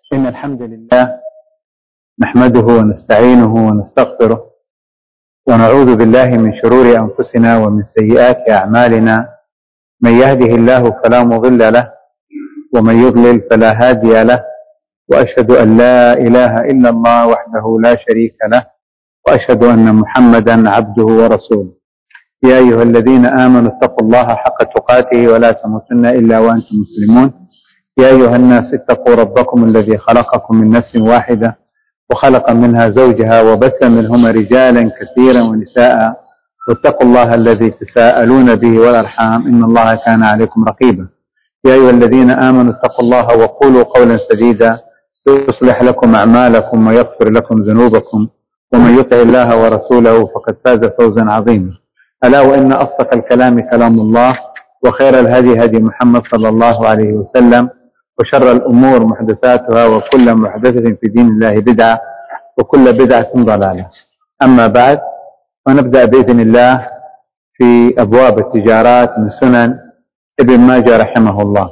إن الحمد لله نحمده ونستعينه ونستغفره ونعوذ بالله من شرور أنفسنا ومن سيئات أعمالنا. من يهده الله فلا مضل له ومن يضلل فلا هادي له، وأشهد أن لا إله إلا الله وحده لا شريك له، وأشهد أن محمدا عبده ورسوله. يا أيها الذين آمنوا اتقوا الله حق تقاته ولا تموتن إلا وأنتم مسلمون. يا أيها الناس اتقوا ربكم الذي خلقكم من نفس واحدة وخلق منها زوجها وبث منهما رجالا كثيرا ونساء، واتقوا الله الذي تساءلون به والأرحام إن الله كان عليكم رقيبا. يا أيها الذين آمنوا اتقوا الله وقولوا قولا سديدا يصلح لكم أعمالكم ويغفر لكم ذنوبكم، ومن يطع الله ورسوله فقد فاز فوزا عظيما. ألا وإن أصدق الكلام كلام الله، وخير الهدي هدي محمد صلى الله عليه وسلم، وشر الأمور محدثاتها، وكل محدثة في دين الله بدعة، وكل بدعة ضلالة. أما بعد، ونبدأ بإذن الله في أبواب التجارات من سنن ابن ماجه رحمه الله.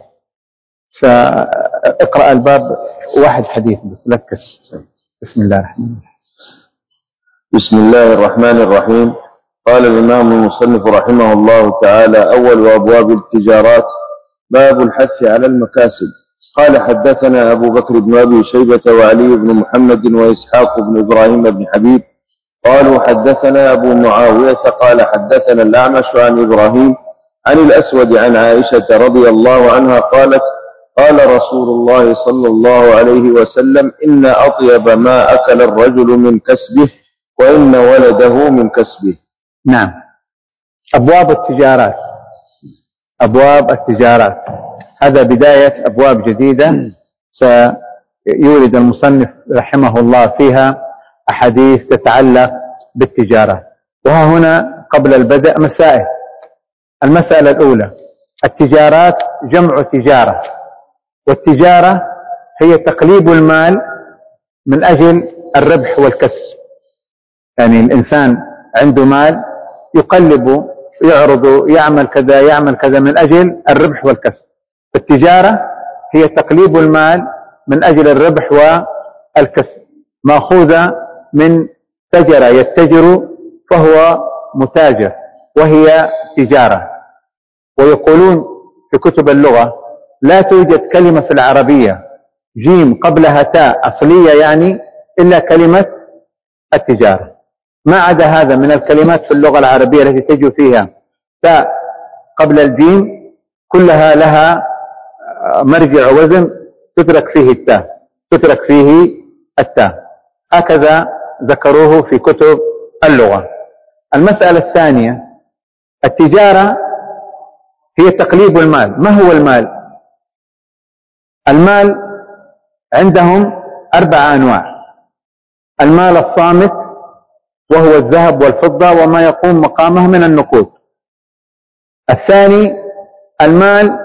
سأقرأ الباب واحد حديث بس لك. بسم الله الرحمن الرحيم. بسم الله الرحمن الرحيم. قال الإمام المصنف رحمه الله تعالى: أول أبواب التجارات باب الحث على المكاسب. قال: حدثنا أبو بكر بن أبي شيبة وعلي بن محمد وإسحاق بن إبراهيم بن حبيب قالوا: حدثنا أبو معاوية قال: حدثنا الأعمش عن إبراهيم عن الأسود عن عائشة رضي الله عنها قالت: قال رسول الله صلى الله عليه وسلم: إن أطيب ما أكل الرجل من كسبه، وإن ولده من كسبه. نعم. أبواب التجارات. أبواب التجارات هذا بداية أبواب جديدة سيورد المصنف رحمه الله فيها أحاديث تتعلق بالتجارة. وها هنا قبل البدء مسائل. المسألة الأولى: التجارات جمع تجارة، والتجارة هي تقليب المال من أجل الربح والكسب. يعني الإنسان عنده مال يقلب، يعرض، يعمل كذا يعمل كذا من أجل الربح والكسب. التجارة هي تقليب المال من أجل الربح والكسب، مأخوذة من تجر يتجر فهو متاجر، وهي تجارة. ويقولون في كتب اللغة: لا توجد كلمة في العربية جيم قبلها تاء أصلية يعني إلا كلمة التجارة. ما عدا هذا من الكلمات في اللغة العربية التي تجد فيها تاء قبل الجيم كلها لها مرجع وزن تترك فيه التاء، تترك فيه التاء. هكذا ذكروه في كتب اللغة. المسألة الثانية: التجارة هي تقليب المال. ما هو المال؟ المال عندهم 4 أنواع: المال الصامت وهو الذهب والفضة وما يقوم مقامه من النقود. الثاني المال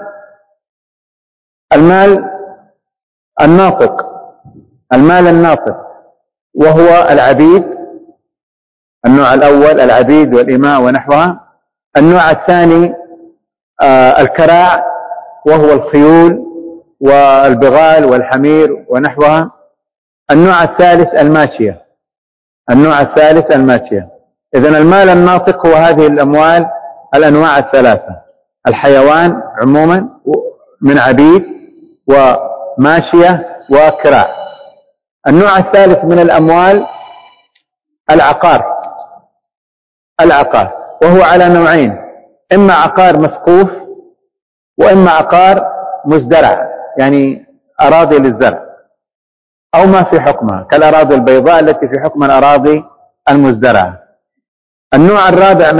الناطق، المال الناطق وهو العبيد. النوع الأول العبيد والإماء ونحوها. النوع الثاني الكراع وهو الخيول والبغال والحمير ونحوها. النوع الثالث الماشية. النوع الثالث الماشية. إذن المال الناطق هو هذه الأموال الأنواع الثلاثة: الحيوان عموما من عبيد وماشية وكراع. النوع الثالث من الأموال العقار، وهو على نوعين: إما عقار مسقوف، وإما عقار مزدرع يعني أراضي للزرع أو ما في حكمها كالأراضي البيضاء التي في حكم الأراضي المزدرعة. النوع الرابع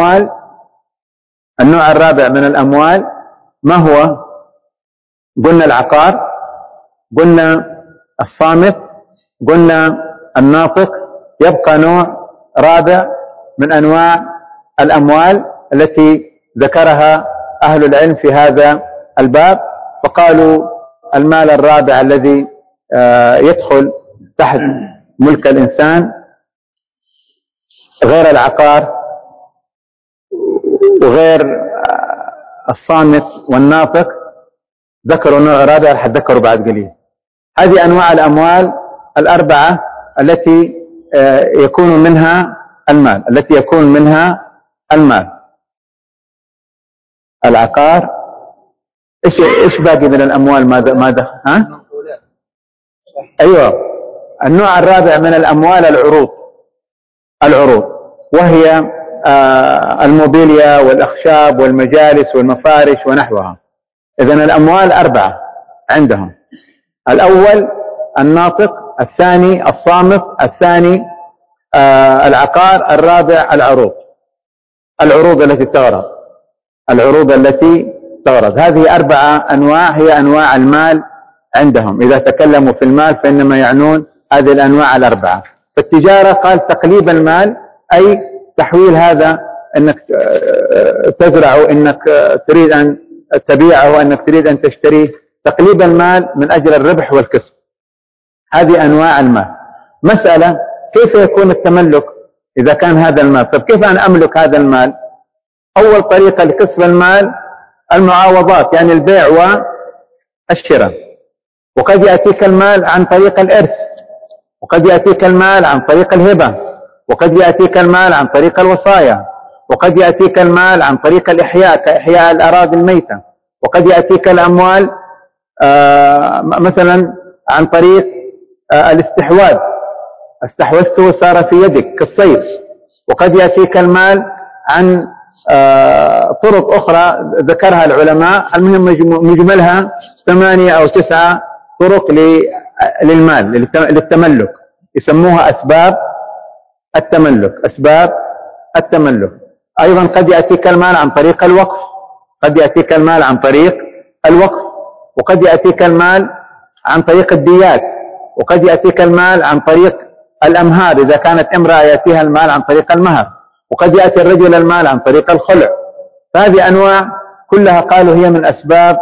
من الأموال ما هو؟ قلنا العقار، قلنا الصامت، قلنا الناطق. يبقى نوع رابع من أنواع الأموال التي ذكرها أهل العلم في هذا الباب، فقالوا المال الرابع الذي يدخل تحت ملك الإنسان غير العقار وغير الصامت والناطق. ذكروا نوع رابع حتذكروا بعد قليل. هذه أنواع الأموال الأربعة التي يكون منها المال. العقار. إيش باقي من الأموال؟ ماذا ها؟ أيوة. النوع الرابع من الأموال العروض، وهي الموبيليا والأخشاب والمجالس والمفارش ونحوها. إذن الأموال 4 عندهم: الأول الناطق، الثاني الصامت، الثاني العقار، الرابع العروض التي تغرض. هذه 4 أنواع هي أنواع المال عندهم. إذا تكلموا في المال فإنما يعنون هذه الأنواع 4. فالتجارة قال تقليب المال، أي تحويل هذا، أنك تزرعه، أنك تريد أن تبيعه، أنك تريد أن تشتريه، تقليب المال من أجل الربح والكسب. هذه أنواع المال. مسألة: كيف يكون التملك إذا كان هذا المال؟ طيب كيف أنا أملك هذا المال؟ أول طريقة لكسب المال المعاوضات، يعني البيع والشراء. وقد يأتيك المال عن طريق الإرث، وقد يأتيك المال عن طريق الهبة، وقد يأتيك المال عن طريق الوصايا، وقد يأتيك المال عن طريق الإحياء كإحياء الأراضي الميتة، وقد يأتيك الأموال مثلا عن طريق الاستحواذ، استحوذته وصار في يدك كالصيد. وقد يأتيك المال عن طرق أخرى ذكرها العلماء، المهم مجملها 8 أو 9 طرق للتملك، يسموها أسباب التملك. أيضا قد يأتيك المال عن طريق الوقف، وقد يأتيك المال عن طريق الديات، وقد يأتيك المال عن طريق الأمهار، إذا كانت امرأة يأتيها المال عن طريق المهر، وقد يأتي الرجل المال عن طريق الخلع. فهذه أنواع كلها قالوا هي من أسباب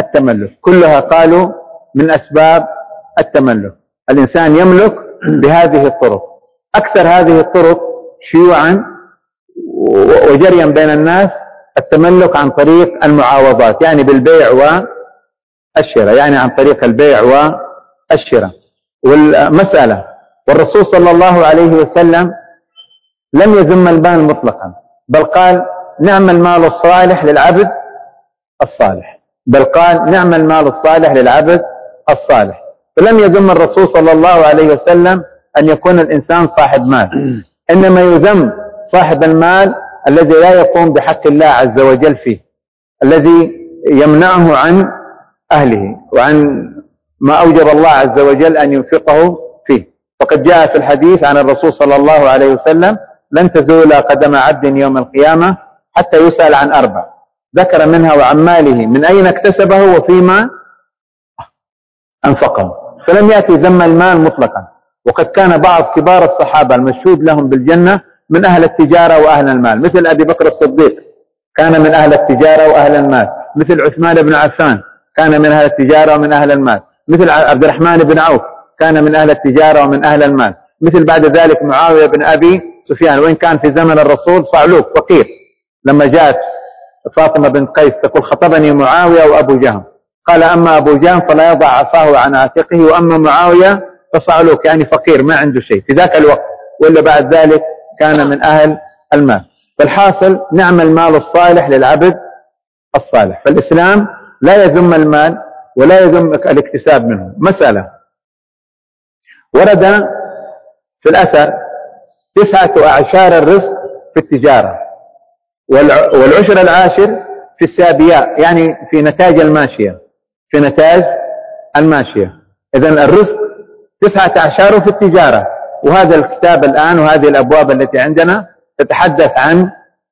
التملك. الإنسان يملك بهذه الطرق. أكثر هذه الطرق شيوعا وجريا بين الناس التملك عن طريق المعاوضات، يعني بالبيع والشراء، والمسألة. والرسول صلى الله عليه وسلم لم يذم المال مطلقا، بل قال: نعم المال الصالح للعبد الصالح. فلم يذم الرسول صلى الله عليه وسلم أن يكون الإنسان صاحب مال، إنما يذم صاحب المال الذي لا يقوم بحق الله عز وجل فيه، الذي يمنعه عن أهله وعن ما أوجب الله عز وجل أن ينفقه فيه. فقد جاء في الحديث عن الرسول صلى الله عليه وسلم: لن تزول قدم عبد يوم القيامة حتى يسأل عن 4، ذكر منها وعن ماله من أين اكتسبه وفيما أنفقه. فلم يأتي ذم المال مطلقا. وقد كان بعض كبار الصحابة المشهود لهم بالجنة من أهل التجارة وأهل المال، مثل أبي بكر الصديق كان من أهل التجارة وأهل المال، مثل عثمان بن عفان كان من أهل التجارة ومن أهل المال، مثل عبد الرحمن بن عوف كان من أهل التجارة ومن أهل المال، مثل بعد ذلك معاوية بن أبي سفيان، وإن كان في زمن الرسول صعلوك فقير، لما جاءت فاطمة بنت قيس تقول: خطبني معاوية وأبو جهم، قال: أما أبو جهم فلا يضع عصاه عن عاتقه، وأما معاوية فصعلوك، يعني فقير ما عنده شيء في ذاك الوقت، وإلا بعد ذلك كان من أهل المال. فالحاصل: نعم المال الصالح للعبد الصالح. فالإسلام لا يذم المال ولا يذم الاكتساب منه. مسألة: ورد في الأثر 9 أعشار الرزق في التجارة، والعشر العاشر في السابياء، يعني في نتاج الماشية. إذن الرزق 9 أعشاره في التجارة. وهذا الكتاب الآن وهذه الأبواب التي عندنا تتحدث عن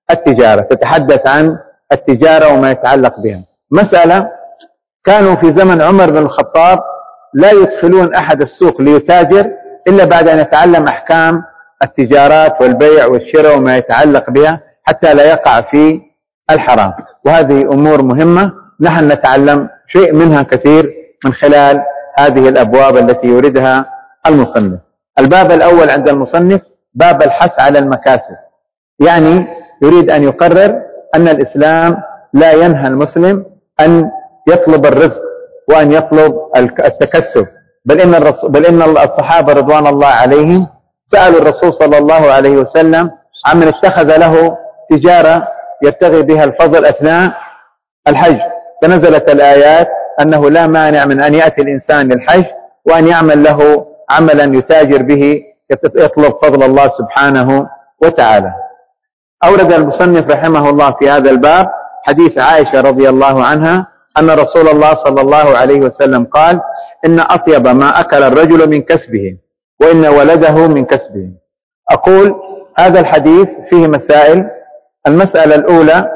التجارة وما يتعلق بها. مسألة: كانوا في زمن عمر بن الخطاب لا يدخلون أحد السوق ليتاجر إلا بعد أن يتعلم أحكام التجارات والبيع والشراء وما يتعلق بها، حتى لا يقع في الحرام. وهذه أمور مهمة نحن نتعلم شيء منها كثير من خلال هذه الأبواب التي يوردها المصنف. الباب الأول عند المصنف باب الحث على المكاسب، يعني يريد أن يقرر أن الإسلام لا ينهى المسلم أن يطلب الرزق وأن يطلب التكسب، بل إن الصحابة رضوان الله عليهم سألوا الرسول صلى الله عليه وسلم عمن اتخذ له تجارة يبتغي بها الفضل أثناء الحج، فنزلت الآيات أنه لا مانع من أن يأتي الإنسان للحج وأن يعمل له عملا يتاجر به يطلب فضل الله سبحانه وتعالى. أورد المصنف رحمه الله في هذا الباب حديث عائشة رضي الله عنها أن رسول الله صلى الله عليه وسلم قال: إن أطيب ما أكل الرجل من كسبه وإن ولده من كسبه. أقول هذا الحديث فيه مسائل. المسألة الأولى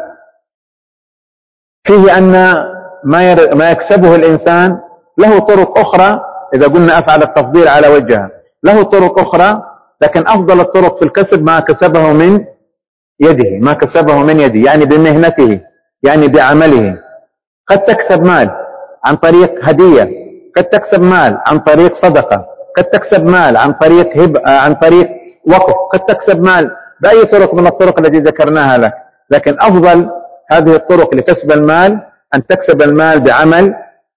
فيه أن ما يكسبه الإنسان له طرق أخرى، إذا قلنا أفعل التفضيل على وجهها له طرق أخرى، لكن أفضل الطرق في الكسب ما كسبه من يده، يعني بمهنته، يعني بعمله. قد تكسب مال عن طريق هدية، قد تكسب مال عن طريق صدقة، قد تكسب مال عن طريق عن طريق وقف، قد تكسب مال بأي طرق من الطرق التي ذكرناها لك. لكن أفضل هذه الطرق لكسب المال أن تكسب المال بعمل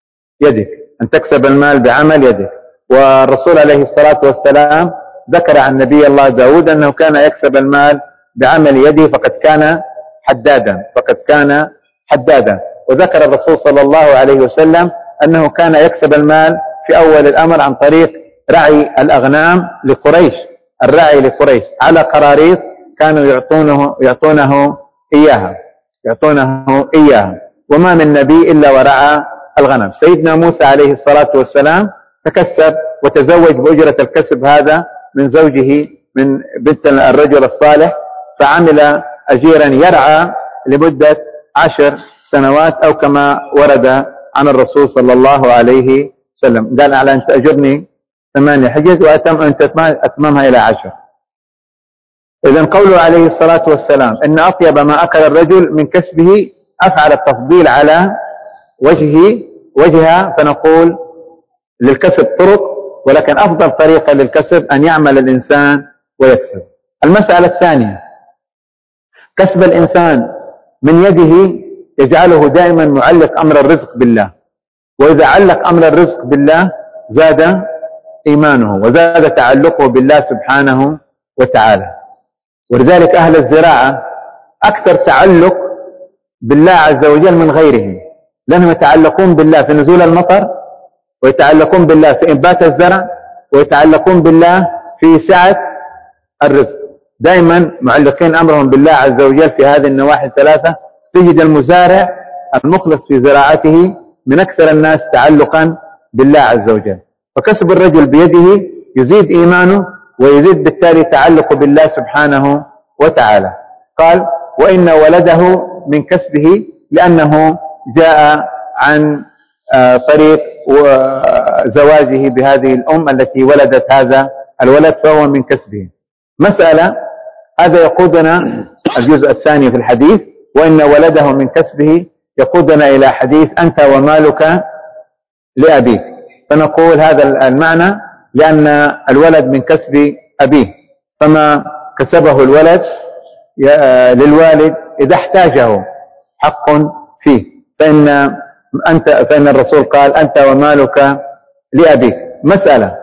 يدك، والرسول عليه الصلاة والسلام ذكر عن نبي الله داود أنه كان يكسب المال بعمل يده فقد كان حدادا. وذكر الرسول صلى الله عليه وسلم أنه كان يكسب المال في أول الأمر عن طريق رعي الأغنام لقريش، الرعي لقريش على قراريط كانوا يعطونه إياها. وما من نبي إلا ورعى الغنم. سيدنا موسى عليه الصلاة والسلام تكسب وتزوج بأجرة الكسب هذا من زوجه من بنت الرجل الصالح، فعمل أجيرا يرعى لمدة 10 سنوات أو كما ورد عن الرسول صلى الله عليه وسلم، قال على أن تأجرني 8 حجج أتممها إلى 10. إذن قوله عليه الصلاة والسلام إن أطيب ما أكل الرجل من كسبه أفعل التفضيل على وجهها، فنقول للكسب طرق، ولكن أفضل طريقة للكسب أن يعمل الإنسان ويكسب. المسألة الثانية كسب الإنسان من يده يجعله دائما معلق أمر الرزق بالله، وإذا علق أمر الرزق بالله زاد إيمانه وزاد تعلقه بالله سبحانه وتعالى. ولذلك أهل الزراعة أكثر تعلق بالله عز وجل من غيرهم، لأنهم يتعلقون بالله في نزول المطر، ويتعلقون بالله في إنبات الزرع، ويتعلقون بالله في سعة الرزق. دائما معلقين أمرهم بالله عز وجل في هذه النواحي الثلاثة. تجد المزارع المخلص في زراعته من أكثر الناس تعلقا بالله عز وجل، فكسب الرجل بيده يزيد إيمانه ويزيد بالتالي تعلق بالله سبحانه وتعالى. قال وإن ولده من كسبه، لأنه جاء عن طريق زواجه بهذه الأم التي ولدت هذا الولد، فهو من كسبه. مسألة هذا يقودنا الجزء الثاني في الحديث، وإن ولده من كسبه، يقودنا إلى حديث أنت ومالك لأبيك. فنقول هذا المعنى لأن الولد من كسب أبيه، فما كسبه الولد للوالد إذا احتاجه حق فيه، فإن الرسول قال أنت ومالك لأبيك. مسألة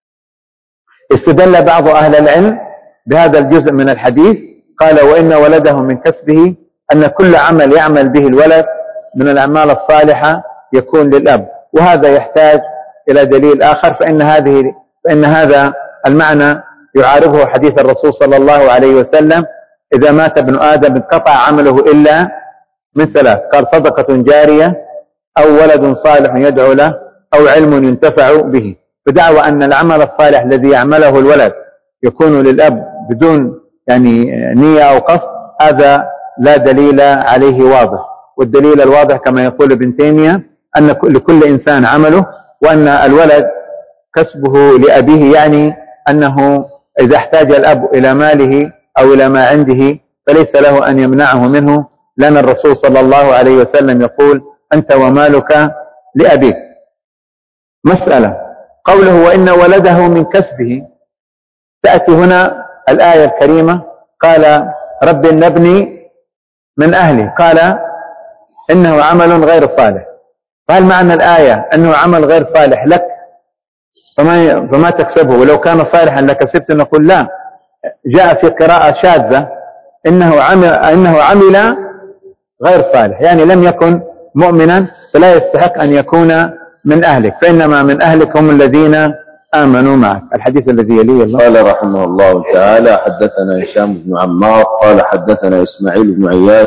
استدل بعض أهل العلم بهذا الجزء من الحديث، قال وإن ولده من كسبه أن كل عمل يعمل به الولد من الأعمال الصالحة يكون للأب، وهذا يحتاج إلى دليل آخر، فإن هذا المعنى يعارضه حديث الرسول صلى الله عليه وسلم إذا مات ابن آدم انقطع عمله إلا من 3، قال صدقة جارية أو ولد صالح يدعو له أو علم ينتفع به. فدعوى أن العمل الصالح الذي يعمله الولد يكون للأب بدون نية أو قصد، هذا لا دليل عليه واضح. والدليل الواضح كما يقول ابن تيمية أن لكل إنسان عمله، وأن الولد كسبه لأبيه، يعني أنه إذا احتاج الأب إلى ماله أو إلى ما عنده فليس له أن يمنعه منه، لأن الرسول صلى الله عليه وسلم يقول أنت ومالك لأبيك. مسألة قوله وإن ولده من كسبه، تأتي هنا الآية الكريمة قال رب ابني من أهلي، قال إنه عمل غير صالح. فهل معنى الآية أنه عمل غير صالح لك فما تكسبه، ولو كان صالحا لكسبت. نقول لا، جاء في قراءة شاذة إنه عمل غير صالح، يعني لم يكن مؤمنا فلا يستحق أن يكون من أهلك، فإنما من أهلك هم الذين آمنوا معك. الحديث الذي يليه الله. قال رحمه الله تعالى: حدثنا هشام بن عمار قال حدثنا إسماعيل بن عياش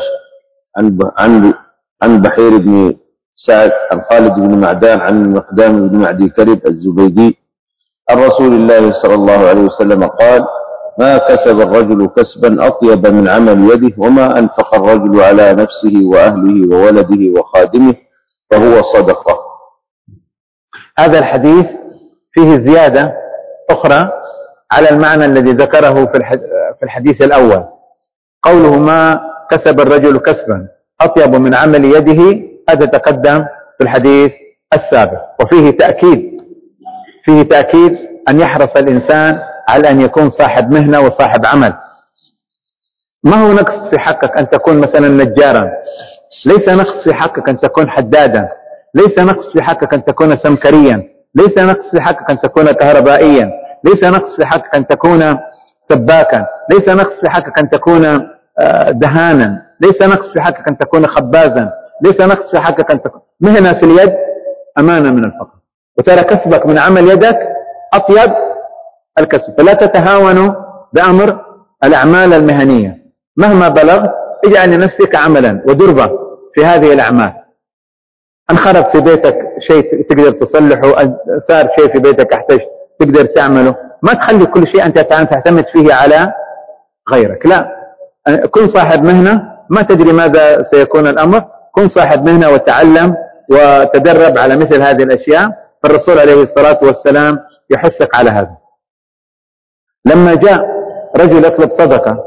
عن بحير بن سعد عن خالد بن معدان عن المقدام بن معدي كرب الزبيدي عن رسول الله صلى الله عليه وسلم قال: ما كسب الرجل كسبا أطيب من عمل يده، وما أنفق الرجل على نفسه وأهله وولده وخادمه فهو صدقة. هذا الحديث فيه زيادة أخرى على المعنى الذي ذكره في الحديث الأول. قوله ما كسب الرجل كسبا أطيب من عمل يده، هذا تقدم في الحديث السابق، وفيه تأكيد أن يحرص الإنسان على أن يكون صاحب مهنة وصاحب عمل. ما هو نقص في حقك أن تكون مثلا نجارا، ليس نقص في حقك أن تكون حدادا، ليس نقص في حقك أن تكون سمكريا، ليس نقص في حقك أن تكون كهربائيا، ليس نقص في حقك أن تكون سباكا، ليس نقص في حقك أن تكون دهانا، ليس نقص في حقك أن تكون خبازا، ليس نقص في حقك أن تكون مهنة في اليد أمانة من الفقر، وترى كسبك من عمل يدك أطيب الكسب. فلا تتهاونوا بأمر الأعمال المهنية مهما بلغ، اجعل لنفسك عملا ودربة في هذه الأعمال. انخرب في بيتك شيء تقدر تصلحه، صار شيء في بيتك احتاج تقدر تعمله، ما تخلي كل شيء أنت تعتمد فيه على غيرك، لا، كن صاحب مهنة، ما تدري ماذا سيكون الأمر، كن صاحب مهنة وتعلم وتدرب على مثل هذه الأشياء. فالرسول عليه الصلاة والسلام يحثك على هذا. لما جاء رجل يطلب صدقة،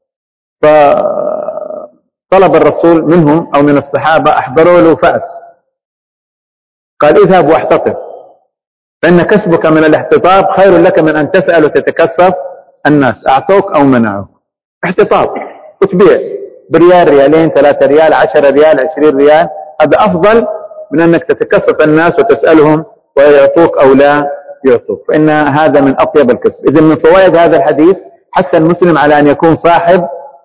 فطلب الرسول منهم أو من الصحابة، أحضروا له فأس، قال: اذهب واحتطب، فإن كسبك من الاحتطاب خير لك من أن تسأل وتتكسف الناس أعطوك أو منعوك. احتطاب وتبيع بريال، ريالين، 3 ريال، 10 ريال، 20 ريال، هذا أفضل من أنك تتكسف الناس وتسألهم ويعطوك أو لا يعطوك، فإن هذا من أطيب الكسب. إذن من فوائد هذا الحديث حث المسلم على أن يكون صاحب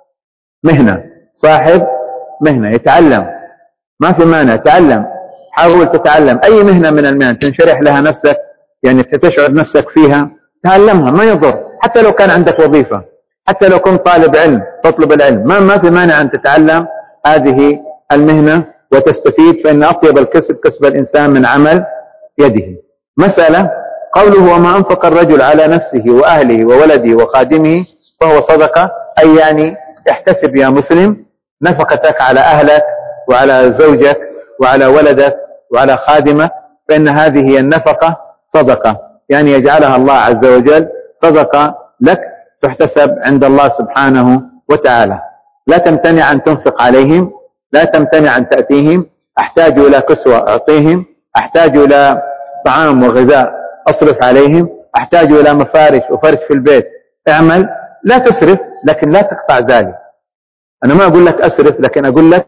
مهنة يتعلم، ما في مانع، تعلم، حاول تتعلم أي مهنة من المهن تنشرح لها نفسك، يعني تشعر نفسك فيها، تعلمها ما يضر، حتى لو كان عندك وظيفة، حتى لو كنت طالب علم تطلب العلم، ما في مانع أن تتعلم هذه المهنة وتستفيد، فإن أطيب الكسب كسب الإنسان من عمل يده. مسألة قوله: وما أنفق الرجل على نفسه وأهله وولده وخادمه فهو صدقة، أي يعني احتسب يا مسلم نفقتك على أهلك وعلى زوجك وعلى ولدك وعلى خادمك، فإن هذه هي النفقة صدقة، يعني يجعلها الله عز وجل صدقة لك تحتسب عند الله سبحانه وتعالى. لا تمتنع أن تنفق عليهم، لا تمتنع أن تأتيهم، أحتاج إلى كسوة أعطيهم، أحتاج إلى طعام وغذاء أصرف عليهم، أحتاج إلى مفارش وفرش في البيت اعمل، لا تسرف، لكن لا تقطع ذلك. أنا ما أقول لك أسرف، لكن أقول لك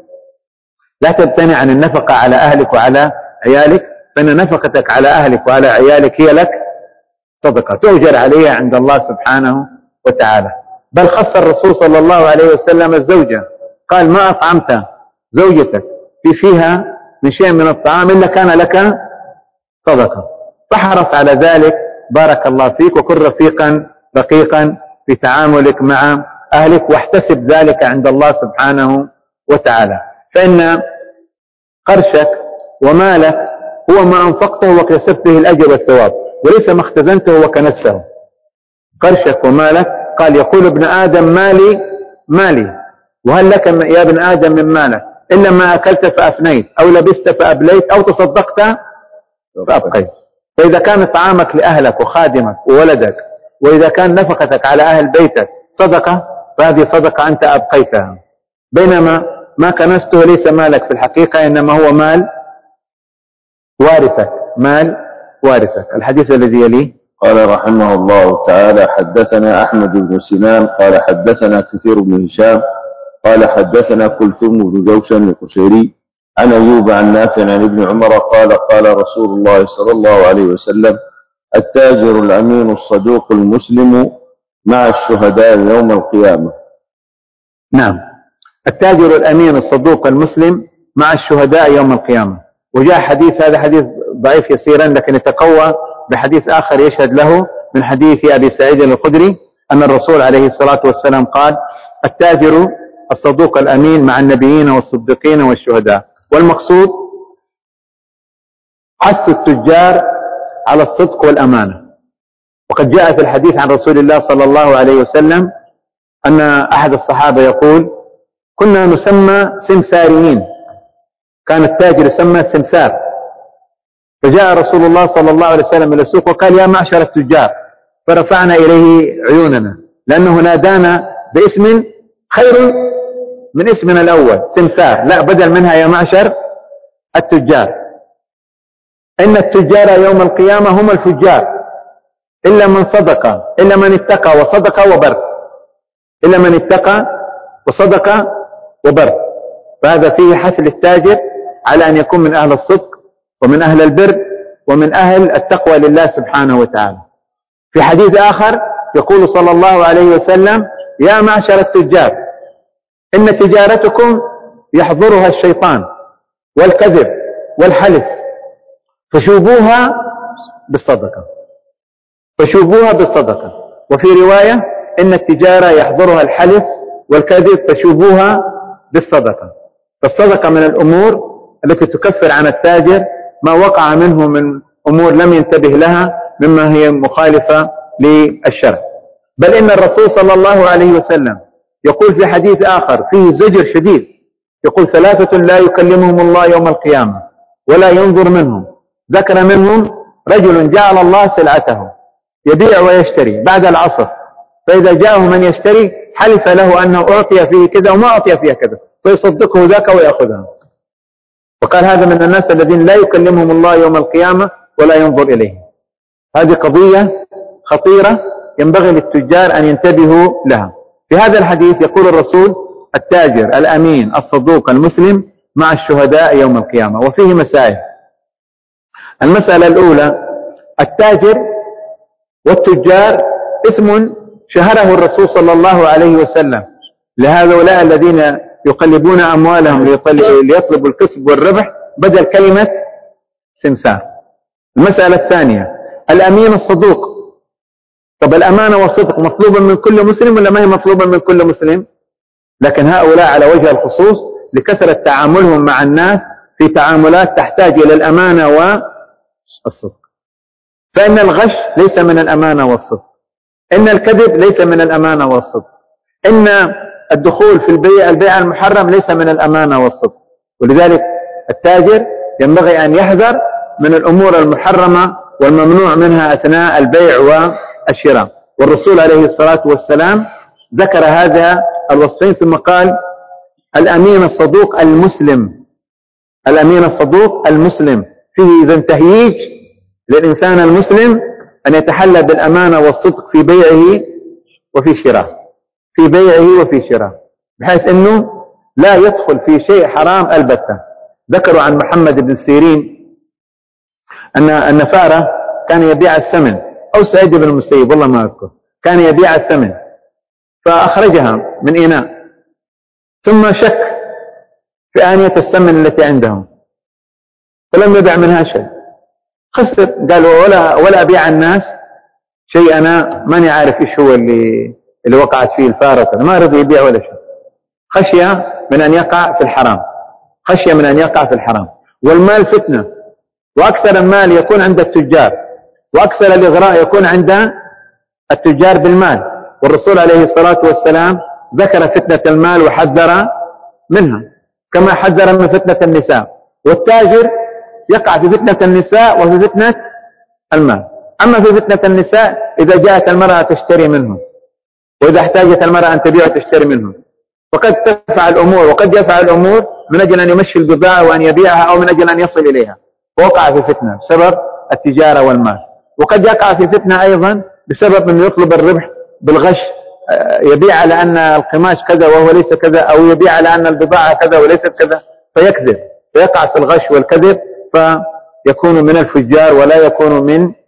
لا تمتنع عن النفقة على أهلك وعلى عيالك، فإن نفقتك على أهلك وعلى عيالك هي لك صدقة تؤجر عليها عند الله سبحانه وتعالى. بل خص الرسول صلى الله عليه وسلم الزوجة، قال: ما أطعمت زوجتك فيها من شيء من الطعام إلا كان لك صدقة، فاحرص على ذلك، بارك الله فيك، وكن رفيقا رقيقا في تعاملك مع أهلك، واحتسب ذلك عند الله سبحانه وتعالى، فإن قرشك ومالك هو ما أنفقته وكسبت به الأجر والثواب، وليس ما اختزنته وكنسته. قرشك ومالك، قال: يقول ابن آدم مالي، وهل لك يا ابن آدم من مالك إلا ما أكلت فأفنيت، أو لبست فأبليت، أو تصدقت فأبقيت. فإذا كان طعامك لأهلك وخادمك وولدك، وإذا كان نفقتك على أهل بيتك صدقة، فهذه صدقة أنت أبقيتها، بينما ما كنسته ليس مالك في الحقيقة، إنما هو مال وارثك. الحديث الذي يليه. قال رحمه الله تعالى: حدثنا أحمد بن سنان قال حدثنا كثير بن هشام قال حدثنا كلثوم بن جوشن القشيري عن أيوب عن نافع عن ابن عمر قال: قال رسول الله صلى الله عليه وسلم: التاجر الأمين الصدوق المسلم مع الشهداء يوم القيامة. نعم، التاجر الأمين الصدوق المسلم مع الشهداء يوم القيامة. وجاء حديث، هذا حديث ضعيف يسيرا لكن يتقوى بحديث آخر يشهد له من حديث أبي سعيد الخدري أن الرسول عليه الصلاة والسلام قال: التاجر الصدوق الأمين مع النبيين والصديقين والشهداء. والمقصود حث التجار على الصدق والأمانة. وقد جاء في الحديث عن رسول الله صلى الله عليه وسلم أن أحد الصحابة يقول: كنا نسمى سمساريين، كان التاجر يسمى سمسار. فجاء رسول الله صلى الله عليه وسلم إلى السوق وقال: يا معشر التجار، فرفعنا إليه عيوننا لأنه نادانا باسم خير من اسمنا الأول سمسار، لا بدل منها يا معشر التجار. إن التجار يوم القيامة هم الفجار إلا من صدق، إلا من اتقى وصدق وبر، إلا من اتقى وصدق وبر. فهذا فيه حث التاجر على أن يكون من أهل الصدق ومن أهل البر ومن أهل التقوى لله سبحانه وتعالى. في حديث آخر يقول صلى الله عليه وسلم: يا معشر التجار، إن تجارتكم يحضرها الشيطان والكذب والحلف، فشوبوها بالصدقة، فشوبوها بالصدقة. وفي رواية: إن التجارة يحضرها الحلف والكذب فشوبوها بالصدقة. فالصدقة من الأمور التي تكفر عن التاجر ما وقع منه من أمور لم ينتبه لها مما هي مخالفة للشرع. بل إن الرسول صلى الله عليه وسلم يقول في حديث آخر فيه زجر شديد، يقول: ثلاثة لا يكلمهم الله يوم القيامة ولا ينظر منهم. ذكر منهم رجل جعل الله سلعته يبيع ويشتري بعد العصر، فإذا جاءه من يشتري حلف له أنه أعطي فيه كذا وما أعطي فيه كذا، فيصدقه ذاك ويأخذها. وقال: هذا من الناس الذين لا يكلمهم الله يوم القيامة ولا ينظر إليهم. هذه قضية خطيرة ينبغي للتجار أن ينتبهوا لها. في هذا الحديث يقول الرسول: التاجر الأمين الصدوق المسلم مع الشهداء يوم القيامة. وفيه مسائل. المسألة الأولى: التاجر والتجار اسم شهره الرسول صلى الله عليه وسلم لهؤلاء الذين يقلبون أموالهم ليطلبوا الكسب والربح بدل كلمة سمسار. المسألة الثانية: الأمين الصدوق. طب الأمانة والصدق مطلوبة من كل مسلم ولا ما هي مطلوبة من كل مسلم؟ لكن هؤلاء على وجه الخصوص لكثرة تعاملهم مع الناس في تعاملات تحتاج إلى الأمانة والصدق. فإن الغش ليس من الأمانة والصدق، إن الكذب ليس من الأمانة والصدق، إن الدخول في البيع المحرم ليس من الأمانة والصدق. ولذلك التاجر ينبغي أن يحذر من الأمور المحرمة والممنوع منها أثناء البيع والشراء. والرسول عليه الصلاة والسلام ذكر هذا الوصفين ثم قال: الأمين الصدوق المسلم. الأمين الصدوق المسلم فيه إذن تهييج للإنسان المسلم أن يتحلى بالأمانة والصدق في بيعه وفي شراء، في بيعه وفي شراء، بحيث أنه لا يدخل في شيء حرام البتة. ذكروا عن محمد بن سيرين أن فارة كان يبيع الثمن، أو سعيد بن المسيب والله ما أذكر، كان يبيع الثمن فأخرجها من إناء ثم شك في آنية الثمن التي عندهم فلم يبيع منها شيء، خسر. قالوا: ولا أبيع الناس شيء أنا ماني عارف إيش هو اللي وقعت فيه الفارة، ما رضي يبيع ولا شيء، خشية من أن يقع في الحرام، خشية من أن يقع في الحرام. والمال فتنة، وأكثر المال يكون عند التجار، وأكثر الإغراء يكون عند التجار بالمال. والرسول عليه الصلاة والسلام ذكر فتنة المال وحذر منها كما حذر من فتنة النساء. والتاجر يقع في فتنة النساء وفي فتنة المال. أما في فتنة النساء إذا جاءت المرأة تشتري منه، وإذا احتاجت المرأة أن تبيع تشتري منه، فقد تفعل الأمور وقد يفعل الأمور من أجل أن يمشي البضاعة وأن يبيعها أو من أجل أن يصل إليها، ووقع في فتنة بسبب التجارة والمال. وقد يقع في فتنة أيضا بسبب أنه يطلب الربح بالغش، يبيع على أن القماش كذا وهو ليس كذا، أو يبيع على أن البضاعة كذا وليست كذا، فيكذب، فيقع في الغش والكذب، فيكون من الفجار ولا يكون من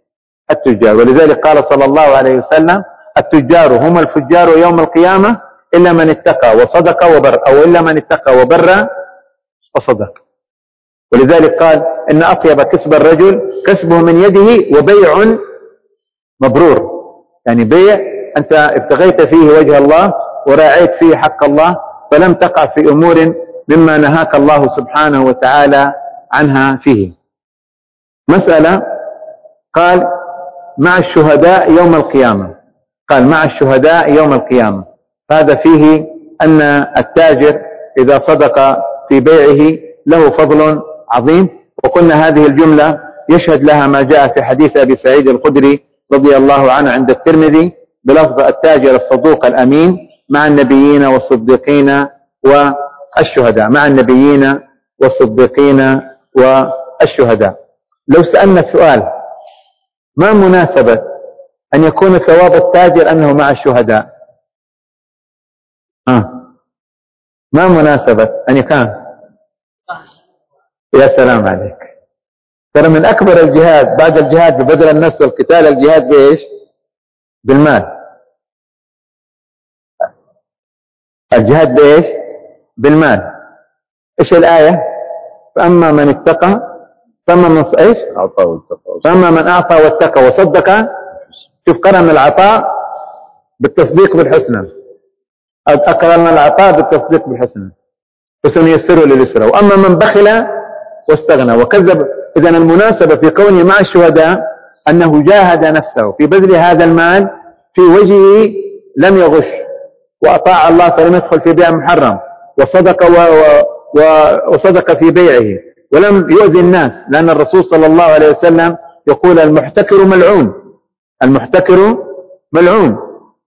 التجار. ولذلك قال صلى الله عليه وسلم: التجار هم الفجار يوم القيامة إلا من اتقى وصدق وبر، أو إلا من اتقى وبر وصدق. ولذلك قال: إن أطيب كسب الرجل كسبه من يده وبيع مبرور. يعني بيع أنت ابتغيت فيه وجه الله وراعيت فيه حق الله، فلم تقع في أمور مما نهاك الله سبحانه وتعالى عنها فيه. مسألة، قال: مع الشهداء يوم القيامة. قال: مع الشهداء يوم القيامة. هذا فيه أن التاجر إذا صدق في بيعه له فضل عظيم. وقلنا هذه الجملة يشهد لها ما جاء في حديث أبي سعيد الخدري رضي الله عنه عند الترمذي بلفظ: التاجر الصدوق الأمين مع النبيين والصديقين والشهداء. مع النبيين والصديقين والشهداء. لو سألنا سؤال: ما مناسبة أن يكون ثواب التاجر أنه مع الشهداء؟ ما مناسبة أن يكون؟ يا سلام عليك. ترى من أكبر الجهاد بعد الجهاد ببذل النفس والقتال الجهاد بإيش؟ بالمال. الجهاد بإيش؟ بالمال. إيش الآية؟ فأما من اتقى، فأما من إيش؟ فأما من أعطى واتقى وصدق. شوف، قرن العطاء بالتصديق بالحسنى، أقرن العطاء بالتصديق بالحسنى، فسنيسره لليسرى. وأما من بخل واستغنى وكذب. إذن المناسبة في كونه مع الشهداء أنه جاهد نفسه في بذل هذا المال في وجهه، لم يغش، وأطاع الله فلم يدخل في بيع محرم، وصدق في بيعه، ولم يؤذي الناس، لأن الرسول صلى الله عليه وسلم يقول: المحتكر ملعون. المحتكر ملعون.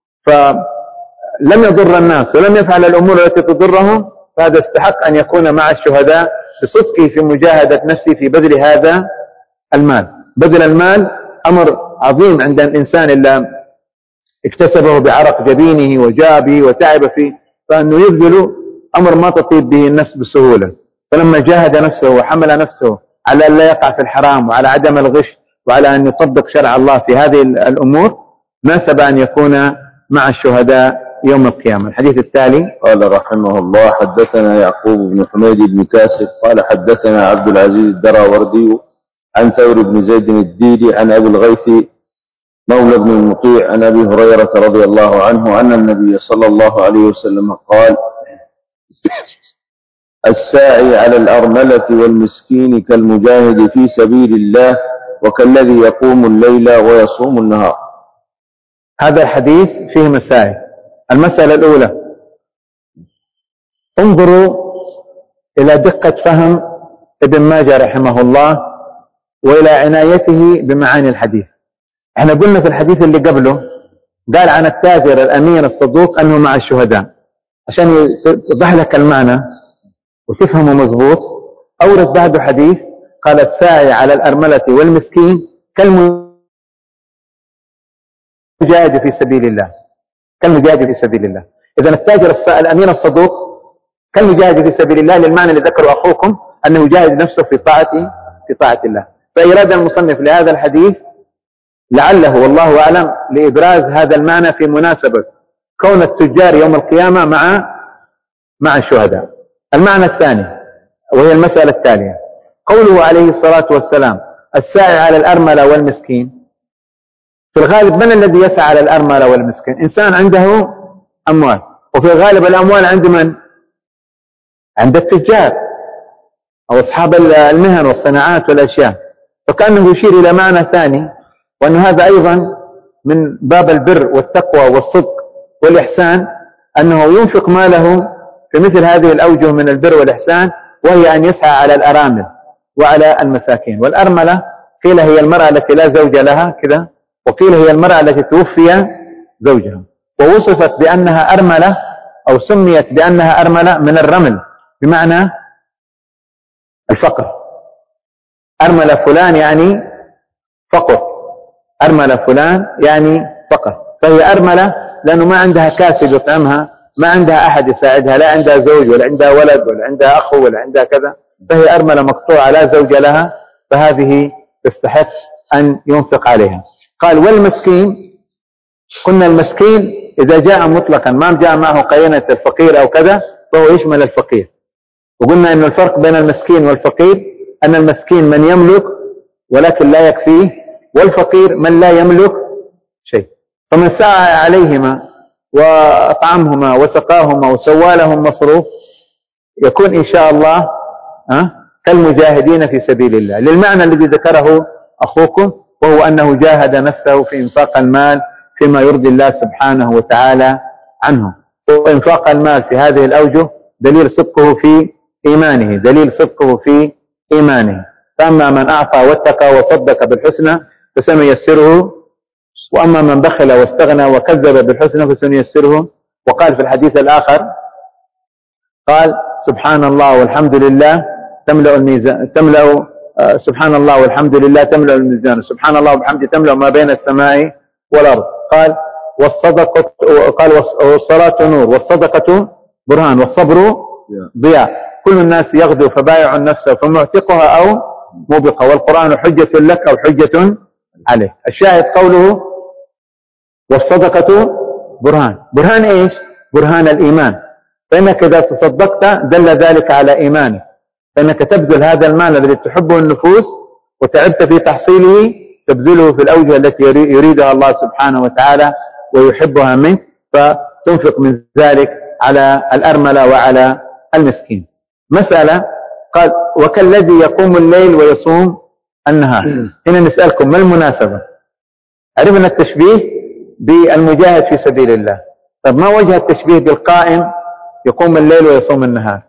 فلم يضر الناس ولم يفعل الأمور التي تضرهم، فهذا استحق أن يكون مع الشهداء بصدقه في مجاهدة نفسه في بذل هذا المال. بذل المال أمر عظيم عند الإنسان إلا اكتسبه بعرق جبينه وجاء به وتعب فيه، فأنه يبذل أمر ما تطيب به النفس بسهولة. فلما جاهد نفسه وحمل نفسه على أن لا يقع في الحرام وعلى عدم الغش وعلى أن يطبق شرع الله في هذه الأمور، ناسب أن يكون مع الشهداء يوم القيامة. الحديث التالي: قال رحمه الله: حدثنا يعقوب بن حميد بن كاسب قال حدثنا عبد العزيز الدراوردي عن ثور بن زيد الديلي عن أبي الغيث مولى بن المطيع عن أبي هريرة رضي الله عنه أن النبي صلى الله عليه وسلم قال: الساعي على الأرملة والمسكين كالمجاهد في سبيل الله وكالذي يقوم الليل ويصوم النهار. هذا الحديث فيه مسائل. المسألة الأولى: انظروا إلى دقة فهم ابن ماجه رحمه الله وإلى عنايته بمعاني الحديث. احنا قلنا في الحديث اللي قبله قال عن التاجر الأمين الصدوق أنه مع الشهداء. عشان يوضح لك المعنى وتفهمه مضبوط، أورد بعده حديث قال: الساعي على الأرملة والمسكين كالمجاهد في سبيل الله. كالمجاهد في سبيل الله. إذن التاجر الأمين الصدوق كالمجاهد في سبيل الله، للمعنى اللي ذكره أخوكم أنه يجاهد نفسه في طاعة الله. فإراد المصنف لهذا الحديث لعله والله أعلم لإبراز هذا المعنى في مناسبة كون التجار يوم القيامة مع الشهداء. المعنى الثاني وهي المسألة التالية: قوله عليه الصلاة والسلام: الساعي على الأرملة والمسكين. في الغالب من الذي يسعى على الأرملة والمسكين؟ إنسان عنده أموال، وفي الغالب الأموال عند من؟ عند التجار أو أصحاب المهن والصناعات والأشياء. فكأنه يشير إلى معنى ثاني، وأن هذا أيضا من باب البر والتقوى والصدق والإحسان، أنه ينفق ماله في مثل هذه الأوجه من البر والإحسان، وهي أن يسعى على الأرامل وعلى المساكين. والأرملة قيل هي المرأة التي لا زوج لها كذا، وقيل هي المرأة التي توفي زوجها، ووصفت بأنها أرملة أو سميت بأنها أرملة من الرمل بمعنى الفقر. أرملة فلان يعني فقر، أرملة فلان يعني فقر. فهي أرملة لأنه ما عندها كاسب يطعمها، ما عندها أحد يساعدها، لا عندها زوج ولا عندها ولد ولا عندها أخو ولا عندها كذا، فهي أرملة مقطوعة لا زوج لها، فهذه تستحق أن ينفق عليها. قال والمسكين. قلنا المسكين إذا جاء مطلقا ما جاء معه قرينة الفقير أو كذا فهو يشمل الفقير. وقلنا أن الفرق بين المسكين والفقير أن المسكين من يملك ولكن لا يكفيه، والفقير من لا يملك شيء. فمن سعى عليهما وأطعمهما وسقاهما وسوى لهم مصروف يكون إن شاء الله كالمجاهدين في سبيل الله، للمعنى الذي ذكره أخوكم، وهو أنه جاهد نفسه في إنفاق المال فيما يرضي الله سبحانه وتعالى عنه. وإنفاق المال في هذه الأوجه دليل صدقه في إيمانه، دليل صدقه في إيمانه. فأما من أعطى واتقى وصدق بالحسنى فسنيسره، وأما من بخل واستغنى وكذب بالحسنى فسنيسره. وقال في الحديث الآخر قال سبحان الله والحمد لله تملأ الميزان، سبحان الله والحمد لله تملأ الميزان، سبحان الله وبحمده تملأ ما بين السماء والأرض. قال والصلاة نور والصدقة برهان والصبر ضياء، كل الناس يغدو فبايع نفسه فمعتقها أو موبقها، والقرآن حجة لك أو حجة عليك. الشاهد قوله والصدقة برهان. برهان إيش؟ برهان الإيمان. فإنك إذا تصدقت دل ذلك على إيمانك، فإنك تبذل هذا المال الذي تحبه النفوس وتعبت في تحصيله تبذله في الأوجه التي يريدها الله سبحانه وتعالى ويحبها منك، فتنفق من ذلك على الأرملة وعلى المسكين. مسألة قال وكالذي يقوم الليل ويصوم النهار. هنا نسألكم ما المناسبة؟ عرفنا التشبيه بالمجاهد في سبيل الله، طب ما وجه التشبيه بالقائم يقوم الليل ويصوم النهار؟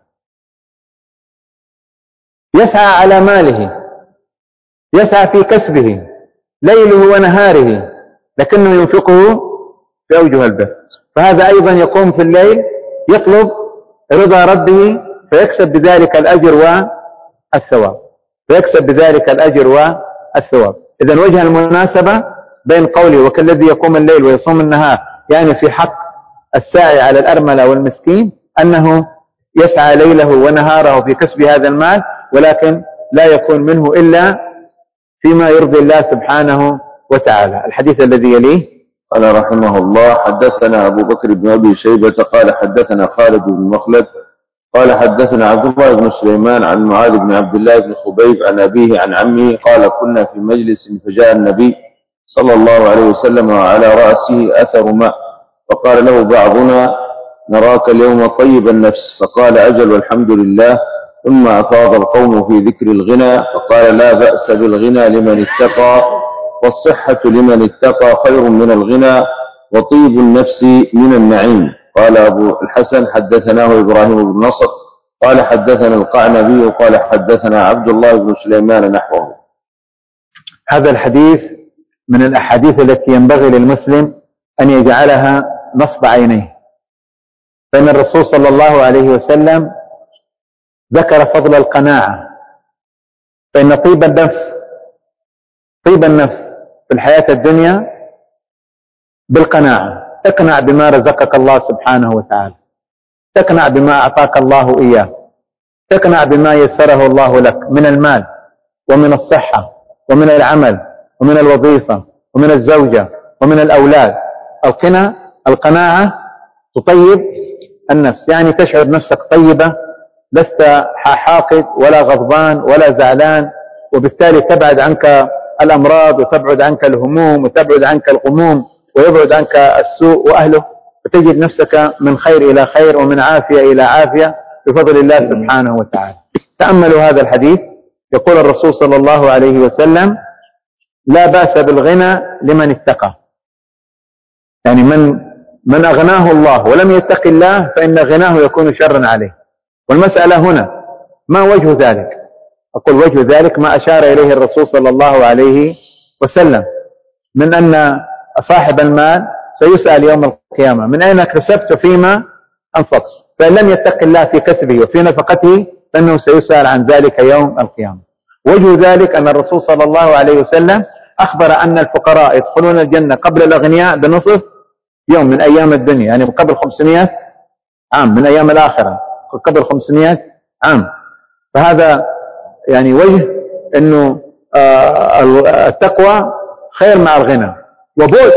يسعى على ماله، يسعى في كسبه ليله ونهاره، لكنه ينفقه في أوجه البر. فهذا أيضا يقوم في الليل يطلب رضا ربه فيكسب بذلك الأجر والثواب، فيكسب بذلك الأجر والثواب. إذن وجه المناسبة بين قوله وكالذي يقوم الليل ويصوم النهار، يعني في حق الساعي على الأرملة والمسكين أنه يسعى ليله ونهاره في كسب هذا المال، ولكن لا يكون منه إلا فيما يرضي الله سبحانه وتعالى. الحديث الذي يليه قال رحمه الله حدثنا أبو بكر بن أبي شيبة قال حدثنا خالد بن مخلد قال حدثنا عبد الله بن سليمان عن معاذ بن عبد الله بن خبيب عن أبيه عن عمه قال كنا في مجلس فجاء النبي صلى الله عليه وسلم وعلى رأسه أثر ماء، فقال له بعضنا نراك اليوم طيب النفس، فقال أجل والحمد لله. ثم أفاض القوم في ذكر الغنى فقال لا بأس بالغنى لمن اتقى، والصحة لمن اتقى خير من الغنى، وطيب النفس من النعيم. قال أبو الحسن حدثناه إبراهيم بن نصر قال حدثنا القعنبي قال حدثنا عبد الله بن سليمان نحوه. هذا الحديث من الأحاديث التي ينبغي للمسلم أن يجعلها نصب عينيه، فإن الرسول صلى الله عليه وسلم ذكر فضل القناعة، فإن طيب النفس في الحياة الدنيا بالقناعة. تقنع بما رزقك الله سبحانه وتعالى، تقنع بما أعطاك الله إياه، تقنع بما يسره الله لك من المال ومن الصحة ومن العمل ومن الوظيفة ومن الزوجة ومن الأولاد. القناعة تطيب النفس، يعني تشعر نفسك طيبة، لست حاقد ولا غضبان ولا زعلان، وبالتالي تبعد عنك الأمراض وتبعد عنك الهموم وتبعد عنك الغموم ويبعد عنك السوء وأهله، فتجد نفسك من خير إلى خير ومن عافية إلى عافية بفضل الله سبحانه وتعالى. تأملوا هذا الحديث، يقول الرسول صلى الله عليه وسلم لا بأس بالغنى لمن اتقى، يعني من أغناه الله ولم يتق الله فإن غناه يكون شرا عليه. والمسألة هنا ما وجه ذلك؟ أقول وجه ذلك ما أشار إليه الرسول صلى الله عليه وسلم من أن صاحب المال سيسأل يوم القيامة من أين كسبت فيما أنفقت، فإن لم يتق الله في كسبه وفي نفقته فإنه سيسأل عن ذلك يوم القيامة. وجه ذلك أن الرسول صلى الله عليه وسلم أخبر أن الفقراء يدخلون الجنة قبل الأغنياء بنصف يوم من أيام الدنيا، يعني قبل 500 عام من أيام الآخرة، قبل 500 عام. فهذا يعني وجه أنه التقوى خير مع الغنى، وبؤس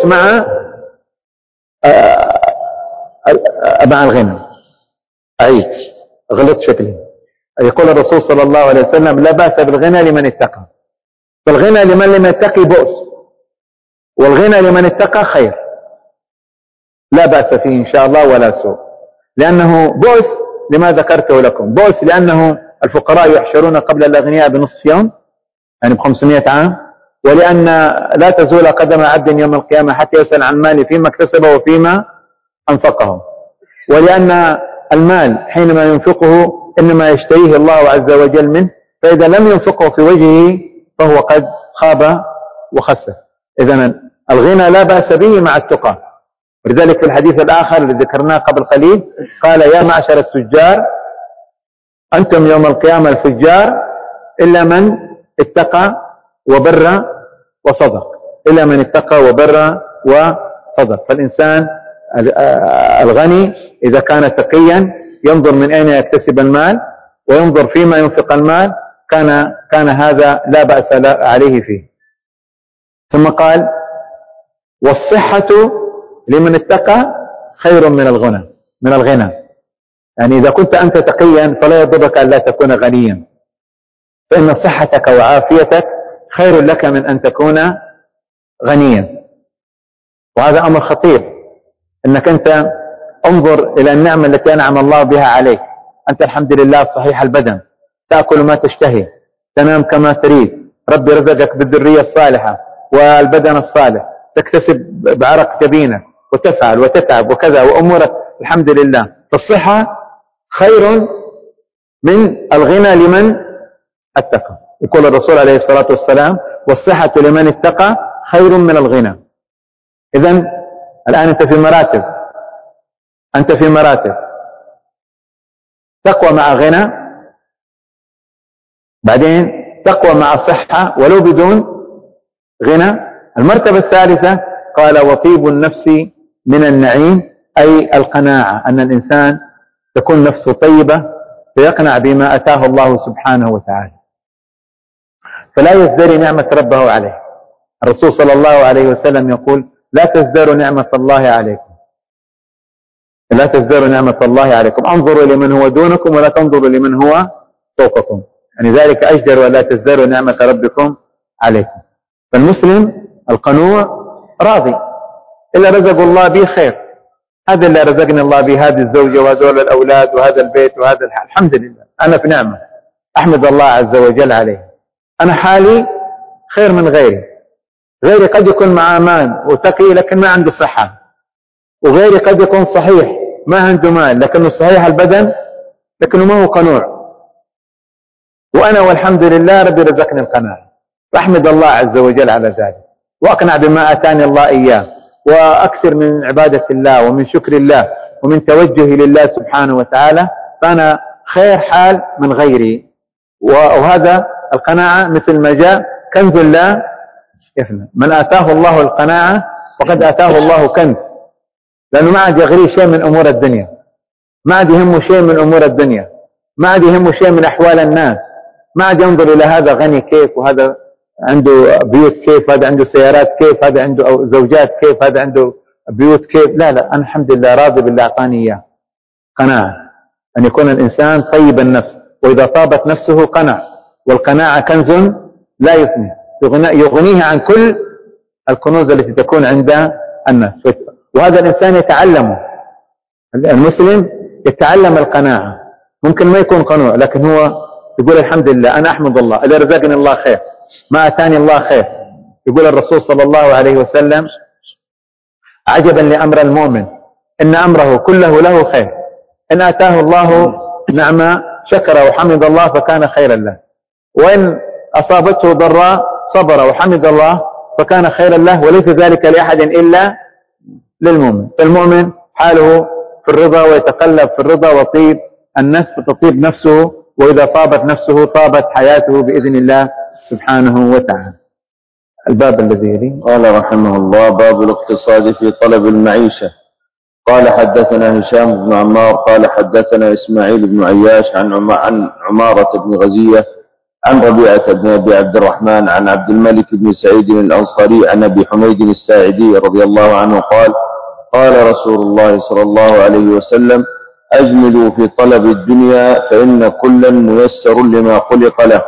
مع الغنى. أعيد، غلط شكلي. يقول الرسول صلى الله عليه وسلم: لا بأس بالغنى لمن اتقى. فالغنى لمن لم يتقي بؤس، والغنى لمن اتقى خير، لا بأس فيه إن شاء الله ولا سوء. لأنه بؤس لما ذكرته لكم، بؤس لأنه الفقراء يحشرون قبل الأغنياء بنصف يوم، يعني ب500 عام، ولأن لا تزول قدم عبد يوم القيامة حتى يسأل عن ماله فيما اكتسبه وفيما أنفقه، ولأن المال حينما ينفقه إنما يشتريه الله عز وجل منه، فإذا لم ينفقه في وجهه فهو قد خاب وخسر. إذن الغنى لا بأس به مع التقى. ولذلك في الحديث الآخر الذي ذكرناه قبل قليل قال: يا معشر التجار أنتم يوم القيامة الفجار إلا من اتقى وبر وصدق، إلا من اتقى وبر وصدق. فالإنسان الغني إذا كان تقيا ينظر من أين يكتسب المال وينظر فيما ينفق المال، كان هذا لا بأس عليه فيه. ثم قال: والصحة لمن اتقى خير من الغنى. يعني إذا كنت أنت تقيا فلا يضرك أن لا تكون غنيا، فإن صحتك وعافيتك خير لك من أن تكون غنيا. وهذا أمر خطير، أنك أنت انظر إلى النعمة التي أنعم الله بها عليك. أنت الحمد لله صحيح البدن، تأكل ما تشتهي، تنام كما تريد، ربي رزقك بالذرية الصالحة والبدن الصالح، تكتسب بعرق جبينك وتفعل وتتعب وكذا وأمورك الحمد لله. فالصحة خير من الغنى لمن اتقى. يقول الرسول عليه الصلاة والسلام: والصحة لمن اتقى خير من الغنى. إذن الآن أنت في مراتب تقوى مع غنى، بعدين تقوى مع صحة ولو بدون غنى. المرتبة الثالثة قال: وطيب النفس من النعيم، أي القناعة، أن الإنسان تكون نفسه طيبة فيقنع بما أتاه الله سبحانه وتعالى، فلا يزدري نعمة ربه عليه. الرسول صلى الله عليه وسلم يقول: لا تزدروا نعمة الله عليكم، لا تزدروا نعمة الله عليكم، انظروا لمن هو دونكم ولا تنظروا لمن هو فوقكم، يعني ذلك أجدر ولا تزدروا نعمة ربكم عليكم. فالمسلم القنوع راضي، إلا رزق الله به خير، هذا اللي رزقني الله به، هذه الزوجة وهذول الأولاد وهذا البيت وهذا الحال، الحمد لله أنا في نعمة أحمد الله عز وجل عليه. أنا حالي خير من غيري قد يكون مع أمان وتقي لكن ما عنده صحة، وغيري قد يكون صحيح ما عنده مال لكنه صحيح البدن لكنه ما هو قنوع. وأنا والحمد لله ربي رزقني القناعة، فأحمد الله عز وجل على ذلك، وأقنع بما أتاني الله إياه، وأكثر من عبادة الله ومن شكر الله ومن توجهي لله سبحانه وتعالى، فأنا خير حال من غيري. وهذا القناعة مثل ما جاء كنز لا يفنى، من آتاه الله القناعة وقد آتاه الله كنز، لأنه ما عاد يغريه شيء من أمور الدنيا، ما عاد يهمه شيء من أمور الدنيا، ما عاد يهمه شيء من أحوال الناس، ما عاد ينظر إلى هذا غني كيف، وهذا عنده بيوت كيف، هذا عنده سيارات كيف، هذا عنده زوجات كيف، هذا عنده بيوت كيف. لا أنا الحمد لله راضي بالله أعطاني إياه. قناعة، أن يكون الإنسان طيب النفس، وإذا طابت نفسه قنع، والقناعة كنز لا يفني، يغنيه عن كل الكنوز التي تكون عند الناس. وهذا الإنسان يتعلمه، المسلم يتعلم القناعة، ممكن ما يكون قنوع لكن هو يقول الحمد لله أنا أحمد الله إذا رزقني الله خير، ما أتاني الله خير. يقول الرسول صلى الله عليه وسلم: عجبا لأمر المؤمن إن أمره كله له خير، إن أتاه الله نعمة شكر وحمد الله فكان خيرا له، وإن أصابته ضراء صبر وحمد الله فكان خيرا له، وليس ذلك لأحد إلا للمؤمن. فالمؤمن حاله في الرضا ويتقلب في الرضا، وطيب النفس تطيب نفسه، وإذا طابت نفسه طابت حياته بإذن الله سبحانه وتعالى. الباب الذي يليه قال رحمه الله: باب الاقتصاد في طلب المعيشة. قال حدثنا هشام بن عمار قال حدثنا إسماعيل بن عياش عن عمارة بن غزية عن ربيعة بن أبي عبد الرحمن عن عبد الملك بن سعيد الأنصاري عن أبي حميد الساعدي رضي الله عنه قال قال رسول الله صلى الله عليه وسلم أجملوا في طلب الدنيا فإن كلا ميسر لما خلق له.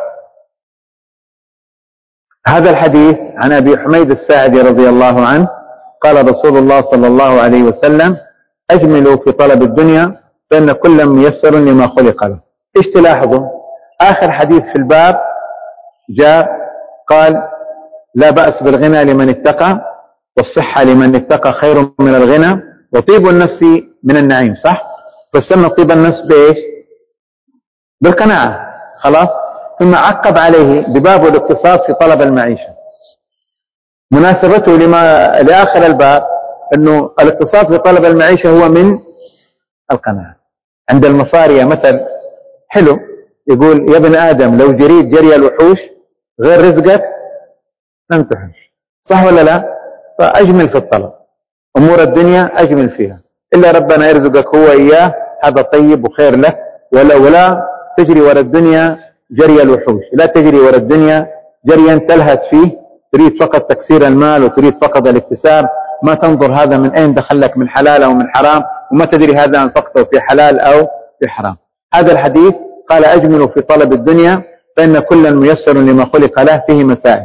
هذا الحديث عن أبي حميد الساعدي رضي الله عنه قال رسول الله صلى الله عليه وسلم أجملوا في طلب الدنيا فإن كلا ميسر لما خلق له. إيش تلاحظوا؟ آخر حديث في الباب جاء قال لا بأس بالغنى لمن اتقى والصحة لمن اتقى خير من الغنى وطيب النفس من النعيم، صح؟ فسمى طيب النفس بإيش؟ بالقناعة، خلاص. ثم عقب عليه بباب الاقتصاد في طلب المعيشة. مناسبته لآخر الباب أنه الاقتصاد في طلب المعيشة هو من القناعة. عند المصارية مثل حلو يقول يا ابن آدم لو جريت جري الوحوش غير رزقك لم تحش، صح ولا لا؟ فأجمل في الطلب، أمور الدنيا أجمل فيها، إلا ربنا يرزقك هو إياه هذا طيب وخير لك. ولا تجري وراء الدنيا جري الوحوش، لا تجري وراء الدنيا جريا تلهث فيه، تريد فقط تكسير المال وتريد فقط الاكتساب، ما تنظر هذا من أين دخلك من حلال أو من حرام، وما تدري هذا أنفقته في حلال أو في حرام. هذا الحديث قال أجملوا في طلب الدنيا فإن كلا ميسر لما خلق له فيه مسائل.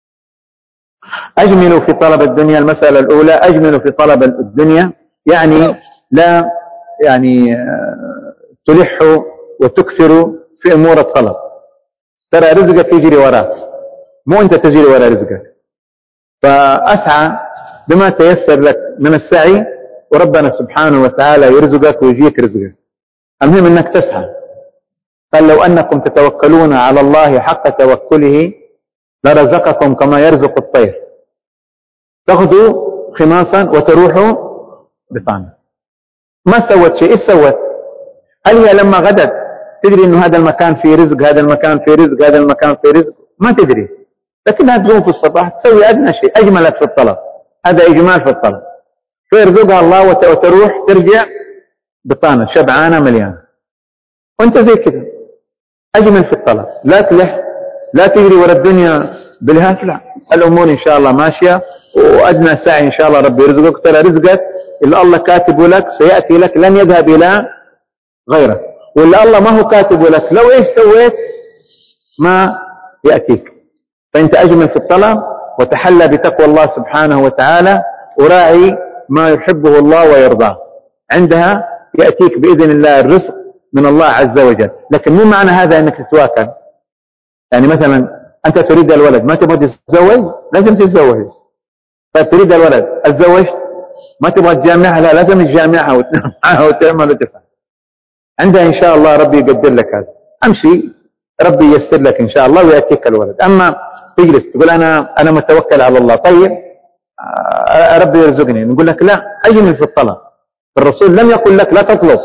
أجملوا في طلب الدنيا، المسألة الأولى أجملوا في طلب الدنيا يعني لا تلحوا وتكثروا في أمور الطلب. ترى رزقك يجري وراك، مو أنت تجري وراء رزقك، فأسعى بما تيسر لك من السعي وربنا سبحانه وتعالى يرزقك ويجيك رزقك. المهم أنك تسعى. قال لو أنكم تتوكلون على الله حق توكله لرزقكم كما يرزق الطير تغدو خماصا وتروح بطانا. ما سوت شيء. إيش سوت؟ هل هي لما غدت تدري أنه هذا المكان فيه رزق، هذا المكان فيه رزق، هذا المكان فيه رزق؟ ما تدري، لكنها تقوم في الصباح تسوي أدنى شيء، أجملت في الطلب. هذا إجمال في الطلب، فيرزقها الله وتروح ترجع بطانة شبعانة مليانة. وانت زي كده أجمل في الطلب، لا تلح، لا تجري وراء الدنيا بالهات، لا، الأمور إن شاء الله ماشية وأدنى سعي إن شاء الله ربي يرزقك. ترى رزقك اللي الله كاتبه لك سيأتي لك، لن يذهب إلى غيرك، واللي الله ما هو كاتبه لك لو إيش سويت ما يأتيك. فأنت أجمل في الطلب وتحلى بتقوى الله سبحانه وتعالى وراعي ما يحبه الله ويرضاه، عندها يأتيك بإذن الله الرزق من الله عز وجل. لكن مو معنى هذا أنك تتواكل. يعني مثلا أنت تريد الولد، ما تبغى تتزوج لازم تتزوج. طيب تريد الولد، اتزوجت، ما تبغى تجامعها، لا لازم تجامعها وتنام معها وتعمل وتفعل. عندها إن شاء الله ربي يقدر لك هذا، أمشي ربي ييسر لك إن شاء الله ويأتيك الولد. أما تجلس تقول أنا متوكل على الله، طيب ربي يرزقني، نقول لك لا، أجمل في الطلب. الرسول لم يقل لك لا تطلب،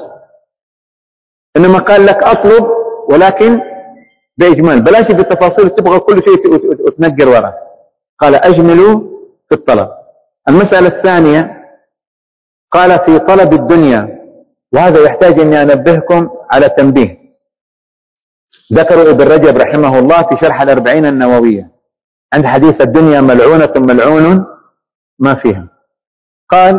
إنما قال لك أطلب ولكن بإجمال، بلاش بالتفاصيل تبغى كل شيء وتنقر وراه. قال أجملوا في الطلب. المسألة الثانية قال في طلب الدنيا، وهذا يحتاج أني أنبهكم على تنبيه ذكروا ابن رجب رحمه الله في شرح الأربعين النووية عند حديث الدنيا ملعونة ملعون ما فيها. قال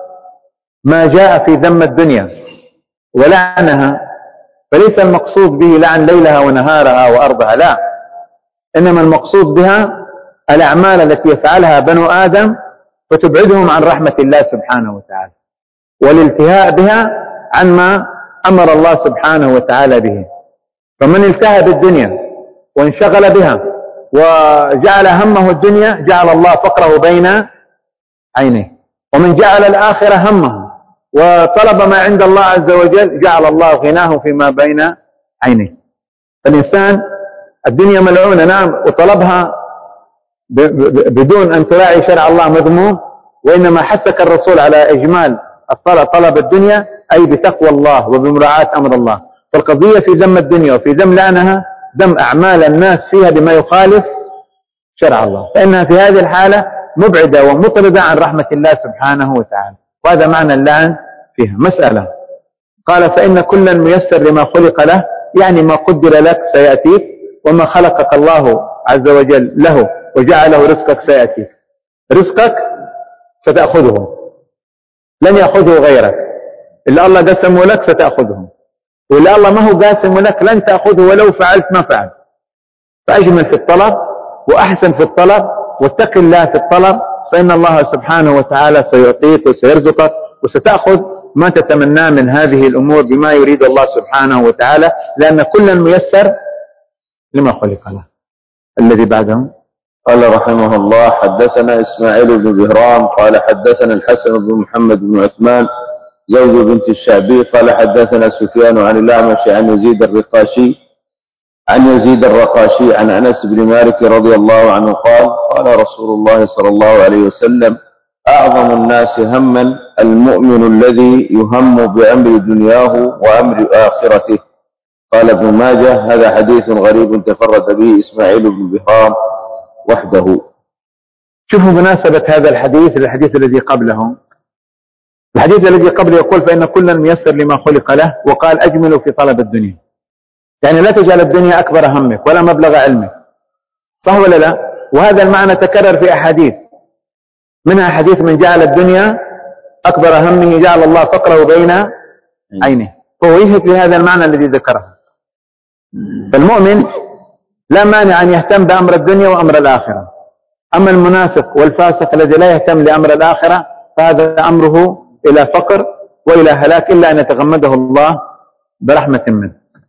ما جاء في ذم الدنيا ولعنها فليس المقصود به لعن ليلها ونهارها وأرضها، لا، إنما المقصود بها الأعمال التي يفعلها بنو آدم فتبعدهم عن رحمة الله سبحانه وتعالى، والالتهاء بها عن ما أمر الله سبحانه وتعالى به. فمن التهى بالدنيا وانشغل بها وجعل همه الدنيا جعل الله فقره بين عينيه، ومن جعل الآخرة همه وطلب ما عند الله عز وجل جعل الله غناه فيما بين عينيه. فالإنسان الدنيا ملعونة نعم، وطلبها بدون أن تراعي شرع الله مذموم، وإنما حثك الرسول على إجمال طلب الدنيا أي بتقوى الله وبمراعاة أمر الله. فالقضية في ذم الدنيا وفي ذم لعنها ذم أعمال الناس فيها بما يخالف شرع الله، فإنها في هذه الحالة مبعدة ومطردة عن رحمة الله سبحانه وتعالى، وهذا معنى اللعن فيها. مسألة قال فإن كلا ميسر لما خلق له، يعني ما قدر لك سيأتيك، وما خلقك الله عز وجل له وجعله رزقك سيأتيك. رزقك ستأخذه، لن يأخذه غيرك. اللي الله قسمه لك ستأخذه، واللي الله ما هو قاسمه لك لن تأخذه ولو فعلت ما فعلت. فأجمل في الطلب وأحسن في الطلب، واتق الله في الطلب، فإن الله سبحانه وتعالى سيعطيك وسيرزقك وستأخذ ما تتمناه من هذه الأمور بما يريد الله سبحانه وتعالى، لأن كل ميسر لما خلق له. الذي بعدهم قال رحمه الله: حدثنا إسماعيل بن بهرام قال حدثنا الحسن بن محمد بن عثمان زوج بنت الشعبي قال حدثنا سفيان عن الأعمش عن يزيد الرقاشي عن أنس بن مالك رضي الله عنه قال: قال رسول الله صلى الله عليه وسلم: أعظم الناس هما المؤمن الذي يهم بأمر دنياه وأمر آخرته. قال ابن ماجه: هذا حديث غريب تفرد به إسماعيل بن بهرام وحده. شوفوا مناسبة هذا الحديث للحديث الذي قبله. الحديث الذي قبله يقول: فإن كلا ميسر لما خلق له، وقال: أجملوا في طلب الدنيا. يعني لا تجعل الدنيا أكبر همك ولا مبلغ علمك، صح ولا لا؟ وهذا المعنى تكرر في أحاديث، منها حديث: من جعل الدنيا أكبر همه جعل الله فقره بين عينه. فهو يهت لهذا المعنى الذي ذكره. فالمؤمن لا مانع أن يهتم بأمر الدنيا وأمر الآخرة. أما المنافق والفاسق الذي لا يهتم لأمر الآخرة فهذا أمره إلى فقر وإلى هلاك، إلا أن يتغمده الله برحمة منه.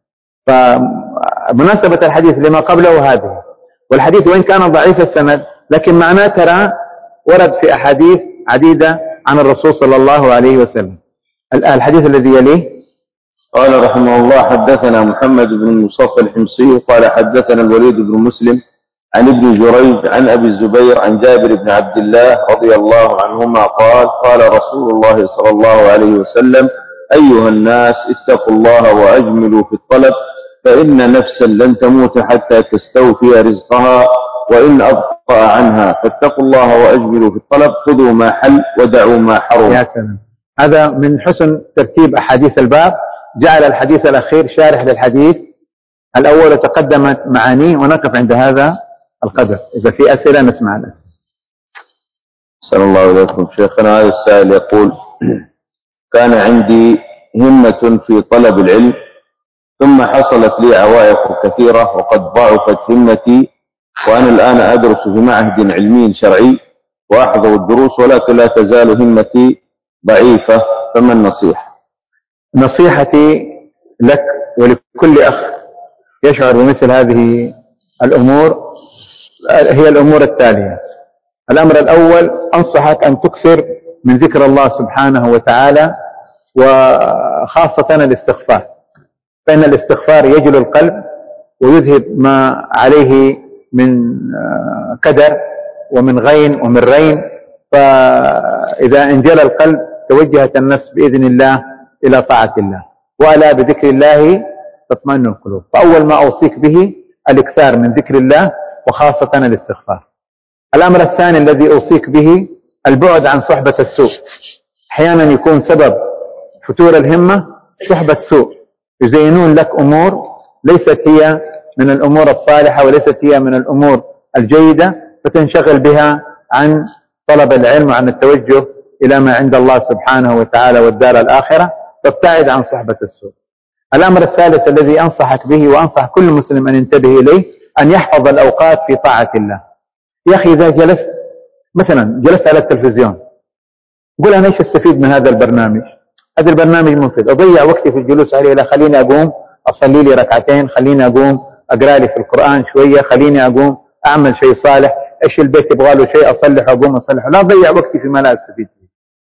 فمناسبة الحديث لما قبله هذه. والحديث وإن كان ضعيف السند لكن معناه ترى ورد في أحاديث عديدة عن الرسول صلى الله عليه وسلم. الحديث الذي يليه: قال رحمه الله: حدثنا محمد بن المصفى الحمصي قال حدثنا الوليد بن مسلم عن ابن جريج عن أبي الزبير عن جابر بن عبد الله رضي الله عنهما قال: قال رسول الله صلى الله عليه وسلم: أيها الناس اتقوا الله وأجملوا في الطلب، فإن نفسا لن تموت حتى تستوفي رزقها، وإن أبطأ عنها فاتقوا الله وأجملوا في الطلب، خذوا ما حل ودعوا ما حرم. يا سلام، هذا من حسن ترتيب أحاديث الباب. جعل الحديث الأخير شارح للحديث الأول وتقدمت معانيه، ونقف عند هذا القدر. إذا في أسئلة نسمع الأسئلة. صلى الله عليكم. شيخنا هذا السائل يقول: كان عندي همة في طلب العلم، ثم حصلت لي عوائق كثيرة وقد ضعفت همتي، وأنا الآن أدرس في معهد علمي شرعي وأحضر الدروس، ولكن لا تزال همتي ضعيفة، فما النصيحة؟ نصيحتي لك ولكل أخ يشعر بمثل هذه الأمور هي الأمور التالية. الأمر الأول: أنصحك أن تكثر من ذكر الله سبحانه وتعالى، وخاصة الاستغفار، فإن الاستغفار يجل القلب ويذهب ما عليه من كدر ومن غين ومن رين. فإذا انجل القلب توجهت النفس بإذن الله إلى طاعة الله، وألا بذكر الله تطمئن القلوب. فأول ما أوصيك به الإكثار من ذكر الله، وخاصة الاستغفار. الأمر الثاني الذي أوصيك به البعد عن صحبة السوء. أحيانا يكون سبب فتور الهمة صحبة سوء، يزينون لك أمور ليست هي من الأمور الصالحة وليست هي من الأمور الجيدة، فتنشغل بها عن طلب العلم وعن التوجه إلى ما عند الله سبحانه وتعالى والدار الآخرة، فابتعد عن صحبة السوء. الأمر الثالث الذي أنصحك به وأنصح كل مسلم أن ينتبه إليه: أن يحفظ الأوقات في طاعة الله. يا أخي إذا جلست مثلا على التلفزيون، قل أنا إيش أستفيد من هذا البرنامج؟ هذا البرنامج مفيد، أضيع وقتي في الجلوس عليه. لا، خليني أقوم أصلي لي ركعتين، خليني أقوم أقرأ لي في القرآن شوية، خليني أقوم أعمل شيء صالح. إيش البيت يبغى له شيء أصلح أقوم أصلح، لا أضيع وقتي فيما لا أستفيد فيه.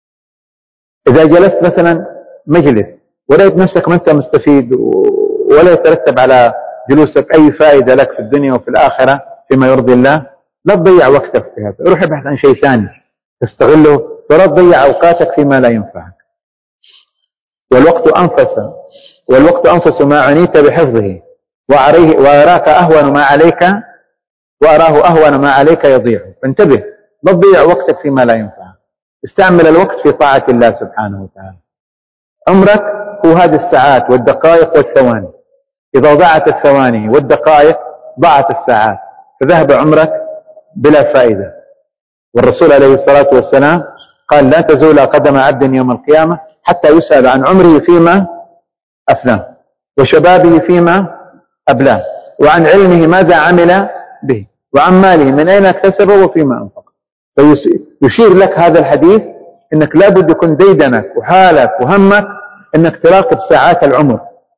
إذا جلست مثلا مجلس ورأيت نفسك ما أنت مستفيد ولا يترتب على جلوسك أي فائدة لك في الدنيا وفي الآخرة فيما يرضي الله، لا تضيع وقتك في هذا، روح ابحث عن شيء ثاني تستغله، ولا تضيع أوقاتك فيما لا ينفعك. والوقت أنفس ما عنيت بحفظه، وأراك أهون ما عليك وأراه أهون ما عليك يضيع. فانتبه، لا تضيع وقتك فيما لا ينفعك، استعمل الوقت في طاعة الله سبحانه وتعالى. عمرك هو هذه الساعات والدقائق والثواني، إذا ضاعت الثواني والدقائق ضاعت الساعات، فذهب عمرك بلا فائدة. والرسول عليه الصلاة والسلام قال: لا تزول قدم عبد يوم القيامة حتى يسأل عن عمره فيما أفناه، وشبابه فيما أبلاه، وعن علمه ماذا عمل به، وعن ماله من أين اكتسبه وفيما أنفق. فيشير لك هذا الحديث إنك لابد يكون ديدنك وحالك وهمك إنك تراقب ساعات العمر،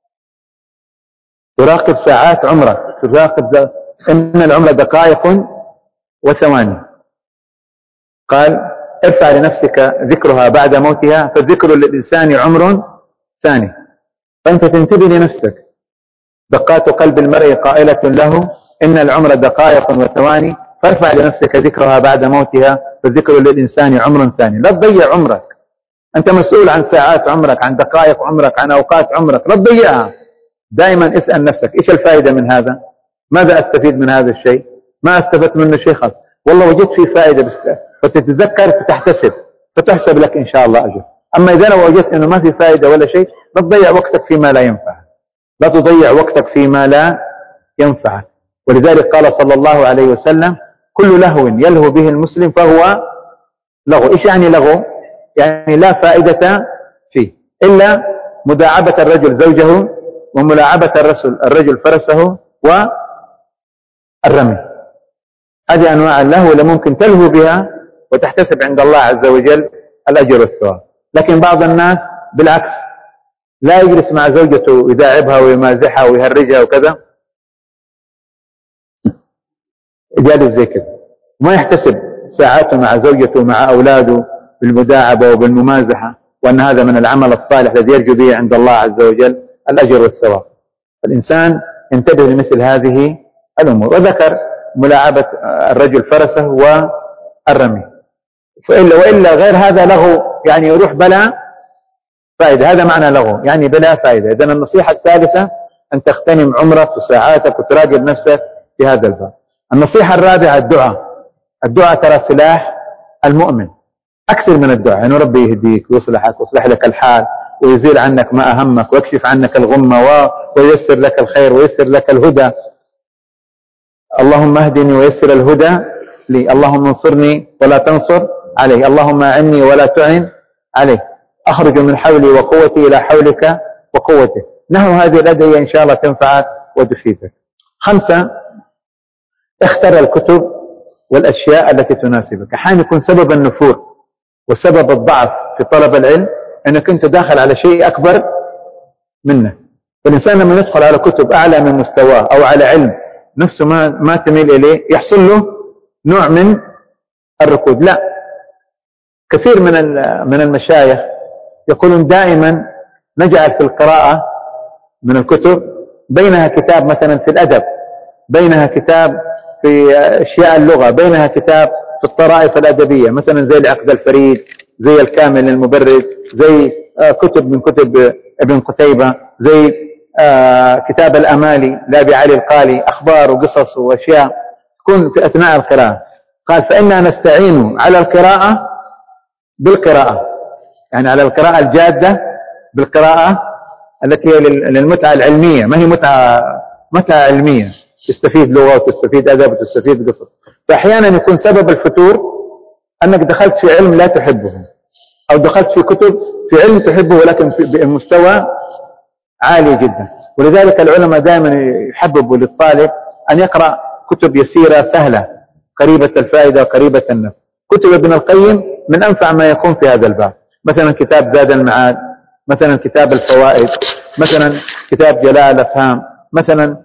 تراقب ساعات عمرك، تراقب إن العمر دقائق وثواني. قال: ارفع لنفسك ذكرها بعد موتها، فالذكر للإنسان عمر ثاني. فأنت تنتبه لنفسك، دقات قلب المرء قائلة له إن العمر دقائق وثواني، فارفع لنفسك ذكرها بعد موتها، فالذكر للإنسان عمر ثاني. لا تضيع عمرك، أنت مسؤول عن ساعات عمرك، عن دقائق عمرك، عن أوقات عمرك، لا تضيعها. دائما اسأل نفسك: إيش الفائدة من هذا؟ ماذا أستفيد من هذا الشيء؟ ما أستفدت منه شيء خالص، والله وجدت فيه فائدة بس، فتتذكر فتحتسب، فتحسب لك إن شاء الله أجر. أما إذا لو وجدت أنه ما في فائدة ولا شيء، لا تضيع وقتك فيما لا ينفع، لا تضيع وقتك فيما لا ينفع. ولذلك قال صلى الله عليه وسلم: كل لهو يلهو به المسلم فهو لغو. إيش يعني لغو؟ يعني لا فائدة فيه، إلا مداعبة الرجل زوجه، وملاعبة الرجل فرسه، والرمي. هذه أنواع اللهو اللي ممكن تلهو بها وتحتسب عند الله عز وجل الأجر والثواب. لكن بعض الناس بالعكس، لا يجلس مع زوجته يداعبها ويمازحها ويهرجها وكذا، جالس زي كده، وما يحتسب ساعاته مع زوجته ومع أولاده بالمداعبة وبالممازحة، وأن هذا من العمل الصالح الذي يرجو به عند الله عز وجل الأجر والثواب. الإنسان ينتبه لمثل هذه الأمور. وذكر ملاعبة الرجل فرسه والرمي. وإلا غير هذا لغو، يعني يروح بلا فائدة، هذا معنى لغو، يعني بلا فائدة. إذن النصيحة الثالثة أن تغتنم عمرك وساعاتك وتراقب نفسك في هذا الباب. النصيحة الرابعة الدعاء. الدعاء ترى سلاح المؤمن، أكثر من الدعاء، يعني ربي يهديك ويصلحك ويصلح لك الحال ويزيل عنك ما أهمك ويكشف عنك الغمة وييسر لك الخير وييسر لك الهدى. اللهم اهدني ويسر الهدى لي، اللهم انصرني ولا تنصر علي، اللهم أعني ولا تعن علي، أخرج من حولي وقوتي إلى حولك وقوته. نحو هذه الأدعية إن شاء الله تنفعك وتفيدك. 5: اختر الكتب والأشياء التي تناسبك. أحيانا يكون سبب النفور وسبب الضعف في طلب العلم أنك أنت داخل على شيء أكبر منه. فالإنسان لما يدخل على كتب أعلى من مستواه أو على علم نفسه ما تميل إليه، يحصل له نوع من الركود. لا، كثير من المشايخ يقولون دائما نجعل في القراءة من الكتب بينها كتاب مثلا في الأدب، بينها كتاب في أشياء اللغة، بينها كتاب في الطرائف الأدبية، مثلا زي العقد الفريد، زي الكامل المبرد، زي كتب من كتب ابن قتيبة، زي كتاب الأمالي لأبي علي القالي، أخبار وقصص وأشياء تكون في أثناء القراءة. قال: فإننا نستعين على القراءة بالقراءة، يعني على القراءة الجادة بالقراءة التي هي للمتعة العلمية، ما هي متعة علمية تستفيد لغة وتستفيد أدب وتستفيد قصص. فأحيانا يكون سبب الفتور أنك دخلت في علم لا تحبه، أو دخلت في كتب في علم تحبه ولكن بمستوى عالي جدا. ولذلك العلماء دائما يحببوا للطالب أن يقرأ كتب يسيرة سهلة قريبة الفائدة قريبة النفع. كتب ابن القيم من أنفع ما يكون في هذا الباب، مثلا كتاب زاد المعاد، مثلا كتاب الفوائد، مثلا كتاب جلاء الأفهام، مثلا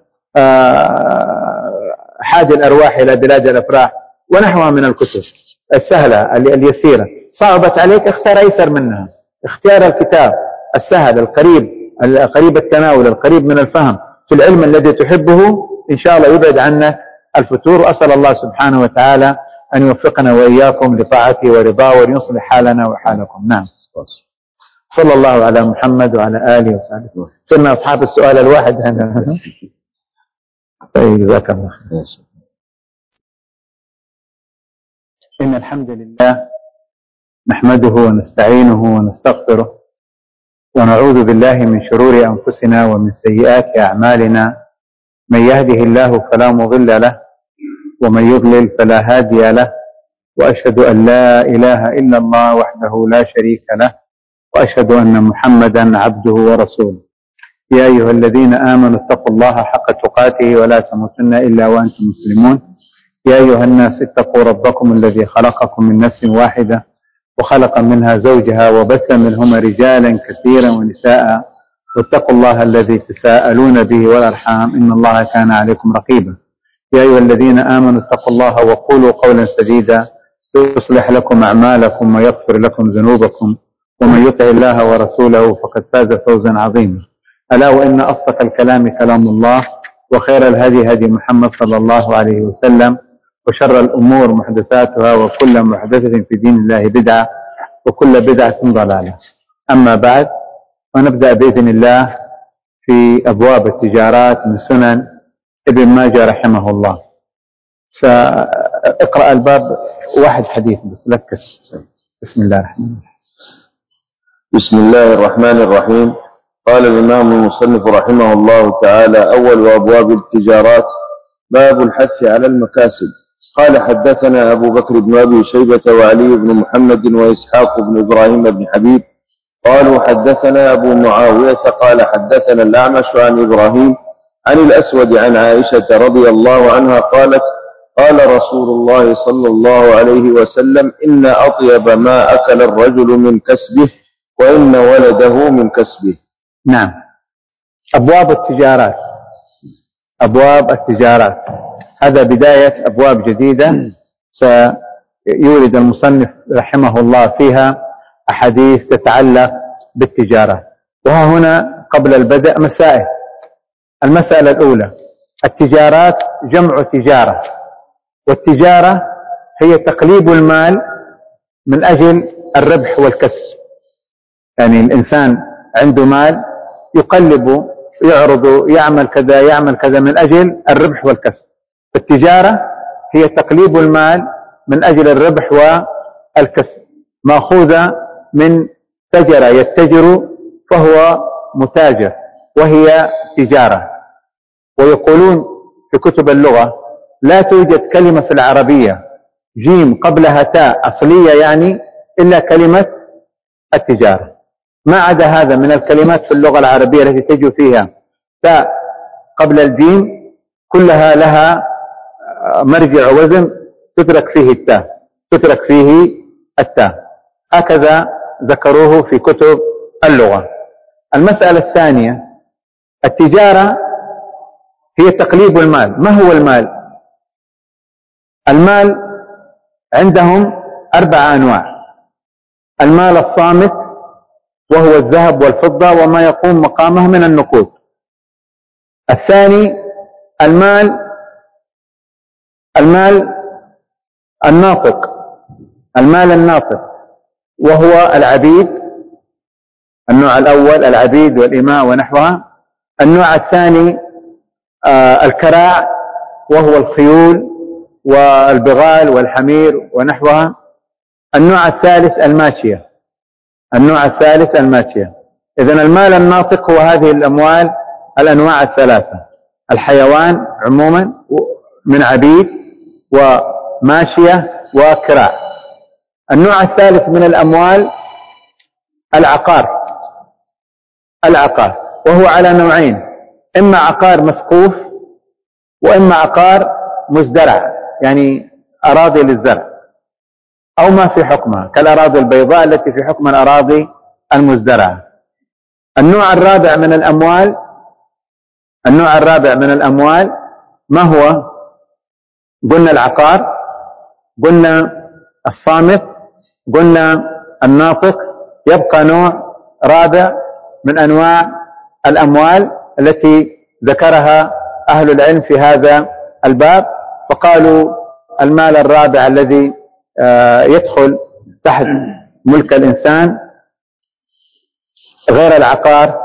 حاج الأرواح إلى بلاد الأفراح، ونحوها من الكتب السهلة اليسيرة. صعبت عليك، اختار أيسر منها، اختيار الكتاب السهل القريب التناول، القريب من الفهم في العلم الذي تحبه، إن شاء الله يبعد عنك الفتور. وأسأل الله سبحانه وتعالى أن يوفقنا وإياكم لطاعته ورضاه وأن يصلح حالنا وحالكم. نعم. صلى الله على محمد وعلى آله وصحبه. صرنا أصحاب السؤال الواحد هذا. طيب، جزاك الله خير. إن الحمد لله نحمده ونستعينه ونستغفره ونعوذ بالله من شرور أنفسنا ومن سيئات أعمالنا. من يهده الله فلا مضل له ومن يضلل فلا هادي له، وأشهد أن لا إله إلا الله وحده لا شريك له، وأشهد أن محمدا عبده ورسوله. يا أيها الذين آمنوا اتقوا الله حق تقاته ولا تموتن إلا وأنتم مسلمون. يا أيها الناس اتقوا ربكم الذي خلقكم من نفس واحدة وخلق منها زوجها وبث منهما رجالا كثيرا ونساء، واتقوا الله الذي تساءلون به والأرحام إن الله كان عليكم رقيبا. يا أيها الذين آمنوا اتقوا الله وقولوا قولا سديدا يصلح لكم أعمالكم ويغفر لكم ذنوبكم، ومن يطع الله ورسوله فقد فاز فوزا عظيما. ألا وإن أصدق الكلام كلام الله، وخير الهدي هدي محمد صلى الله عليه وسلم، وشر الأمور محدثاتها، وكل محدثة في دين الله بدعة، وكل بدعة ضلالة. أما بعد، ونبدأ بإذن الله في أبواب التجارات من سنن ابن ماجه رحمه الله. سأقرأ الباب واحد حديث بس ركز. بسم الله الرحمن الرحيم. بسم الله الرحمن الرحيم. قال الإمام المصنف رحمه الله تعالى: أول أبواب التجارات باب الحث على المكاسب. قال: حدثنا أبو بكر بن أبي شيبة وعلي بن محمد وإسحاق بن إبراهيم بن حبيب قالوا: حدثنا أبو معاوية قال: حدثنا الأعمش عن إبراهيم عن الأسود عن عائشة رضي الله عنها قالت: قال رسول الله صلى الله عليه وسلم: إن أطيب ما أكل الرجل من كسبه، وإن ولده من كسبه. نعم. أبواب التجارات. أبواب التجارات هذا بداية أبواب جديدة سيورد المصنف رحمه الله فيها أحاديث تتعلق بالتجارة. وها هنا قبل البدء مسائل. المسألة الأولى: التجارات جمع تجارة، والتجارة هي تقليب المال من أجل الربح والكسب. يعني الإنسان عنده مال يقلبه، يعرض، يعمل كذا يعمل كذا من أجل الربح والكسب. التجارة هي تقليب المال من أجل الربح والكسب، مأخوذة من تجر يتجر فهو متاجر، وهي تجارة. ويقولون في كتب اللغة: لا توجد كلمة في العربية جيم قبلها تاء أصلية يعني إلا كلمة التجارة. ما عدا هذا من الكلمات في اللغة العربية التي تجد فيها تاء قبل الجيم كلها لها مرجع وزن تترك فيه التاء، تترك فيه التاء. هكذا ذكروه في كتب اللغة. المسألة الثانية: التجارة هي تقليب المال. ما هو المال؟ المال عندهم 4 أنواع: المال الصامت وهو الذهب والفضة وما يقوم مقامه من النقود. الثاني المال الناطق، المال الناطق وهو العبيد. النوع الأول العبيد والإماء ونحوها. النوع الثاني الكراع وهو الخيول والبغال والحمير ونحوها. النوع الثالث الماشية. النوع الثالث الماشية. إذن المال الناطق هو هذه الأموال الأنواع الثلاثة: الحيوان عموما من عبيد وماشية وكراع. النوع الثالث من الأموال العقار، وهو على نوعين: إما عقار مسقوف، وإما عقار مزدرع يعني أراضي للزرع، أو ما في حكمها كالأراضي البيضاء التي في حكم الأراضي المزدرعة. النوع الرابع من الأموال ما هو؟ قلنا العقار، قلنا الصامت، قلنا الناطق. يبقى نوع رابع من أنواع الأموال التي ذكرها أهل العلم في هذا الباب، فقالوا المال الرابع الذي يدخل تحت ملك الإنسان غير العقار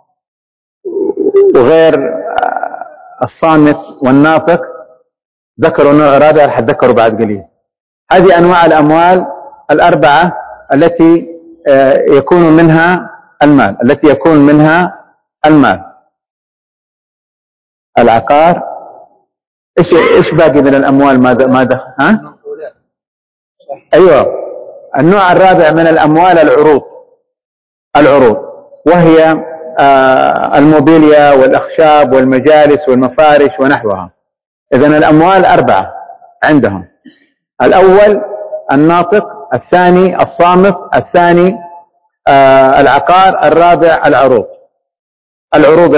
وغير الصامت والناطق، ذكروا نوع رابع رح ذكروا بعد قليل. هذه أنواع الأموال 4 التي يكون منها المال. العقار. ايش باقي من الاموال؟ ما دخل؟ ها؟ ايوه، النوع الرابع من الاموال العروض، وهي الموبيليا والأخشاب والمجالس والمفارش ونحوها. إذن الأموال 4 عندهم: الأول الناطق، الثاني الصامت، الثاني العقار، الرابع العروض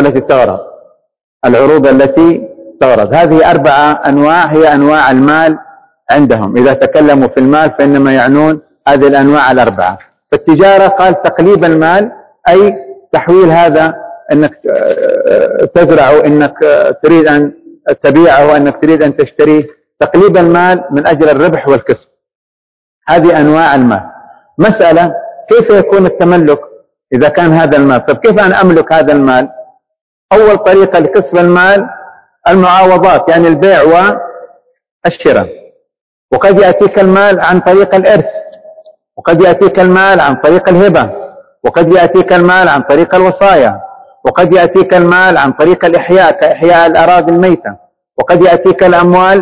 التي تغرض. هذه 4 أنواع هي أنواع المال عندهم. إذا تكلموا في المال فإنما يعنون هذه الأنواع 4. فالتجارة قال تقليب المال، أي تحويل هذا، أنك تزرعه، أنك تريد أن تبيعه، أنك تريد أن تشتريه، تقليب المال من أجل الربح والكسب. هذه أنواع المال. مسألة: كيف يكون التملك إذا كان هذا المال؟ طيب كيف أن أملك هذا المال؟ أول طريقة لكسب المال المعاوضات، يعني البيع والشراء. وقد يأتيك المال عن طريق الإرث، وقد يأتيك المال عن طريق الهبة، وقد يأتيك المال عن طريق الوصايا، وقد يأتيك المال عن طريق الإحياء كإحياء الأراضي الميتة، وقد يأتيك الأموال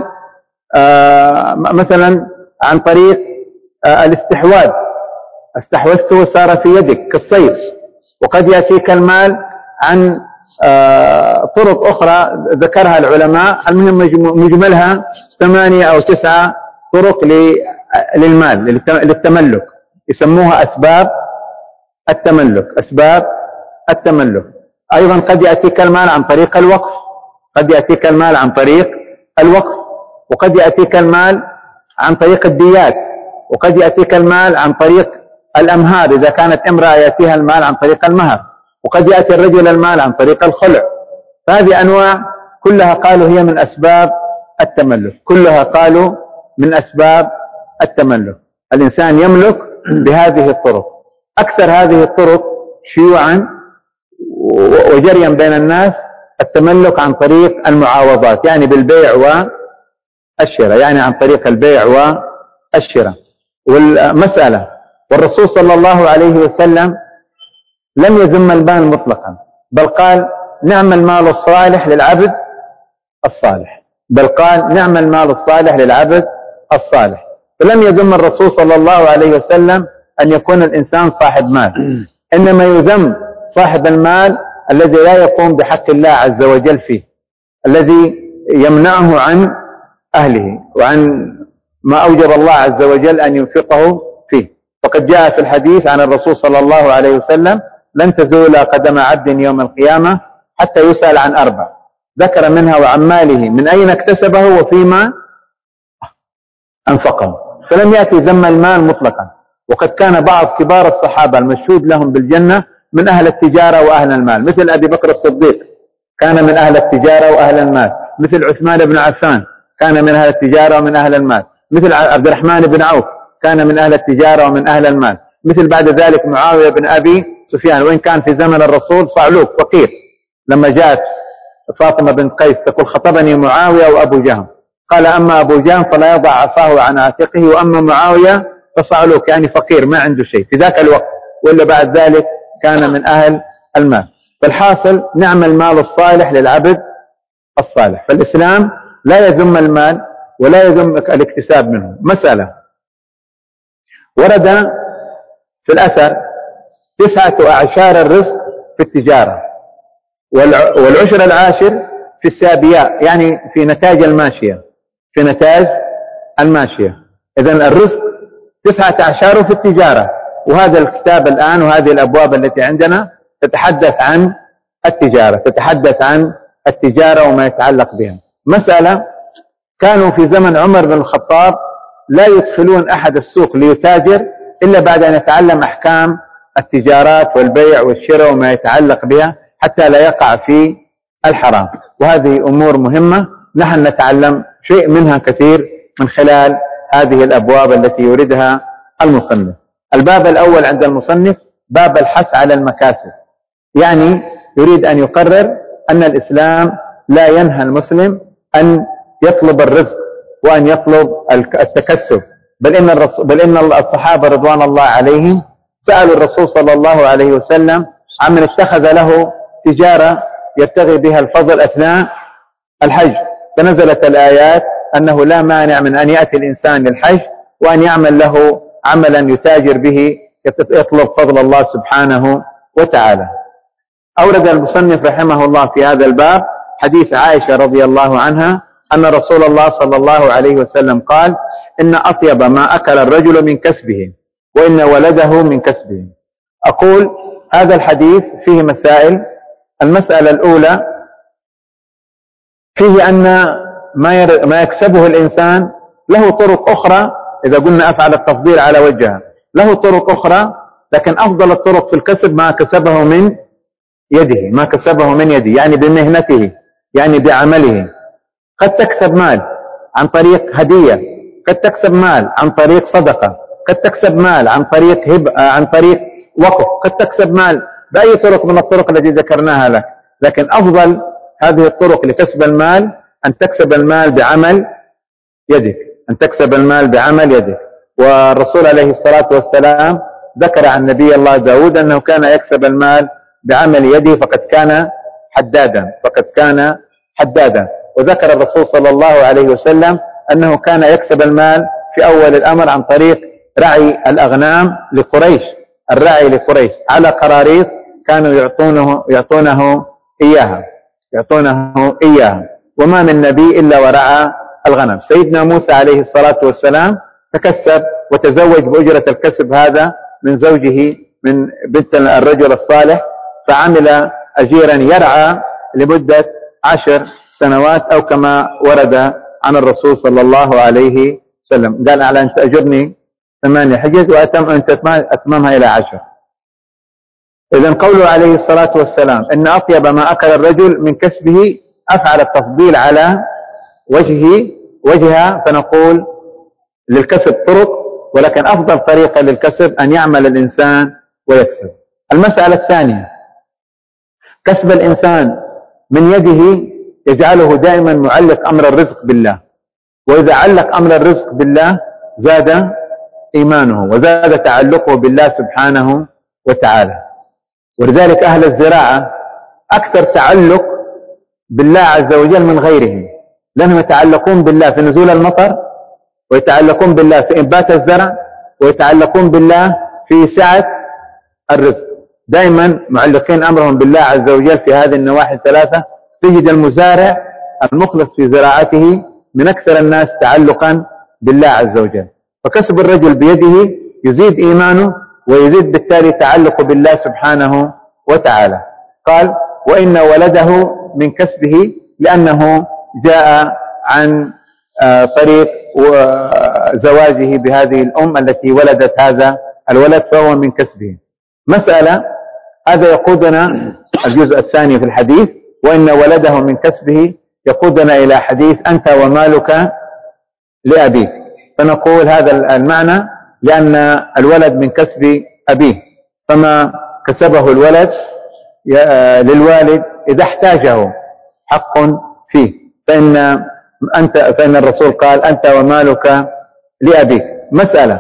مثلا عن طريق الاستحواذ، استحوذته صار في يدك كالصيد. وقد يأتيك المال عن طرق أخرى ذكرها العلماء، المهم مجملها 8 أو 9 طرق للمال للتملك، يسموها أسباب التملك. أيضا قد يأتيك المال عن طريق الوقف، وقد يأتيك المال عن طريق الديات، وقد يأتيك المال عن طريق الأمهار إذا كانت امرأة يأتيها المال عن طريق المهر، وقد يأتي الرجل المال عن طريق الخلع. فهذه أنواع كلها قالوا هي من أسباب التملك، الإنسان يملك بهذه الطرق. أكثر هذه الطرق شيوعا وجريا بين الناس التملك عن طريق المعاوضات، يعني بالبيع والشراء، يعني عن طريق البيع والشراء. والرسول صلى الله عليه وسلم لم يذم المال مطلقا، بل قال: نعم المال الصالح للعبد الصالح. فلم يذم الرسول صلى الله عليه وسلم أن يكون الإنسان صاحب مال، إنما يذم صاحب المال الذي لا يقوم بحق الله عز وجل فيه، الذي يمنعه عن أهله وعن ما أوجب الله عز وجل أن ينفقه فيه. فقد جاء في الحديث عن الرسول صلى الله عليه وسلم: لن تزول قدم عبد يوم القيامة حتى يسأل عن 4، ذكر منها وعن ماله من أين اكتسبه وفيما أنفقه. فلم يأتي ذم المال مطلقا. وقد كان بعض كبار الصحابة المشهود لهم بالجنة من أهل التجارة وأهل المال، مثل أبي بكر الصديق كان من أهل التجارة وأهل المال، مثل عثمان بن عفان كان من أهل التجارة ومن أهل المال، مثل عبد الرحمن بن عوف كان من أهل التجارة ومن أهل المال، مثل بعد ذلك معاوية بن أبي سفيان، وإن كان في زمن الرسول صعلوك فقير، لما جاءت فاطمة بن قيس تقول: خطبني معاوية وأبو جهم، قال: أما أبو جهم فلا يضع عصاه عن عاتقه، وأما معاوية فصعلوك، يعني فقير ما عنده شيء في ذاك الوقت، ولا بعد ذلك كان من أهل المال. فالحاصل: نعم المال الصالح للعبد الصالح. فالإسلام لا يذم المال ولا يذم الاكتساب منه. مسألة: ورد في الأثر 9 أعشار الرزق في التجارة، والعشر العاشر في السابياء، يعني في نتاج الماشية. إذن الرزق 9 أعشاره في التجارة. وهذا الكتاب الآن وهذه الأبواب التي عندنا تتحدث عن التجارة وما يتعلق بها. مسألة: كانوا في زمن عمر بن الخطاب لا يدخلون أحد السوق ليتاجر إلا بعد أن يتعلم أحكام التجارات والبيع والشراء وما يتعلق بها، حتى لا يقع في الحرام. وهذه أمور مهمة نحن نتعلم شيء منها كثير من خلال هذه الأبواب التي يوردها المصنف. الباب الأول عند المصنف باب الحث على المكاسب، يعني يريد أن يقرر أن الإسلام لا ينهى المسلم أن يطلب الرزق وأن يطلب التكسب، بل إن الصحابة رضوان الله عليهم سألوا الرسول صلى الله عليه وسلم عمن اتخذ له تجارة يبتغي بها الفضل أثناء الحج، فنزلت الآيات أنه لا مانع من أن يأتي الإنسان للحج وأن يعمل له عملا يتاجر به يطلب فضل الله سبحانه وتعالى. أورد المصنف رحمه الله في هذا الباب حديث عائشة رضي الله عنها أن رسول الله صلى الله عليه وسلم قال: إن أطيب ما أكل الرجل من كسبه وإن ولده من كسبه. أقول هذا الحديث فيه مسائل. المسألة الأولى فيه أن ما يكسبه الإنسان له طرق أخرى. إذا قلنا أفعل التفضيل على وجهها، له طرق أخرى، لكن أفضل الطرق في الكسب ما كسبه من يده، ما كسبه من يده يعني بمهنته، يعني بعمله. قد تكسب مال عن طريق هدية، قد تكسب مال عن طريق صدقة، قد تكسب مال عن طريق عن طريق وقف، قد تكسب مال بأي طرق من الطرق التي ذكرناها لك. لكن أفضل هذه الطرق لكسب المال أن تكسب المال بعمل يدك، أن تكسب المال بعمل يدك. والرسول عليه الصلاة والسلام ذكر عن نبي الله داود أنه كان يكسب المال بعمل يده فقد كان حدادا. وذكر الرسول صلى الله عليه وسلم أنه كان يكسب المال في أول الأمر عن طريق رعي الأغنام لقريش، الرعي لقريش على قراريط كانوا يعطونه إياها. وما من نبي إلا ورعى الغنم. سيدنا موسى عليه الصلاة والسلام تكسب وتزوج بأجرة الكسب هذا من زوجه من بنت الرجل الصالح، فعمل أجيرا يرعى لمدة 10 سنوات أو كما ورد عن الرسول صلى الله عليه وسلم، قال على أن تأجرني 8 حجج وأتممها إلى 10. إذن قوله عليه الصلاة والسلام إن أطيب ما أكل الرجل من كسبه أفعل التفضيل على وجهها، فنقول للكسب طرق، ولكن أفضل طريقة للكسب أن يعمل الإنسان ويكسب. المسألة الثانية كسب الإنسان من يده يجعله دائما معلق أمر الرزق بالله، وإذا علق أمر الرزق بالله زاد إيمانه وزاد تعلقه بالله سبحانه وتعالى. ولذلك أهل الزراعة أكثر تعلق بالله عز وجل من غيرهم، لأنهم يتعلقون بالله في نزول المطر، ويتعلقون بالله في إنبات الزرع، ويتعلقون بالله في سعة الرزق. دائما معلقين أمرهم بالله عز وجل في هذه النواحي الثلاثة. تجد المزارع المخلص في زراعته من أكثر الناس تعلقا بالله عز وجل. فكسب الرجل بيده يزيد إيمانه ويزيد بالتالي تعلق بالله سبحانه وتعالى. قال وإن ولده من كسبه، لأنه جاء عن طريق زواجه بهذه الأم التي ولدت هذا الولد، فهو من كسبه. مسألة هذا يقودنا الجزء الثاني في الحديث، وإن ولده من كسبه يقودنا إلى حديث أنت ومالك لأبيك. فنقول هذا المعنى لأن الولد من كسب أبيه، فما كسبه الولد للوالد إذا احتاجه حق فيه، فإن الرسول قال أنت ومالك لأبيك. مسألة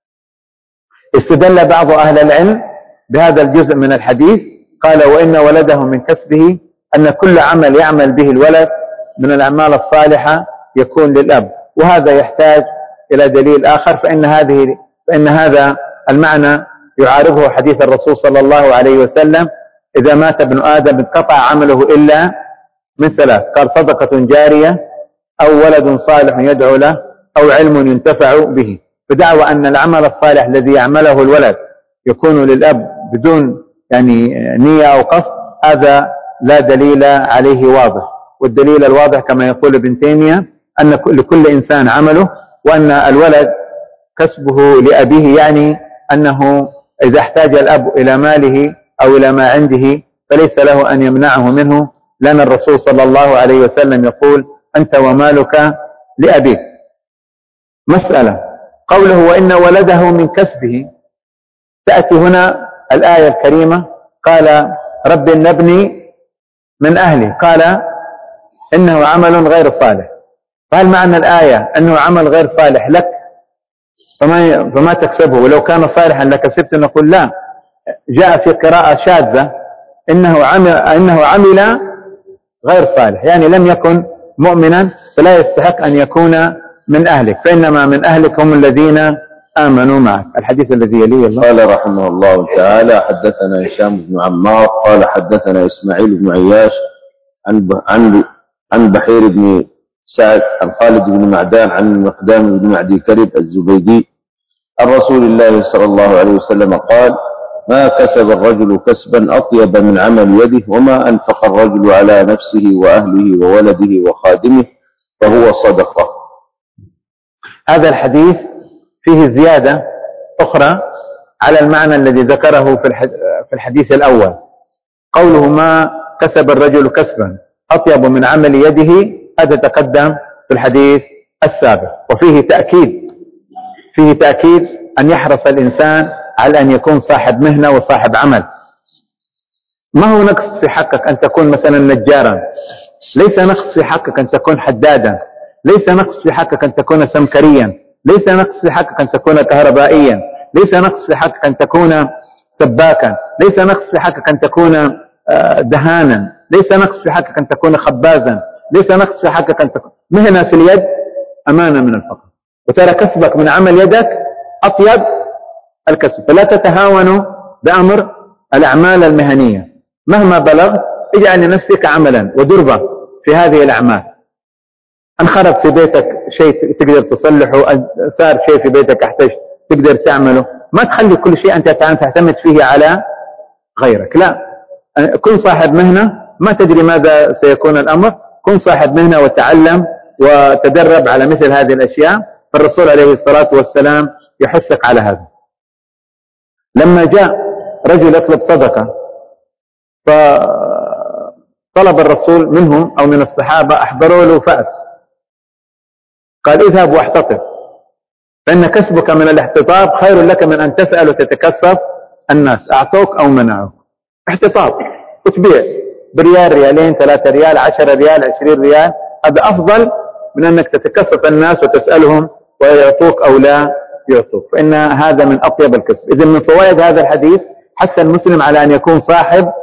استدل بعض أهل العلم بهذا الجزء من الحديث، قال وإن ولده من كسبه أن كل عمل يعمل به الولد من الأعمال الصالحة يكون للأب، وهذا يحتاج إلى دليل آخر، فإن هذا المعنى يعارضه حديث الرسول صلى الله عليه وسلم إذا مات ابن آدم انقطع عمله إلا من 3، قال صدقة جارية أو ولد صالح يدعو له أو علم ينتفع به. فدعوى أن العمل الصالح الذي يعمله الولد يكون للأب بدون نية أو قصد، هذا لا دليل عليه واضح. والدليل الواضح كما يقول ابن تيمية أن لكل إنسان عمله، وأن الولد كسبه لأبيه، يعني أنه إذا احتاج الأب إلى ماله أو إلى ما عنده فليس له أن يمنعه منه، لأن الرسول صلى الله عليه وسلم يقول أنت ومالك لأبيك. مسألة قوله وإن ولده من كسبه، تأتي هنا الآية الكريمة قال رب ابني من أهلي، قال إنه عمل غير صالح. فهل معنى الآية أنه عمل غير صالح لك فما تكسبه، ولو كان صالحا لكسبت؟ نقول لا، جاء في قراءة شاذة إنه عمل غير صالح، يعني لم يكن مؤمنا فلا يستحق أن يكون من أهلك، فإنما من أهلك هم الذين آمنوا معك. الحديث الذي يليه الله. قال رحمه الله تعالى: حدثنا هشام بن عمار قال حدثنا إسماعيل بن عياش عن بحير بن سعد عن خالد بن معدان عن المقدام بن معدي كرب الزبيدي عن رسول الله صلى الله عليه وسلم قال: ما كسب الرجل كسبا أطيب من عمل يده، وما أنفق الرجل على نفسه وأهله وولده وخادمه فهو صدقة. هذا الحديث فيه زيادة أخرى على المعنى الذي ذكره في الحديث الأول. قوله ما كسب الرجل كسبا أطيب من عمل يده، هذا تقدم في الحديث السابق، وفيه تأكيد أن يحرص الإنسان على أن يكون صاحب مهنة وصاحب عمل. ما هو نقص في حقك أن تكون مثلا نجارا، ليس نقص في حقك أن تكون حدادا، ليس نقص في حقك أن تكون سمكريا، ليس نقص في حقك أن تكون كهربائيا، ليس نقص في حقك أن تكون سباكا، ليس نقص في حقك أن تكون دهانا، ليس نقص في حقك أن تكون خبازا، ليس نقص في حقك أن تكون مهنة في اليد أمانة من الفقر، وترى كسبك من عمل يدك أطيب الكسب. فلا تتهاونوا بأمر الأعمال المهنية، مهما بلغت اجعل لنفسك عملا ودربة في هذه الأعمال. أن خرب في بيتك شيء تقدر تصلحه، أن صار شيء في بيتك احتاج تقدر تعمله، ما تخلي كل شيء أنت تعتمد فيه على غيرك، لا، كن صاحب مهنة، ما تدري ماذا سيكون الأمر، كن صاحب مهنة وتعلم وتدرب على مثل هذه الأشياء. فالرسول عليه الصلاة والسلام يحثك على هذا. لما جاء رجل يطلب صدقة فطلب الرسول منهم أو من الصحابة أحضروا له فأس، قال اذهب واحتطب، فإن كسبك من الاحتطاب خير لك من أن تسأل وتتكسف الناس أعطوك أو منعوك. احتطاب وتبيع بريال، ريالين، 3 ريال، 10 ريال، 20 ريال، هذا أفضل من أنك تتكسف الناس وتسألهم ويعطوك أو لا يعطوك، فإن هذا من أطيب الكسب. إذن من فوائد هذا الحديث حث المسلم على أن يكون صاحب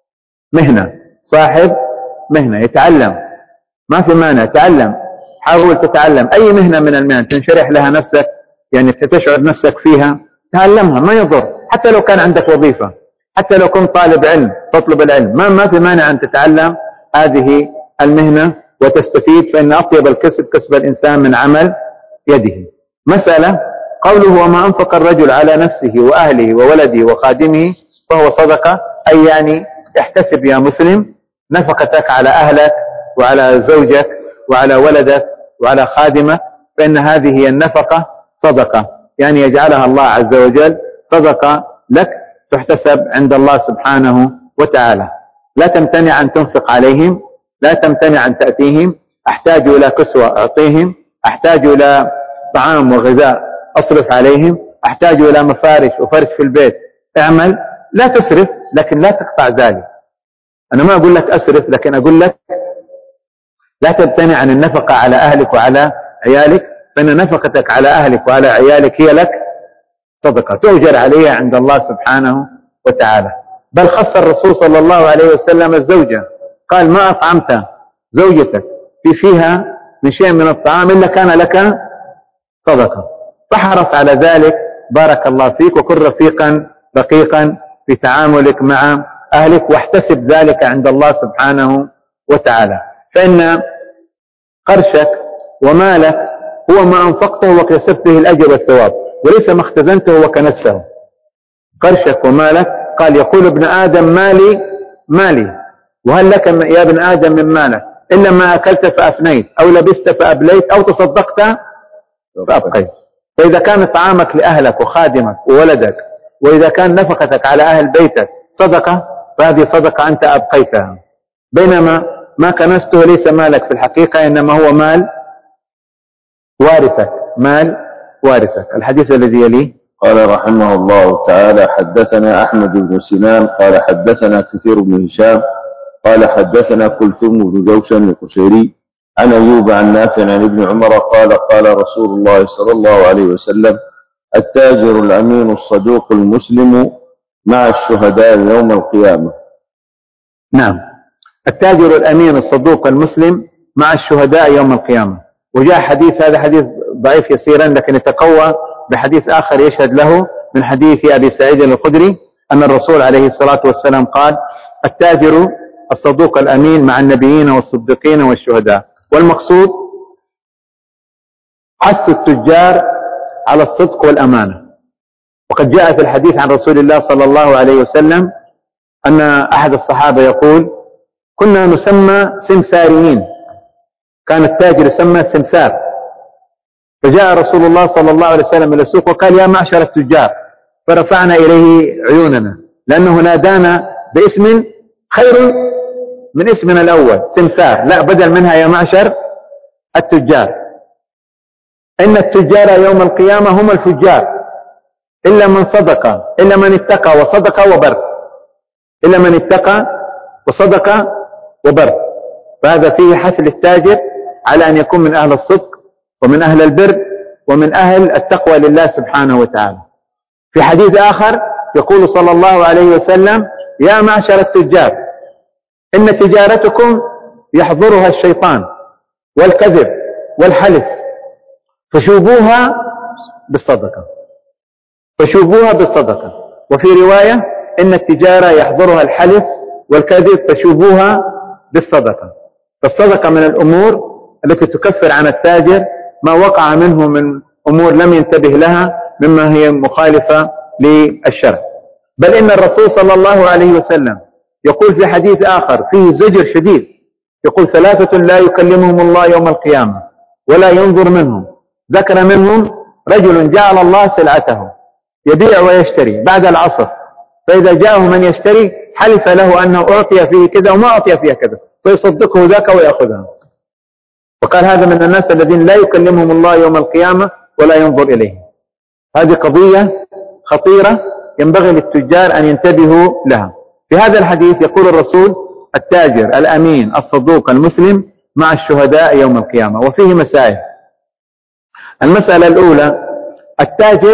مهنة يتعلم، ما في مانع، تعلم، حاول تتعلم أي مهنة من المهن تنشرح لها نفسك، يعني تشعر نفسك فيها، تعلمها ما يضر، حتى لو كان عندك وظيفة، حتى لو كنت طالب علم تطلب العلم، ما في مانع أن تتعلم هذه المهنة وتستفيد، فإن أطيب الكسب كسب الإنسان من عمل يده. مسألة قوله وما أنفق الرجل على نفسه وأهله وولده وخادمه فهو صدقة، أي يعني احتسب يا مسلم نفقتك على أهلك وعلى زوجك وعلى ولدك وعلى خادمك، فإن هذه هي النفقة صدقة، يعني يجعلها الله عز وجل صدقة لك تحتسب عند الله سبحانه وتعالى. لا تمتنع أن تنفق عليهم، لا تمتنع أن تأتيهم، أحتاج إلى كسوة أعطيهم، أحتاج إلى طعام وغذاء أصرف عليهم، أحتاج إلى مفارش وفرش في البيت اعمل، لا تسرف لكن لا تقطع ذلك. أنا ما أقول لك أسرف، لكن أقول لك لا تمتنع عن النفقة على أهلك وعلى عيالك، فإن نفقتك على أهلك وعلى عيالك هي لك صدقة تؤجر عليها عند الله سبحانه وتعالى. بل خص الرسول صلى الله عليه وسلم الزوجة، قال ما أطعمت زوجتك فيها من شيء من الطعام إلا كان لك صدقة، فاحرص على ذلك بارك الله فيك، وكن رفيقا رقيقا في تعاملك مع أهلك، واحتسب ذلك عند الله سبحانه وتعالى، فإن قرشك ومالك هو ما أنفقته وكسبت به الأجر والثواب، وليس ما اختزنته وكنسته. قرشك ومالك، قال يقول ابن آدم مالي، وهل لك يا ابن آدم من مالك إلا ما أكلت فأفنيت أو لبست فأبليت أو تصدقت فأبقيت. فإذا كان طعامك لأهلك وخادمك وولدك، وإذا كان نفقتك على أهل بيتك صدقة، فهذه صدقة أنت أبقيتها، بينما ما كنسته ليس مالك في الحقيقة، إنما هو مال وارثك. الحديث الذي يليه. قال رحمه الله تعالى حدثنا أحمد بن سنان قال حدثنا كثير بن هشام قال حدثنا كلثوم بن جوشن القشيري عن أيوب عن نافع عن ابن عمر قال قال رسول الله صلى الله عليه وسلم التاجر الأمين الصدوق المسلم مع الشهداء يوم القيامة. نعم، التاجر الأمين الصدوق المسلم مع الشهداء يوم القيامة. وجاء حديث، هذا حديث ضعيف يسيرا لكن يتقوى بحديث آخر يشهد له من حديث أبي سعيد الخدري أن الرسول عليه الصلاة والسلام قال: التاجر الصدوق الأمين مع النبيين والصديقين والشهداء. والمقصود حث التجار على الصدق والأمانة. وقد جاء في الحديث عن رسول الله صلى الله عليه وسلم أن أحد الصحابة يقول: كنا نسمى سمساريين، كان التاجر يسمى سمسار. فجاء رسول الله صلى الله عليه وسلم إلى السوق وقال: يا معشر التجار، فرفعنا إليه عيوننا لأنه نادانا باسم خير من اسمنا الأول سمسار، لا بدل منها يا معشر التجار. إن التجار يوم القيامة هم الفجار إلا من صدق، إلا من اتقى وصدق وبر، إلا من اتقى وصدق وبر. فهذا فيه حث التاجر على أن يكون من أهل الصدق ومن أهل البر ومن أهل التقوى لله سبحانه وتعالى. في حديث آخر يقول صلى الله عليه وسلم: يا معشر التجار، إن تجارتكم يحضرها الشيطان والكذب والحلف، فشوبوها بالصدقة، فشوبوها بالصدقة. وفي رواية: إن التجارة يحضرها الحلف والكذب، فشوبوها بالصدقة. فالصدقة من الأمور التي تكفر عن التاجر ما وقع منه من أمور لم ينتبه لها مما هي مخالفة للشرع. بل إن الرسول صلى الله عليه وسلم يقول في حديث آخر فيه زجر شديد، يقول: ثلاثة لا يكلمهم الله يوم القيامة ولا ينظر منهم. ذكر منهم: رجل جعل الله سلعته يبيع ويشتري بعد العصر، فإذا جاءه من يشتري حلف له أنه أعطي فيه كذا وما أعطي فيه كذا، فيصدقه ذاك ويأخذها. وقال: هذا من الناس الذين لا يكلمهم الله يوم القيامة ولا ينظر إليهم. هذه قضية خطيرة ينبغي للتجار أن ينتبهوا لها. في هذا الحديث يقول الرسول: التاجر الأمين الصدوق المسلم مع الشهداء يوم القيامة. وفيه مسائل. المسألة الأولى: التاجر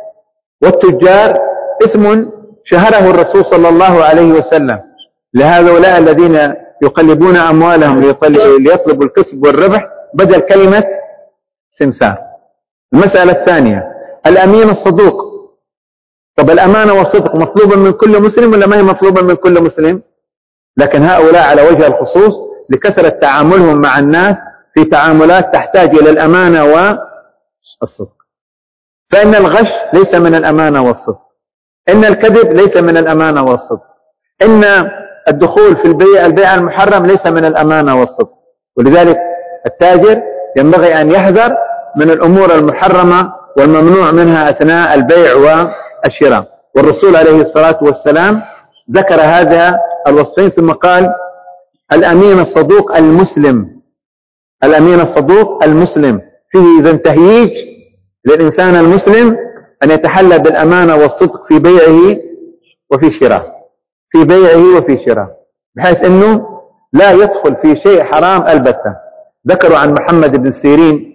والتجار اسم شهره الرسول صلى الله عليه وسلم لهؤلاء الذين يقلبون أموالهم ليطلبوا الكسب والربح بدل كلمة سمسار. المسألة الثانية: الأمين الصدوق. طب الأمانة والصدق مطلوبة من كل مسلم ولا ما هي مطلوبة من كل مسلم؟ لكن هؤلاء على وجه الخصوص لكثرة تعاملهم مع الناس في تعاملات تحتاج إلى الأمانة والصدق. فإن الغش ليس من الأمانة والصدق، إن الكذب ليس من الأمانة والصدق، إن الدخول في البيع المحرم ليس من الأمانة والصدق. ولذلك التاجر ينبغي أن يحذر من الأمور المحرمة والممنوع منها أثناء البيع والشراء. والرسول عليه الصلاة والسلام ذكر هذا الوصفين ثم قال: الأمين الصدوق المسلم. الأمين الصدوق المسلم فيه إذن تهييج للإنسان المسلم أن يتحلى بالأمانة والصدق في بيعه وفي شراء، في بيعه وفي شراء، بحيث أنه لا يدخل في شيء حرام البتة. ذكروا عن محمد بن سيرين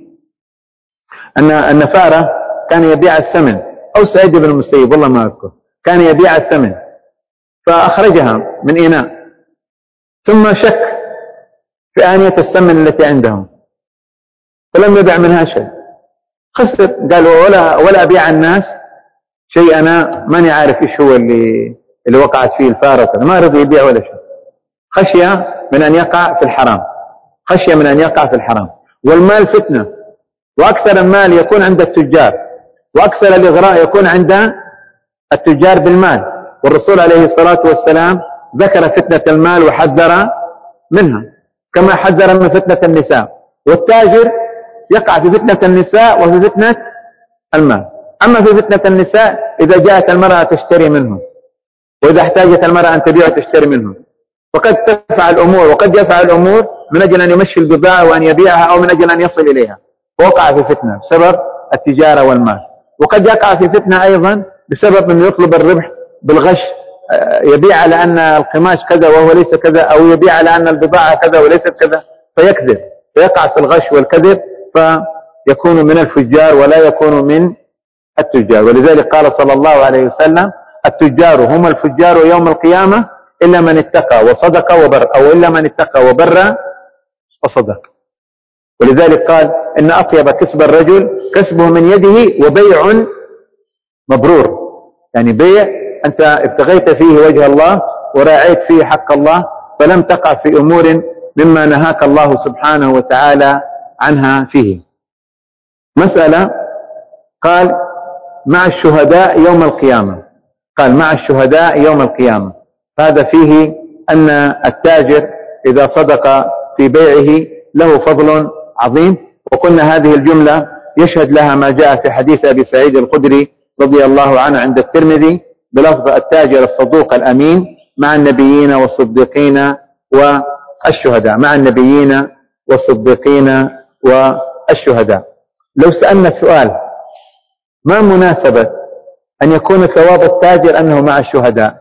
أن فارة كان يبيع الثمن، أو سعيد بن المسيب والله ما أذكر، كان يبيع الثمن فأخرجها من إناء ثم شك في آنية الثمن التي عندهم فلم يبيع منها شيء، خسر. قال: ولا أبيع الناس شيء أنا ماني عارف إيش هو اللي وقعت فيه الفارة، ما رضي يبيع ولا شيء، خشية من أن يقع في الحرام، خشية من أن يقع في الحرام. والمال فتنة، وأكثر المال يكون عند التجار، وأكثر الإغراء يكون عند التجار بالمال. والرسول عليه الصلاة والسلام ذكر فتنة المال وحذر منها كما حذر من فتنة النساء. والتاجر يقع في فتنة النساء وفي فتنة المال. أما في فتنة النساء إذا جاءت المرأة تشتري منه، وإذا احتاجت المرأة أن تبيع تشتري منه، وقد تفعل الأمور وقد يفعل الأمور من أجل أن يمشي البضاعة وأن يبيعها أو من أجل أن يصل إليها، ووقع في فتنة بسبب التجارة والمال. وقد يقع في فتنة أيضا بسبب أنه يطلب الربح بالغش، يبيع على أن القماش كذا وهو ليس كذا، أو يبيع على أن البضاعة كذا وليست كذا، فيكذب، فيقع في الغش والكذب، فيكون من الفجار ولا يكون من التجار. ولذلك قال صلى الله عليه وسلم: التجار هم الفجار يوم القيامة إلا من اتقى وصدق وبر، أو إلا من اتقى وبر وصدق. ولذلك قال إن أطيب كسب الرجل كسبه من يده وبيع مبرور، يعني بيع أنت ابتغيت فيه وجه الله وراعيت فيه حق الله، فلم تقع في أمور مما نهاك الله سبحانه وتعالى عنها فيه. مسألة قال مع الشهداء يوم القيامة، قال مع الشهداء يوم القيامة، هذا فيه أن التاجر إذا صدق في بيعه له فضل عظيم. وقلنا هذه الجملة يشهد لها ما جاء في حديث أبي سعيد الخدري رضي الله عنه عند الترمذي بلفظ التاجر الصدوق الأمين مع النبيين والصديقين والشهداء، مع النبيين والصديقين والشهداء. لو سألنا سؤال ما مناسبة أن يكون ثواب التاجر أنه مع الشهداء؟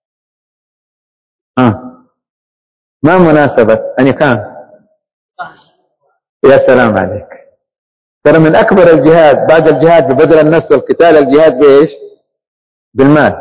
ما مناسبة أن يكون؟ يا سلام عليك، ترى من أكبر الجهاد بعد الجهاد ببذل النفس والقتال الجهاد بإيش؟ بالمال.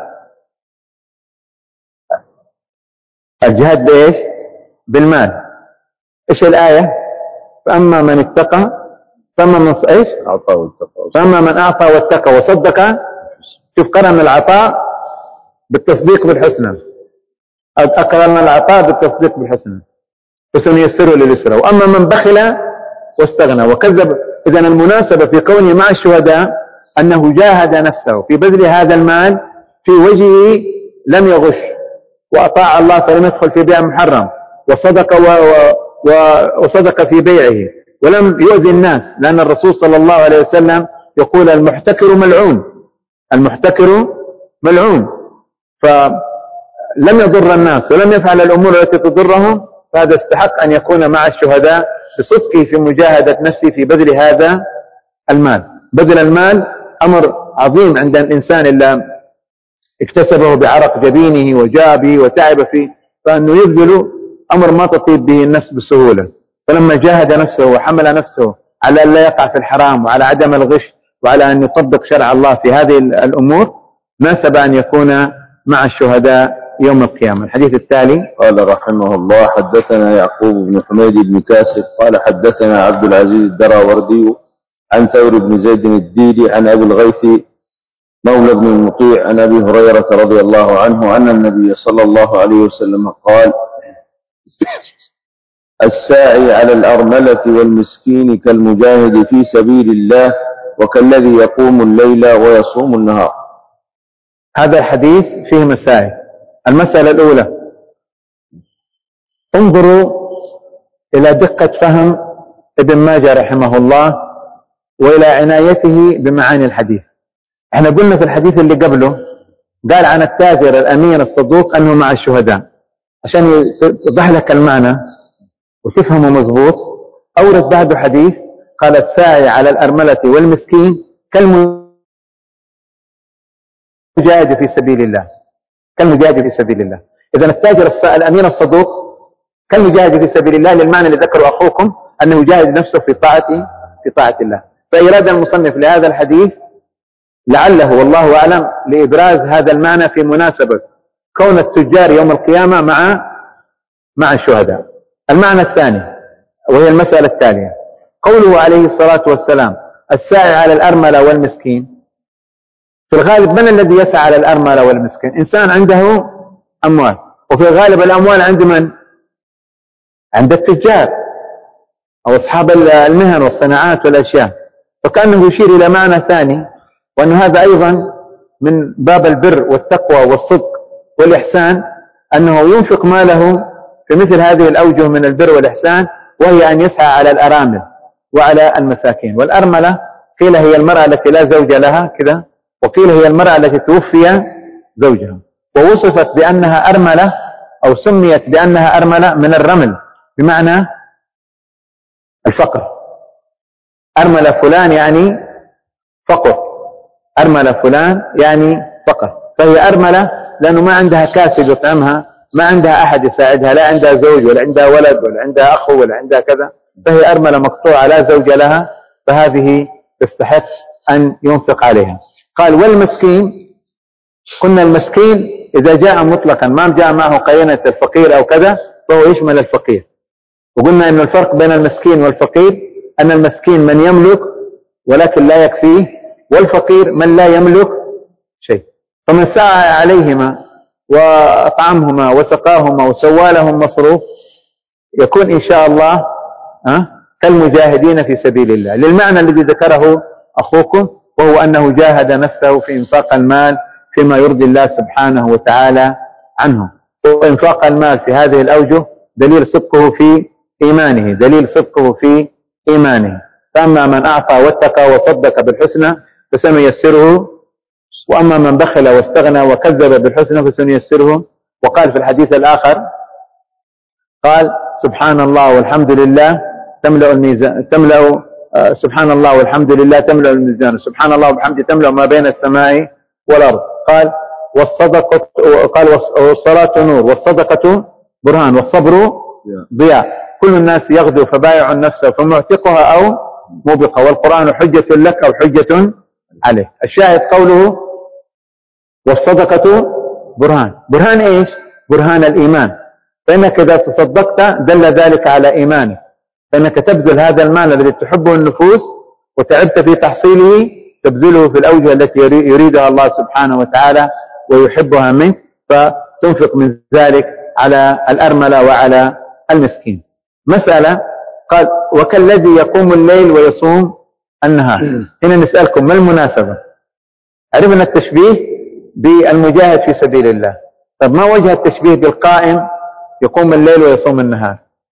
الجهاد بإيش؟ بالمال. إيش الآية؟ فأما من اتقى فأما من إيش؟ فأما من أعطى واتقى وصدق. شوف قرن العطاء بالتصديق بالحسنى، أقرن العطاء بالتصديق بالحسنى فسنيسره لليسرى. وأما من بخل واستغنى وكذب. إذن المناسبة في كونه مع الشهداء أنه جاهد نفسه في بذل هذا المال في وجهه، لم يغش وأطاع الله فلم يدخل في بيع محرم، وصدق في بيعه ولم يؤذي الناس، لأن الرسول صلى الله عليه وسلم يقول المحتكر ملعون، المحتكر ملعون، فلم يضر الناس ولم يفعل الأمور التي تضرهم، فهذا استحق أن يكون مع الشهداء بصدقه في مجاهدة نفسه في بذل هذا المال. بذل المال أمر عظيم عند الإنسان إلا اكتسبه بعرق جبينه وجاء به وتعب فيه، فأنه يبذل أمر ما تطيب به النفس بسهولة. فلما جاهد نفسه وحمل نفسه على أن لا يقع في الحرام وعلى عدم الغش وعلى أن يطبق شرع الله في هذه الأمور، ناسب أن يكون مع الشهداء يوم القيامة. الحديث التالي قال رحمه الله حدثنا يعقوب بن حميد بن كاسب قال حدثنا عبد العزيز الدراوردي عن ثور بن زيد الديلي عن أبي الغيث مولى بن المطيع عن أبي هريرة رضي الله عنه أن النبي صلى الله عليه وسلم قال الساعي على الأرملة والمسكين كالمجاهد في سبيل الله وكالذي يقوم الليل ويصوم النهار. هذا الحديث فيه مسائل. المسألة الأولى، انظروا إلى دقة فهم ابن ماجه رحمه الله وإلى عنايته بمعاني الحديث. احنا قلنا في الحديث اللي قبله قال عن التاجر الأمين الصدوق أنه مع الشهداء، عشان يوضح لك المعنى وتفهمه مضبوط. أورد بعده حديث قال الساعي على الأرملة والمسكين كالمجاهد في سبيل الله، كالمجاهد في سبيل الله. إذن التاجر الأمين الصدوق كالمجاهد في سبيل الله للمعنى اللي ذكره أخوكم أنه يجاهد نفسه في طاعة الله. فإراد المصنف لهذا الحديث لعله والله أعلم لإبراز هذا المعنى في مناسبة كون التجار يوم القيامة مع الشهداء. المعنى الثاني وهي المسألة التالية، قوله عليه الصلاة والسلام الساعي على الأرملة والمسكين. في الغالب من الذي يسعى على الأرملة والمسكين؟ إنسان عنده أموال، وفي الغالب الأموال عند من؟ عند التجار أو أصحاب المهن والصناعات والأشياء. فكأنه يشير إلى معنى ثاني، وأن هذا أيضا من باب البر والتقوى والصدق والإحسان، أنه ينفق ماله في مثل هذه الأوجه من البر والإحسان، وهي أن يسعى على الأرامل وعلى المساكين. والأرملة قيل هي المرأة التي لا زوج لها كذا، وقيل هي المرأة التي توفي زوجها، ووصفت بأنها أرملة أو سميت بأنها أرملة من الرمل بمعنى الفقر. أرملة فلان يعني فقر، أرملة فلان يعني فقر، فهي أرملة لأنه ما عندها كاسب يطعمها، ما عندها أحد يساعدها، لا عندها زوج ولا عندها ولد ولا عندها أخ ولا عندها كذا، فهي أرملة مقطوعة لا زوج لها، فهذه تستحق أن ينفق عليها. قال والمسكين، قلنا المسكين إذا جاء مطلقا ما جاء معه قرينة الفقير أو كذا فهو يشمل الفقير، وقلنا أن الفرق بين المسكين والفقير أن المسكين من يملك ولكن لا يكفيه، والفقير من لا يملك شيء. فمن سعى عليهما وأطعمهما وسقاهما وسوى لهم مصروف يكون إن شاء الله كالمجاهدين في سبيل الله، للمعنى الذي ذكره أخوكم، وهو أنه جاهد نفسه في إنفاق المال فيما يرضي الله سبحانه وتعالى عنه. وإنفاق المال في هذه الأوجه دليل صدقه في إيمانه، دليل صدقه في إيمانه. فأما من أعطى واتقى وصدق بالحسنى فسنيسره، وأما من بخل واستغنى وكذب بالحسنى فسنيسره. وقال في الحديث الآخر قال سبحان الله والحمد لله تملأ الميزان، سبحان الله والحمد لله تملأ الميزان، سبحان الله وبحمده تملأ ما بين السماء والأرض. قال والصلاة نور والصدقة برهان والصبر ضياء، كل الناس يغدو فبايع نفسه فمعتقها أو موبقها، والقرآن حجة لك أو حجة عليه. الشاهد قوله والصدقة برهان. برهان إيش؟ برهان الإيمان، فإنك إذا تصدقت دل ذلك على إيمانك، فإنك تبذل هذا المال الذي تحبه النفوس وتعبت في تحصيله تبذله في الأوجه التي يريدها الله سبحانه وتعالى ويحبها منك، فتنفق من ذلك على الأرملة وعلى المسكين. مسألة قال وكالذي يقوم الليل ويصوم النهار. هنا نسألكم ما المناسبة؟ عرفنا التشبيه بالمجاهد في سبيل الله، طب ما وجه التشبيه بالقائم يقوم الليل ويصوم النهار؟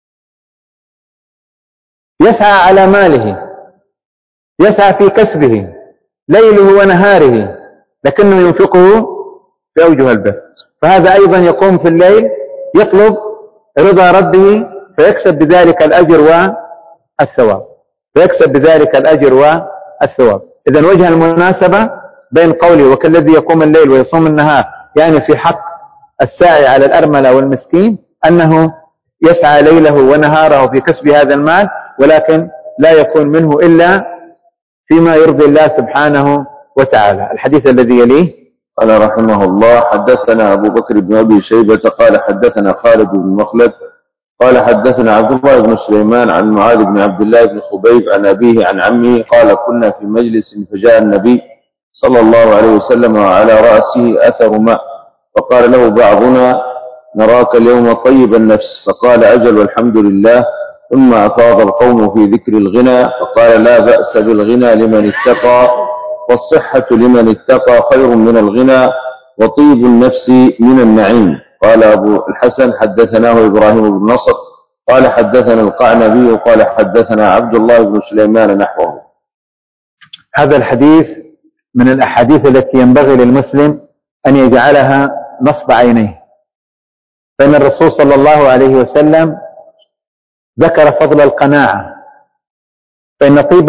يسعى على ماله، يسعى في كسبه ليله ونهاره، لكنه ينفقه في أوجه البر. فهذا أيضا يقوم في الليل يطلب رضا ربه فيكسب بذلك الأجر والثواب، فيكسب بذلك الأجر والثواب. إذن وجه المناسبة بين قوله وكالذي يقوم الليل ويصوم النهار، يعني في حق الساعي على الأرملة والمسكين أنه يسعى ليله ونهاره في كسب هذا المال، ولكن لا يكون منه إلا فيما يرضي الله سبحانه وتعالى. الحديث الذي يليه قال رحمه الله حدثنا أبو بكر بن أبي شيبة قال حدثنا خالد بن مخلد قال حدثنا عبد الله بن سليمان عن معاذ بن عبد الله بن خبيب عن أبيه عن عمه قال كنا في مجلس فجاء النبي صلى الله عليه وسلم وعلى رأسه أثر ماء، فقال له بعضنا نراك اليوم طيب النفس، فقال أجل والحمد لله. ثم أفاض القوم في ذكر الغنى فقال لا بأس بالغنى لمن اتقى، والصحة لمن اتقى خير من الغنى، وطيب النفس من النعيم. قال أبو الحسن حدثناه إبراهيم بن نصر قال حدثنا القعنبي قال حدثنا عبد الله بن سليمان نحوه. هذا الحديث من الأحاديث التي ينبغي للمسلم أن يجعلها نصب عينيه، فإن الرسول صلى الله عليه وسلم ذكر فضل القناعة، فإن طيب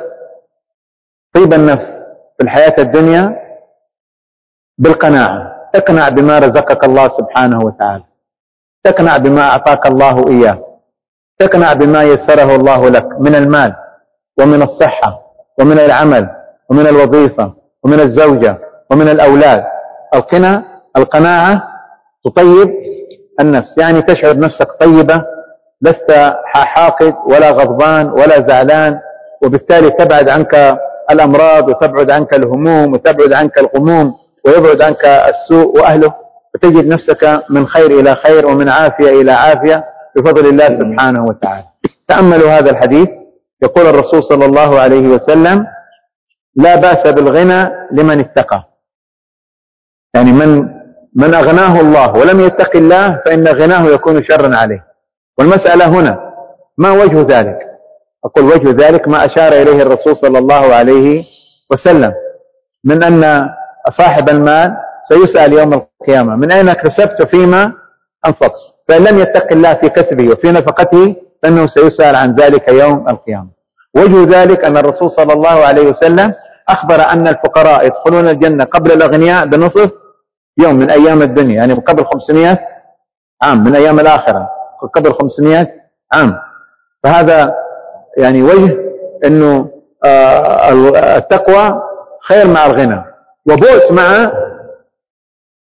النفس في الحياة الدنيا بالقناعة. اقنع بما رزقك الله سبحانه وتعالى، تقنع بما أعطاك الله إياه، تقنع بما يسره الله لك من المال ومن الصحة ومن العمل ومن الوظيفة ومن الزوجة ومن الأولاد. القناعة تطيب النفس، يعني تشعر نفسك طيبة، لست حاقد ولا غضبان ولا زعلان، وبالتالي تبعد عنك الأمراض وتبعد عنك الهموم وتبعد عنك الغموم ويبعد عنك السوء وأهله، وتجد نفسك من خير إلى خير ومن عافية إلى عافية بفضل الله سبحانه وتعالى. تأملوا هذا الحديث، يقول الرسول صلى الله عليه وسلم لا بأس بالغنى لمن اتقى، يعني من أغناه الله ولم يتق الله فإن غناه يكون شرا عليه. والمسألة هنا ما وجه ذلك؟ أقول وجه ذلك ما أشار إليه الرسول صلى الله عليه وسلم من أن صاحب المال سيسأل يوم القيامة من أين كسبت فيما أنفقت، فإن لم يتق الله في كسبه وفي نفقته فإنه سيسأل عن ذلك يوم القيامة. وجه ذلك أن الرسول صلى الله عليه وسلم أخبر أن الفقراء يدخلون الجنة قبل الأغنياء بنصف يوم من أيام الدنيا، يعني قبل 500 عام من أيام الآخرة، قبل 500 عام. فهذا يعني وجه أنه التقوى خير مع الغنى وبؤس مع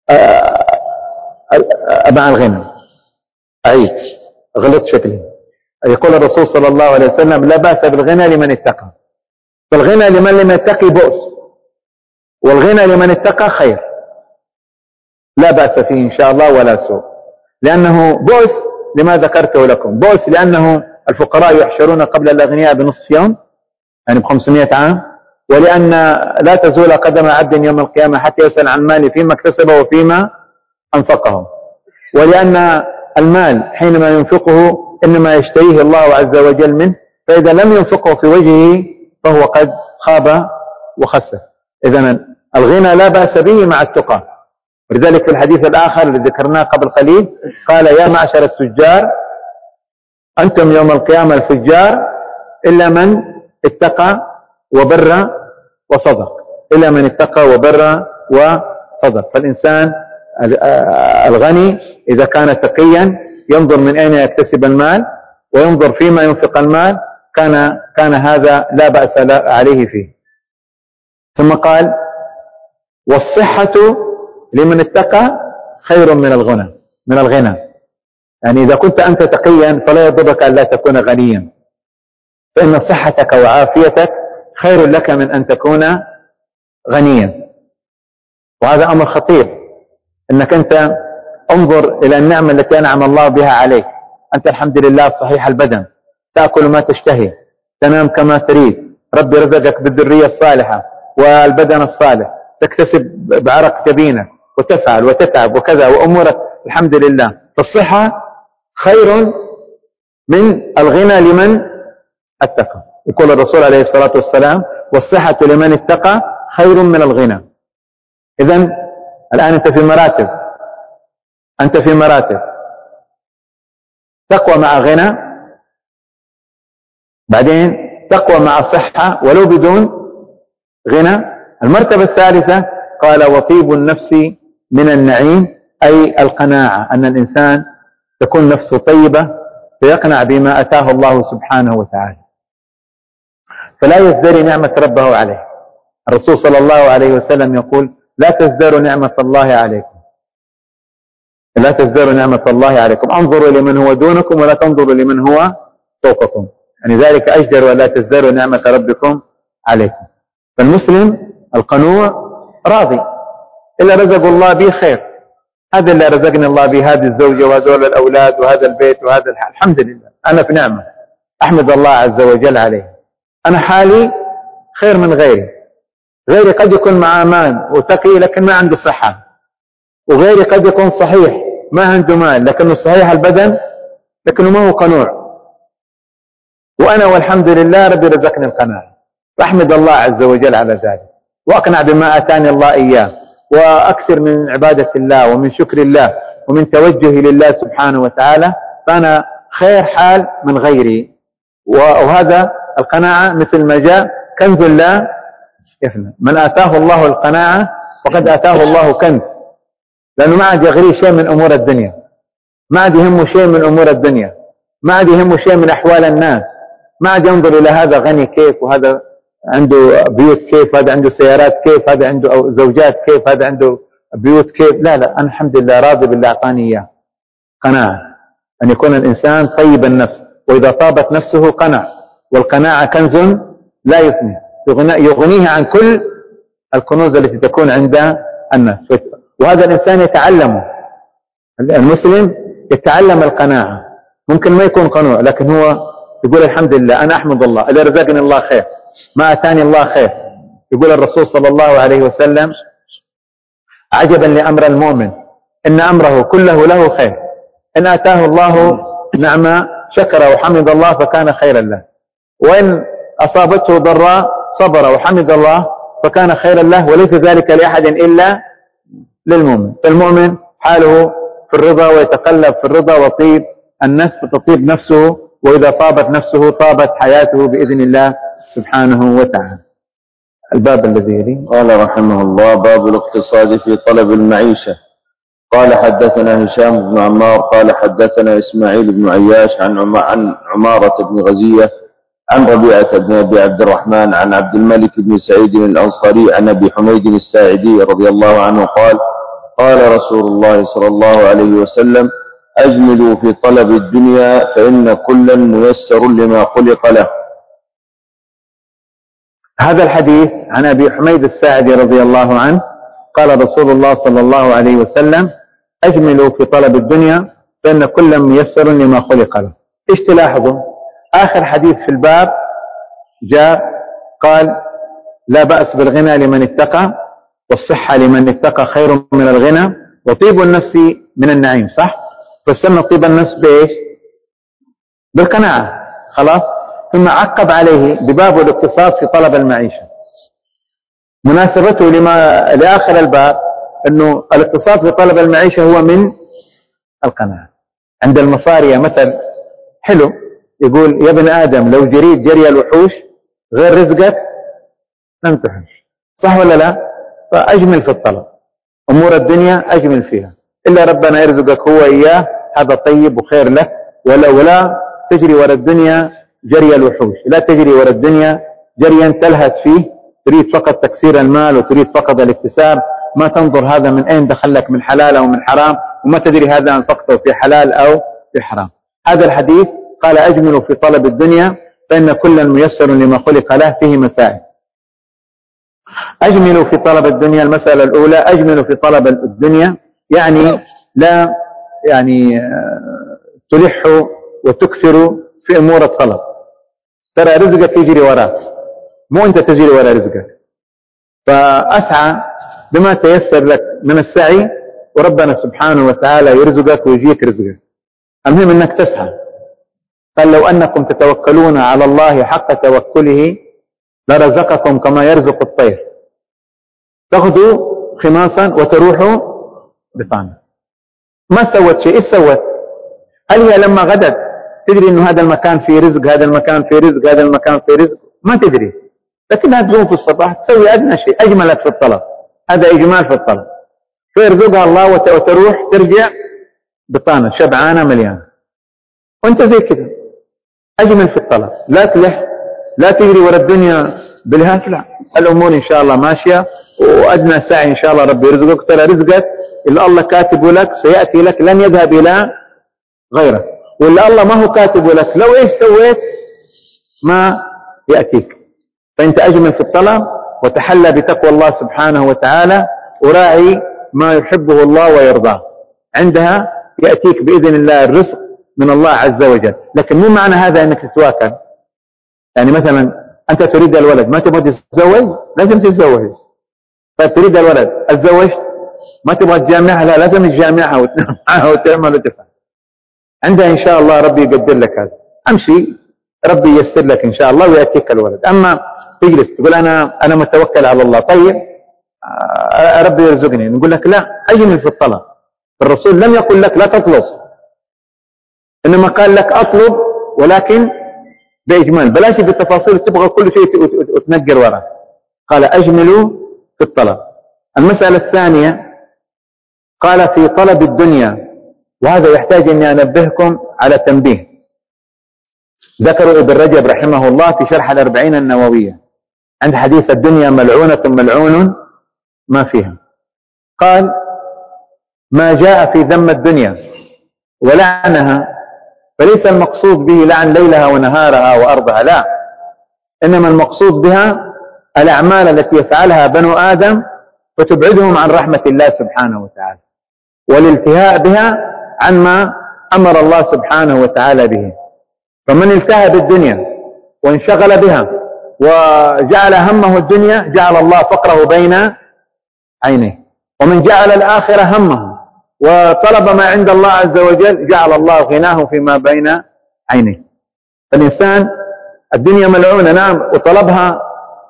الغنى. أعيد غلط شكلي. يقول الرسول صلى الله عليه وسلم لا بأس بالغنى لمن اتقى. فالغنى لمن لم يتقي بؤس، والغنى لمن اتقى خير، لا بأس فيه إن شاء الله ولا سوء. لأنه بؤس لما ذكرته لكم، بؤس لأنه الفقراء يحشرون قبل الأغنياء بنصف يوم، يعني ب500 عام، ولأن لا تزول قدم عبد يوم القيامة حتى يسأل عن ماله فيما اكتسبه وفيما أنفقه، ولأن المال حينما ينفقه إنما يشتريه الله عز وجل منه، فإذا لم ينفقه في وجهه فهو قد خاب وخسر. إذن الغنى لا بأس به مع التقى. ولذلك في الحديث الآخر الذي ذكرناه قبل قليل قال يا معشر التجار أنتم يوم القيامة الفجار إلا من اتقى وبر وصدق، إلا من اتقى وبر وصدق. فالإنسان الغني إذا كان تقيا ينظر من أين يكتسب المال وينظر فيما ينفق المال، كان هذا لا بأس عليه فيه. ثم قال والصحة لمن اتقى خير من الغنى. يعني إذا كنت أنت تقيا فلا يضرك أن لا تكون غنيا، فإن صحتك وعافيتك خير لك من أن تكون غنيا. وهذا أمر خطير، أنك أنت انظر إلى النعمة التي أنعم الله بها عليك. أنت الحمد لله صحيح البدن، تأكل ما تشتهي، تنام كما تريد، ربي رزقك بالذرية الصالحة والبدن الصالح، تكتسب بعرق جبينك وتفعل وتتعب وكذا وأمورك الحمد لله. فالصحة خير من الغنى لمن اتقى. يقول الرسول عليه الصلاة والسلام والصحة لمن اتقى خير من الغنى. إذن الآن أنت في مراتب تقوى مع غنى، بعدين تقوى مع صحة ولو بدون غنى. المرتبة الثالثة قال وطيب النفس من النعيم، أي القناعة، أن الإنسان تكون نفسه طيبة فيقنع بما أتاه الله سبحانه وتعالى، فلا يزدري نعمة ربه عليه. الرسول صلى الله عليه وسلم يقول لا تزدروا نعمة الله عليكم، لا تزدروا نعمة الله عليكم، انظروا لمن هو دونكم ولا تنظروا لمن هو فوقكم، يعني ذلك أجدر ولا تزدروا نعمة ربكم عليكم. فالمسلم القنوع راضي، إلا رزق الله به خير، هذا اللي رزقني الله به، هذه الزوجة وهذول الأولاد وهذا البيت وهذا الحال، الحمد لله أنا في نعمة أحمد الله عز وجل عليه. أنا حالي خير من غيري قد يكون مع أمان وتقي لكن ما عنده صحة، وغيري قد يكون صحيح ما عنده مال لكنه صحيح البدن لكنه ما هو قنوع. وأنا والحمد لله ربي رزقني القناعة، فأحمد الله عز وجل على ذلك، وأقنع بما أتاني الله إياه، وأكثر من عبادة الله ومن شكر الله ومن توجهي لله سبحانه وتعالى، فأنا خير حال من غيري. وهذا القناعة مثل ما جاء كنز لا يفنى، من آتاه الله القناعة فقد آتاه الله كنز، لأنه ما عاد يغريه شيء من أمور الدنيا، ما عاد يهمه شيء من أمور الدنيا، ما عاد يهمه شيء من أحوال الناس، ما عاد ينظر إلى هذا غني كيف، وهذا عنده بيوت كيف، هذا عنده سيارات كيف، هذا عنده زوجات كيف، هذا عنده بيوت كيف. لا أنا الحمد لله راضي بالله أعطاني إياه. قناعة، أن يكون الإنسان طيب النفس، وإذا طابت نفسه قنع، والقناعة كنز لا يفني، يغنيه عن كل الكنوز التي تكون عند الناس. وهذا الإنسان يتعلمه، المسلم يتعلم القناعة، ممكن ما يكون قنوع لكن هو يقول الحمد لله أنا أحمد الله اللي رزقني الله خير، ما أتاني الله خير. يقول الرسول صلى الله عليه وسلم عجبا لأمر المؤمن إن أمره كله له خير، إن أتاه الله نعمة شكر وحمد الله فكان خيرا له، وإن أصابته ضراء صبر وحمد الله فكان خيرا له، وليس ذلك لأحد إلا للمؤمن. فالمؤمن حاله في الرضا ويتقلب في الرضا، وطيب النفس تطيب نفسه، وإذا طابت نفسه طابت حياته بإذن الله سبحانه وتعالى. الباب الذي يليه قال رحمه الله باب الاقتصاد في طلب المعيشة. قال حدثنا هشام بن عمار قال حدثنا إسماعيل بن عياش عن عمارة بن غزية عن ربيعة بن أبي عبد الرحمن عن عبد الملك بن سعيد الأنصاري عن أبي حميد الساعدي رضي الله عنه قال قال رسول الله صلى الله عليه وسلم أجملوا في طلب الدنيا فإن كلا ميسر لما خلق له. هذا الحديث عن أبي حميد الساعدي رضي الله عنه قال رسول الله صلى الله عليه وسلم: أجملوا في طلب الدنيا فإن كلا ميسر لما خلق له. إيش تلاحظوا؟ آخر حديث في الباب جاء قال: لا بأس بالغنى لمن اتقى، والصحة لمن اتقى خير من الغنى، وطيب النفس من النعيم. صح؟ فسمى طيب النفس بإيش؟ بالقناعة. خلاص؟ ثم عقب عليه بباب الاقتصاد في طلب المعيشة. مناسبته لآخر الباب أنه الاقتصاد في طلب المعيشة هو من القناعة. عند المصارية مثل حلو يقول: يا ابن آدم لو جريت جري الوحوش غير رزقك لم تحش. صح ولا لا؟ فأجمل في الطلب، أمور الدنيا أجمل فيها، إلا ربنا يرزقك هو إياه، هذا طيب وخير لك. ولا تجري وراء الدنيا جري الوحوش، لا تجري وراء الدنيا جريا تلهث فيه، تريد فقط تكسير المال وتريد فقط الاكتساب، ما تنظر هذا من أين دخلك، من حلال أو من حرام، وما تدري هذا أنفقته في حلال أو في حرام. هذا الحديث قال: أجملوا في طلب الدنيا فإن كلا ميسر لما خلق له. فيه مسائل. أجملوا في طلب الدنيا. المسألة الأولى: أجملوا في طلب الدنيا يعني لا تلحوا وتكثروا في أمور الطلب. ترى رزقك يجري وراك، مو أنت تجري وراء رزقك. فأسعى بما تيسر لك من السعي، وربنا سبحانه وتعالى يرزقك ويجيك رزقك. المهم أنك تسعى. قال: لو أنكم تتوكلون على الله حق توكله لرزقكم كما يرزق الطير تغدو خماصا وتروح بطانا. ما سوت شيء. إيش سوت؟ هل هي لما غدت تدري أنه هذا المكان فيه رزق، هذا المكان فيه رزق، هذا المكان فيه رزق؟ ما تدري. لكنها تقوم في الصباح تسوي أدنى شيء، أجملت في الطلب. هذا إجمال في الطلب. فيرزقها الله وتروح ترجع بطانة شبعانة مليانة. وانت زي كده أجمل في الطلب. لا تلح، لا تجري وراء الدنيا بالهات، لا، الأمور إن شاء الله ماشية، وأدنى سعي إن شاء الله ربي يرزقك. ترى رزقك اللي الله كاتبه لك سيأتي لك، لن يذهب إلى غيرك. واللي الله ما هو كاتبه لك لو إيش سويت ما يأتيك. فأنت أجمل في الطلب، وتحلى بتقوى الله سبحانه وتعالى، وراعي ما يحبه الله ويرضاه. عندها يأتيك بإذن الله الرزق من الله عز وجل. لكن مو معنى هذا أنك تتواكل. يعني مثلا أنت تريد الولد، ما تبغى تتزوج، لازم تتزوج. طيب تريد الولد، اتزوجت، ما تبغى تجامعها، لا، لازم تجامعها وتنام معها وتعمل وتفعل. عندها إن شاء الله ربي يقدر لك هذا. أمشي، ربي ييسر لك إن شاء الله ويأتيك الولد. أما تجلس تقول أنا متوكل على الله، طيب ربي يرزقني، نقول لك لا، أجمل في الطلب. الرسول لم يقل لك لا تطلب، إنما قال لك أطلب ولكن بإجمال، بلاش بالتفاصيل تبغى كل شيء وتنقر وراه. قال: أجملوا في الطلب. المسألة الثانية قال: في طلب الدنيا، وهذا يحتاج أني أنبهكم على تنبيه ذكروا ابن رجب رحمه الله في شرح الأربعين النووية عند حديث: الدنيا ملعونة ملعون ما فيها. قال: ما جاء في ذم الدنيا ولعنها فليس المقصود به لعن ليلها ونهارها وأرضها، لا، إنما المقصود بها الأعمال التي يفعلها بنو آدم فتبعدهم عن رحمة الله سبحانه وتعالى، والالتهاء بها عن ما أمر الله سبحانه وتعالى به. فمن التهى بالدنيا وانشغل بها وجعل همه الدنيا جعل الله فقره بين عينيه، ومن جعل الآخرة همه وطلب ما عند الله عز وجل جعل الله غناه فيما بين عينيه. فالإنسان الدنيا ملعونة، نعم، وطلبها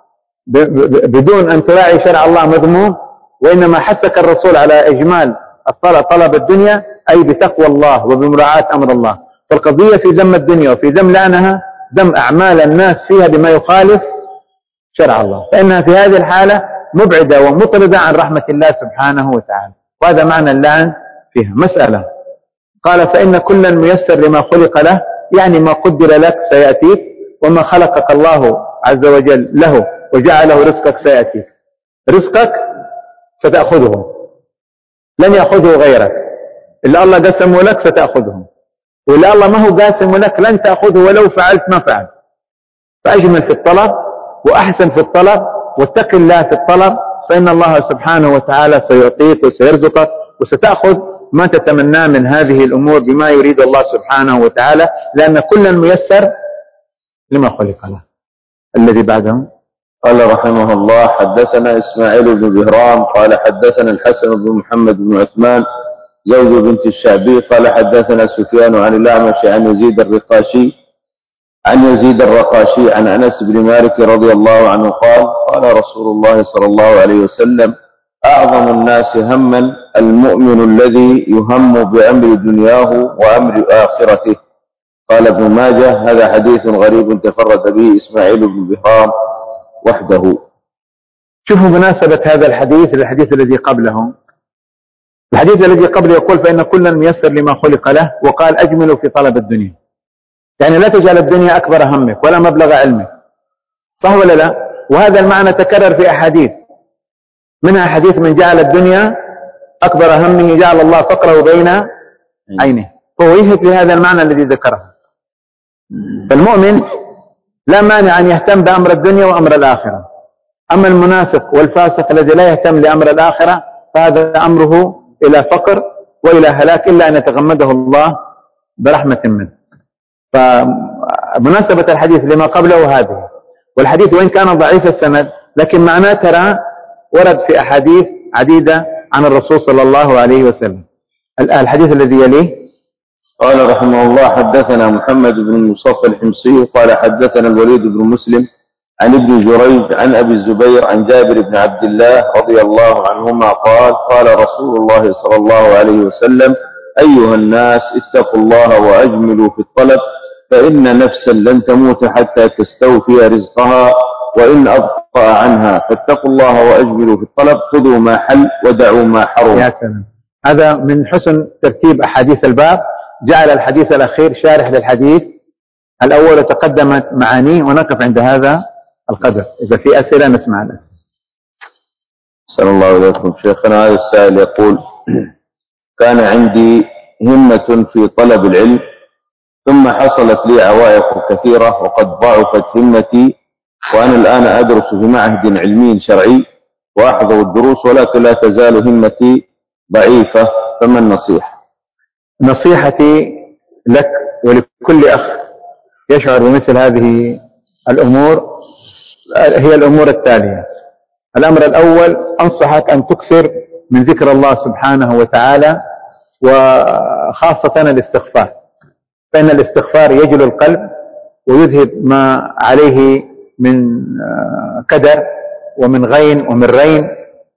بدون أن تراعي شرع الله مذموم، وإنما حثك الرسول على إجمال طلب الدنيا أي بتقوى الله وبمراعاة أمر الله. فالقضية في ذم الدنيا وفي ذم لعنها ذم أعمال الناس فيها بما يخالف شرع الله، فإنها في هذه الحالة مبعدة ومطردة عن رحمة الله سبحانه وتعالى، وهذا معنى اللعن فيها. مسألة قال: فإن كلا ميسر لما خلق له، يعني ما قدر لك سيأتيك، وما خلقك الله عز وجل له وجعله رزقك سيأتيك. رزقك ستأخذه، لن يأخذه غيرك. اللي الله قسمه لك ستأخذهم، واللي الله ما هو قاسم لك لن تأخذه ولو فعلت ما فعلت. فأجمل في الطلب وأحسن في الطلب واتق الله في الطلب، فإن الله سبحانه وتعالى سيعطيك وسيرزقك وستأخذ ما تتمناه من هذه الأمور بما يريد الله سبحانه وتعالى، لأن كل ميسر لما خلق له. الذي بعدهم قال رحمه الله: حدثنا إسماعيل بن بهرام قال حدثنا الحسن بن محمد بن عثمان زوج بنت الشعبي قال حدثنا سفيان عن الأعمش عن يزيد الرقاشي عن أنس بن مالك رضي الله عنه قال: قال رسول الله صلى الله عليه وسلم: أعظم الناس هما المؤمن الذي يهم بأمر دنياه وأمر آخرته. قال ابن ماجه: هذا حديث غريب تفرد به إسماعيل بن بهرام وحده. شوفوا مناسبة هذا الحديث للحديث الذي قبله. الحديث الذي قبله يقول: فإن كلا ميسر لما خلق له، وقال: أجملوا في طلب الدنيا، يعني لا تجعل الدنيا أكبر همك ولا مبلغ علمك، صح ولا لا؟ وهذا المعنى تكرر في أحاديث، منها حديث: من جعل الدنيا أكبر همه جعل الله فقره بين عينه، فهو يهد في هذا المعنى الذي ذكره. فالمؤمن لا مانع أن يهتم بأمر الدنيا وأمر الآخرة. أما المنافق والفاسق الذي لا يهتم لأمر الآخرة فهذا أمره إلى فقر وإلى هلاك، إلا أن يتغمده الله برحمة منه. فمناسبة الحديث لما قبله هذه، والحديث وإن كان ضعيف السند لكن معناه ترى ورد في أحاديث عديدة عن الرسول صلى الله عليه وسلم. الحديث الذي يليه قال رحمه الله: حدثنا محمد بن المصطفى الحمصي قال حدثنا الوليد بن مسلم عن ابن جريج عن أبي الزبير عن جابر بن عبد الله رضي الله عنهما قال: قال رسول الله صلى الله عليه وسلم: أيها الناس اتقوا الله وأجملوا في الطلب، فإن نفسا لن تموت حتى تستوفي رزقها وإن أبطأ عنها، فاتقوا الله وأجملوا في الطلب، خذوا ما حل ودعوا ما حرم. يا سلام، هذا من حسن ترتيب أحاديث الباب، جعل الحديث الأخير شارح للحديث الأول وتقدمت معانيه، ونقف عند هذا القدر. إذا في أسئلة نسمع الأسئلة. صلى الله عليكم. شيخنا هذا السائل يقول: كان عندي همة في طلب العلم، ثم حصلت لي عوائق كثيرة وقد ضعفت همتي، وأنا الآن أدرس في معهد علمي شرعي وأحضر الدروس، ولكن لا تزال همتي ضعيفة، فما النصيحة؟ نصيحتي لك ولكل أخ يشعر بمثل هذه الأمور هي الأمور التالية. الأمر الأول: أنصحك أن تكثر من ذكر الله سبحانه وتعالى، وخاصة الاستغفار، فإن الاستغفار يجل القلب ويذهب ما عليه من كدر ومن غين ومن رين،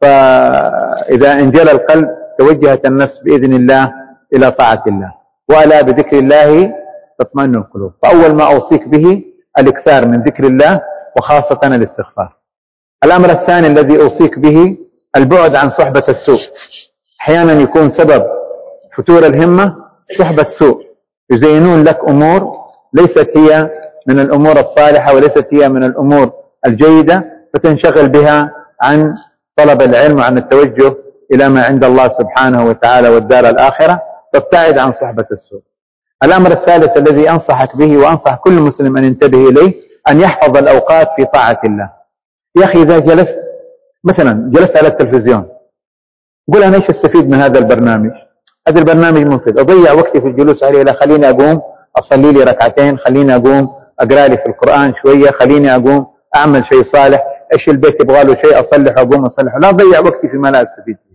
فإذا انجل القلب توجهت النفس بإذن الله إلى طاعة الله، وألا بذكر الله تطمئن القلوب. فأول ما أوصيك به الإكثار من ذكر الله وخاصة الاستغفار. الأمر الثاني الذي أوصيك به البعد عن صحبة السوء. أحيانا يكون سبب فتور الهمة صحبة سوء، يزينون لك أمور ليست هي من الأمور الصالحة وليست هي من الأمور الجيدة، فتنشغل بها عن طلب العلم وعن التوجه إلى ما عند الله سبحانه وتعالى والدار الآخرة، فابتعد عن صحبة السوء. الأمر الثالث الذي أنصحك به وأنصح كل مسلم أن ينتبه إليه: أن يحفظ الأوقات في طاعة الله. يا أخي إذا جلست مثلا على التلفزيون، قل أنا إيش أستفيد من هذا البرنامج؟ هذا البرنامج مفيد، أضيع وقتي في الجلوس عليه؟ لا، خليني أقوم أصلي لي ركعتين، خليني أقوم أقرأ لي في القرآن شوية، خليني أقوم أعمل شيء صالح، إيش البيت يبغى له شيء أصلح أقوم أصلح، لا أضيع وقتي فيما لا أستفيد فيه.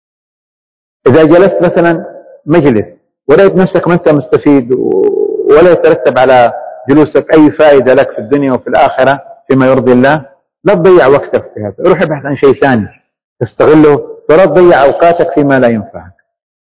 إذا جلست مثلا مجلس ورأيت نفسك ما أنت مستفيد ولا يترتب على جلوسك أي فائدة لك في الدنيا وفي الآخرة فيما يرضي الله، لا تضيع وقتك في هذا، روح ابحث عن شيء ثاني تستغله، ولا تضيع أوقاتك فيما لا ينفعك.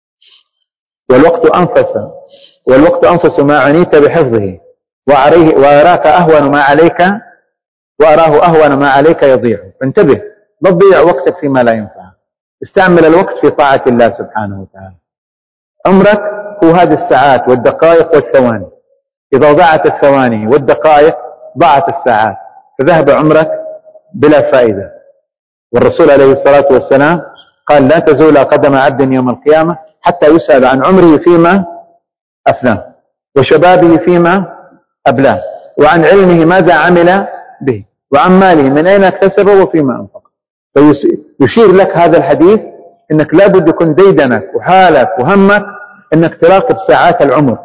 والوقت أنفس ما عنيت بحفظه، وأراك أهون ما عليك وأراه أهون ما عليك يضيع. فانتبه، لا تضيع وقتك فيما لا ينفعك، استعمل الوقت في طاعة الله سبحانه وتعالى. عمرك هو هذه الساعات والدقائق والثواني، إذا ضاعت الثواني والدقائق ضاعت الساعات، فذهب عمرك بلا فائدة. والرسول عليه الصلاة والسلام قال: لا تزول قدم عبد يوم القيامة حتى يسأل عن عمره فيما أفناه، وشبابه فيما أبلاه، وعن علمه ماذا عمل به، وعن ماله من أين اكتسبه وفيما أنفق. فيشير لك هذا الحديث إنك لابد يكون ديدنك وحالك وهمك إنك تراقب ساعات العمر،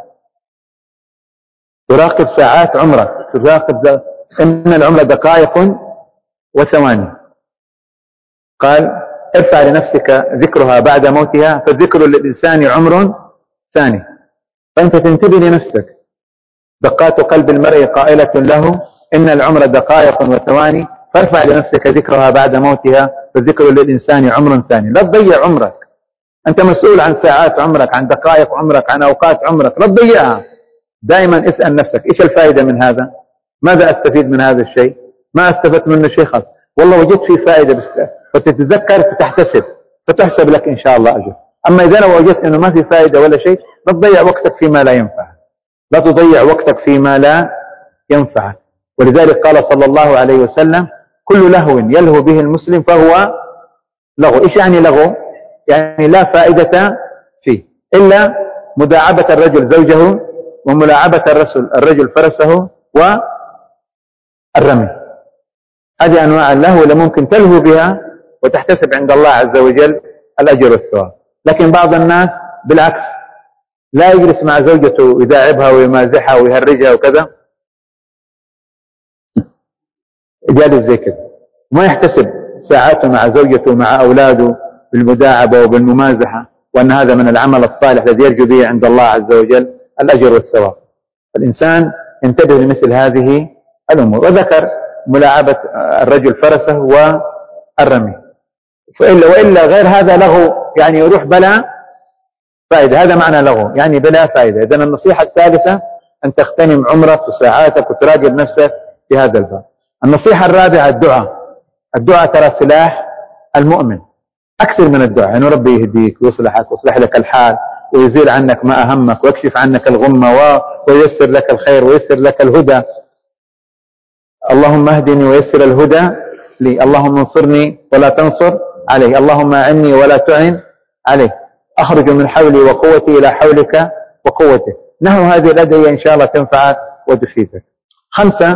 تراقب ساعات عمرك، تراقب إن العمر دقائق وثواني. قال ارفع لنفسك ذكرها بعد موتها، فالذكر للإنسان عمر ثاني. فأنت تنتبه لنفسك، دقات قلب المرء قائلة له إن العمر دقائق وثواني، فارفع لنفسك ذكرها بعد موتها، فالذكر للإنسان عمر ثاني. لا تضيع عمرك، أنت مسؤول عن ساعات عمرك، عن دقائق عمرك، عن أوقات عمرك، لا تضيعها. دائما اسأل نفسك إيش الفائدة من هذا؟ ماذا أستفيد من هذا الشيء؟ ما أستفدت منه شيء خاص، والله وجدت فيه فائدة بس فتتذكر فتحتسب، فتحسب لك إن شاء الله أجر. أما إذا لو وجدت أنه ما في فائدة ولا شيء، لا تضيع وقتك فيما لا ينفع، لا تضيع وقتك فيما لا ينفع. ولذلك قال صلى الله عليه وسلم كل لهو يلهو به المسلم فهو لغو. إيش يعني لغو؟ يعني لا فائدة فيه إلا مداعبة الرجل زوجه، وملاعبة الرجل فرسه، والرمي. هذه أنواع اللهو اللي ممكن تلهو بها وتحتسب عند الله عز وجل الأجر والثواب. لكن بعض الناس بالعكس، لا يجلس مع زوجته يداعبها ويمازحها ويهرجها وكذا، جالس زي كده، ما يحتسب ساعاته مع زوجته ومع أولاده بالمداعبة وبالممازحة، وأن هذا من العمل الصالح الذي يرجو به عند الله عز وجل الأجر والثواب. الإنسان ينتبه لمثل هذه الأمور. وذكر ملاعبة الرجل فرسه والرمي. وإلا غير هذا لغو، يعني يروح بلا فائدة. هذا معنى لغو، يعني بلا فائدة. إذن النصيحة الثالثة أن تغتنم عمرك وساعاتك وتراقب نفسك في هذا الباب. النصيحة الرابعة الدعاء ترى سلاح المؤمن. أكثر من الدعاء، يعني ربي يهديك ويصلحك ويصلح لك الحال ويزيل عنك ما أهمك ويكشف عنك الغمة وييسر لك الخير وييسر لك الهدى. اللهم اهدني ويسر الهدى لي، اللهم انصرني ولا تنصر علي، اللهم أعني ولا تعن علي، أخرج من حولي وقوتي إلى حولك وقوته. نحو هذه الأدعية إن شاء الله تنفعك وتفيدك. 5،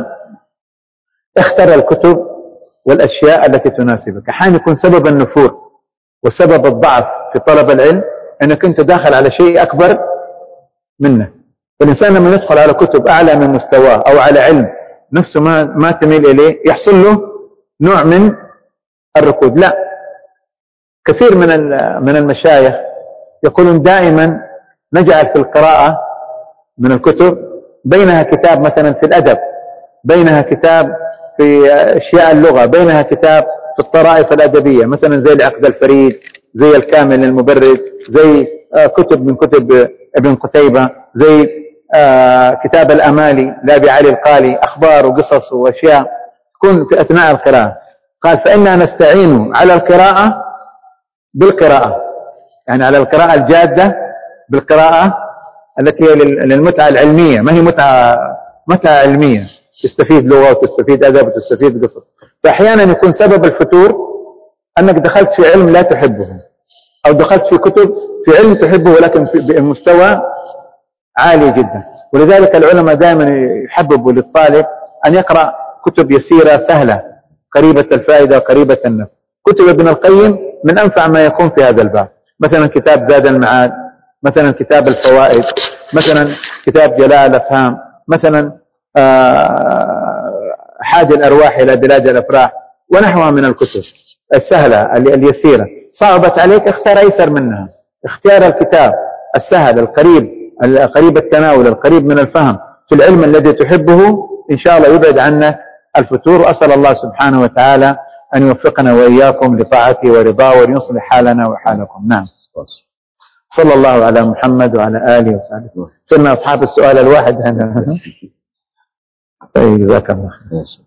اختر الكتب والأشياء التي تناسبك. أحيانا يكون سبب النفور وسبب الضعف في طلب العلم أنك أنت داخل على شيء أكبر منه. فالإنسان لما يدخل على كتب أعلى من مستواه أو على علم نفسه ما تميل إليه، يحصل له نوع من الركود. لا، كثير من المشايخ يقولون دائما نجعل في القراءة من الكتب بينها كتاب مثلا في الأدب، بينها كتاب في أشياء اللغة، بينها كتاب في الطرائف الأدبية، مثلا زي العقد الفريد، زي الكامل المبرد، زي كتب من كتب ابن قتيبة، زي كتاب الأمالي لأبي علي القالي، أخبار وقصص وأشياء تكون في أثناء القراءة. قال فإننا نستعين على القراءة بالقراءة، يعني على القراءة الجادة بالقراءة التي هي للمتعة العلمية، ما هي متعة علمية تستفيد لغة وتستفيد أدب وتستفيد قصص. فأحيانا يكون سبب الفتور أنك دخلت في علم لا تحبه، أو دخلت في كتب في علم تحبه ولكن بمستوى عالي جدا. ولذلك العلماء دائما يحببوا للطالب أن يقرأ كتب يسيرة سهلة قريبة الفائدة وقريبة النفع. كتب ابن القيم من أنفع ما يكون في هذا الباب، مثلا كتاب زاد المعاد، مثلا كتاب الفوائد، مثلا كتاب جلاء الأفهام، مثلا حاج الأرواح إلى بلاد الأفراح، ونحوها من الكتب السهلة اليسيرة. صعبت عليك اختار أيسر منها، اختيار الكتاب السهل قريب التناول، القريب من الفهم في العلم الذي تحبه، إن شاء الله يبعد عنك الفتور. وأسأل الله سبحانه وتعالى أن يوفقنا وإياكم لطاعته ورضاه وأن يصلح حالنا وحالكم. نعم. صلى الله على محمد وعلى آله وصحبه. سنة أصحاب السؤال الواحد. طيب جزاك الله خير.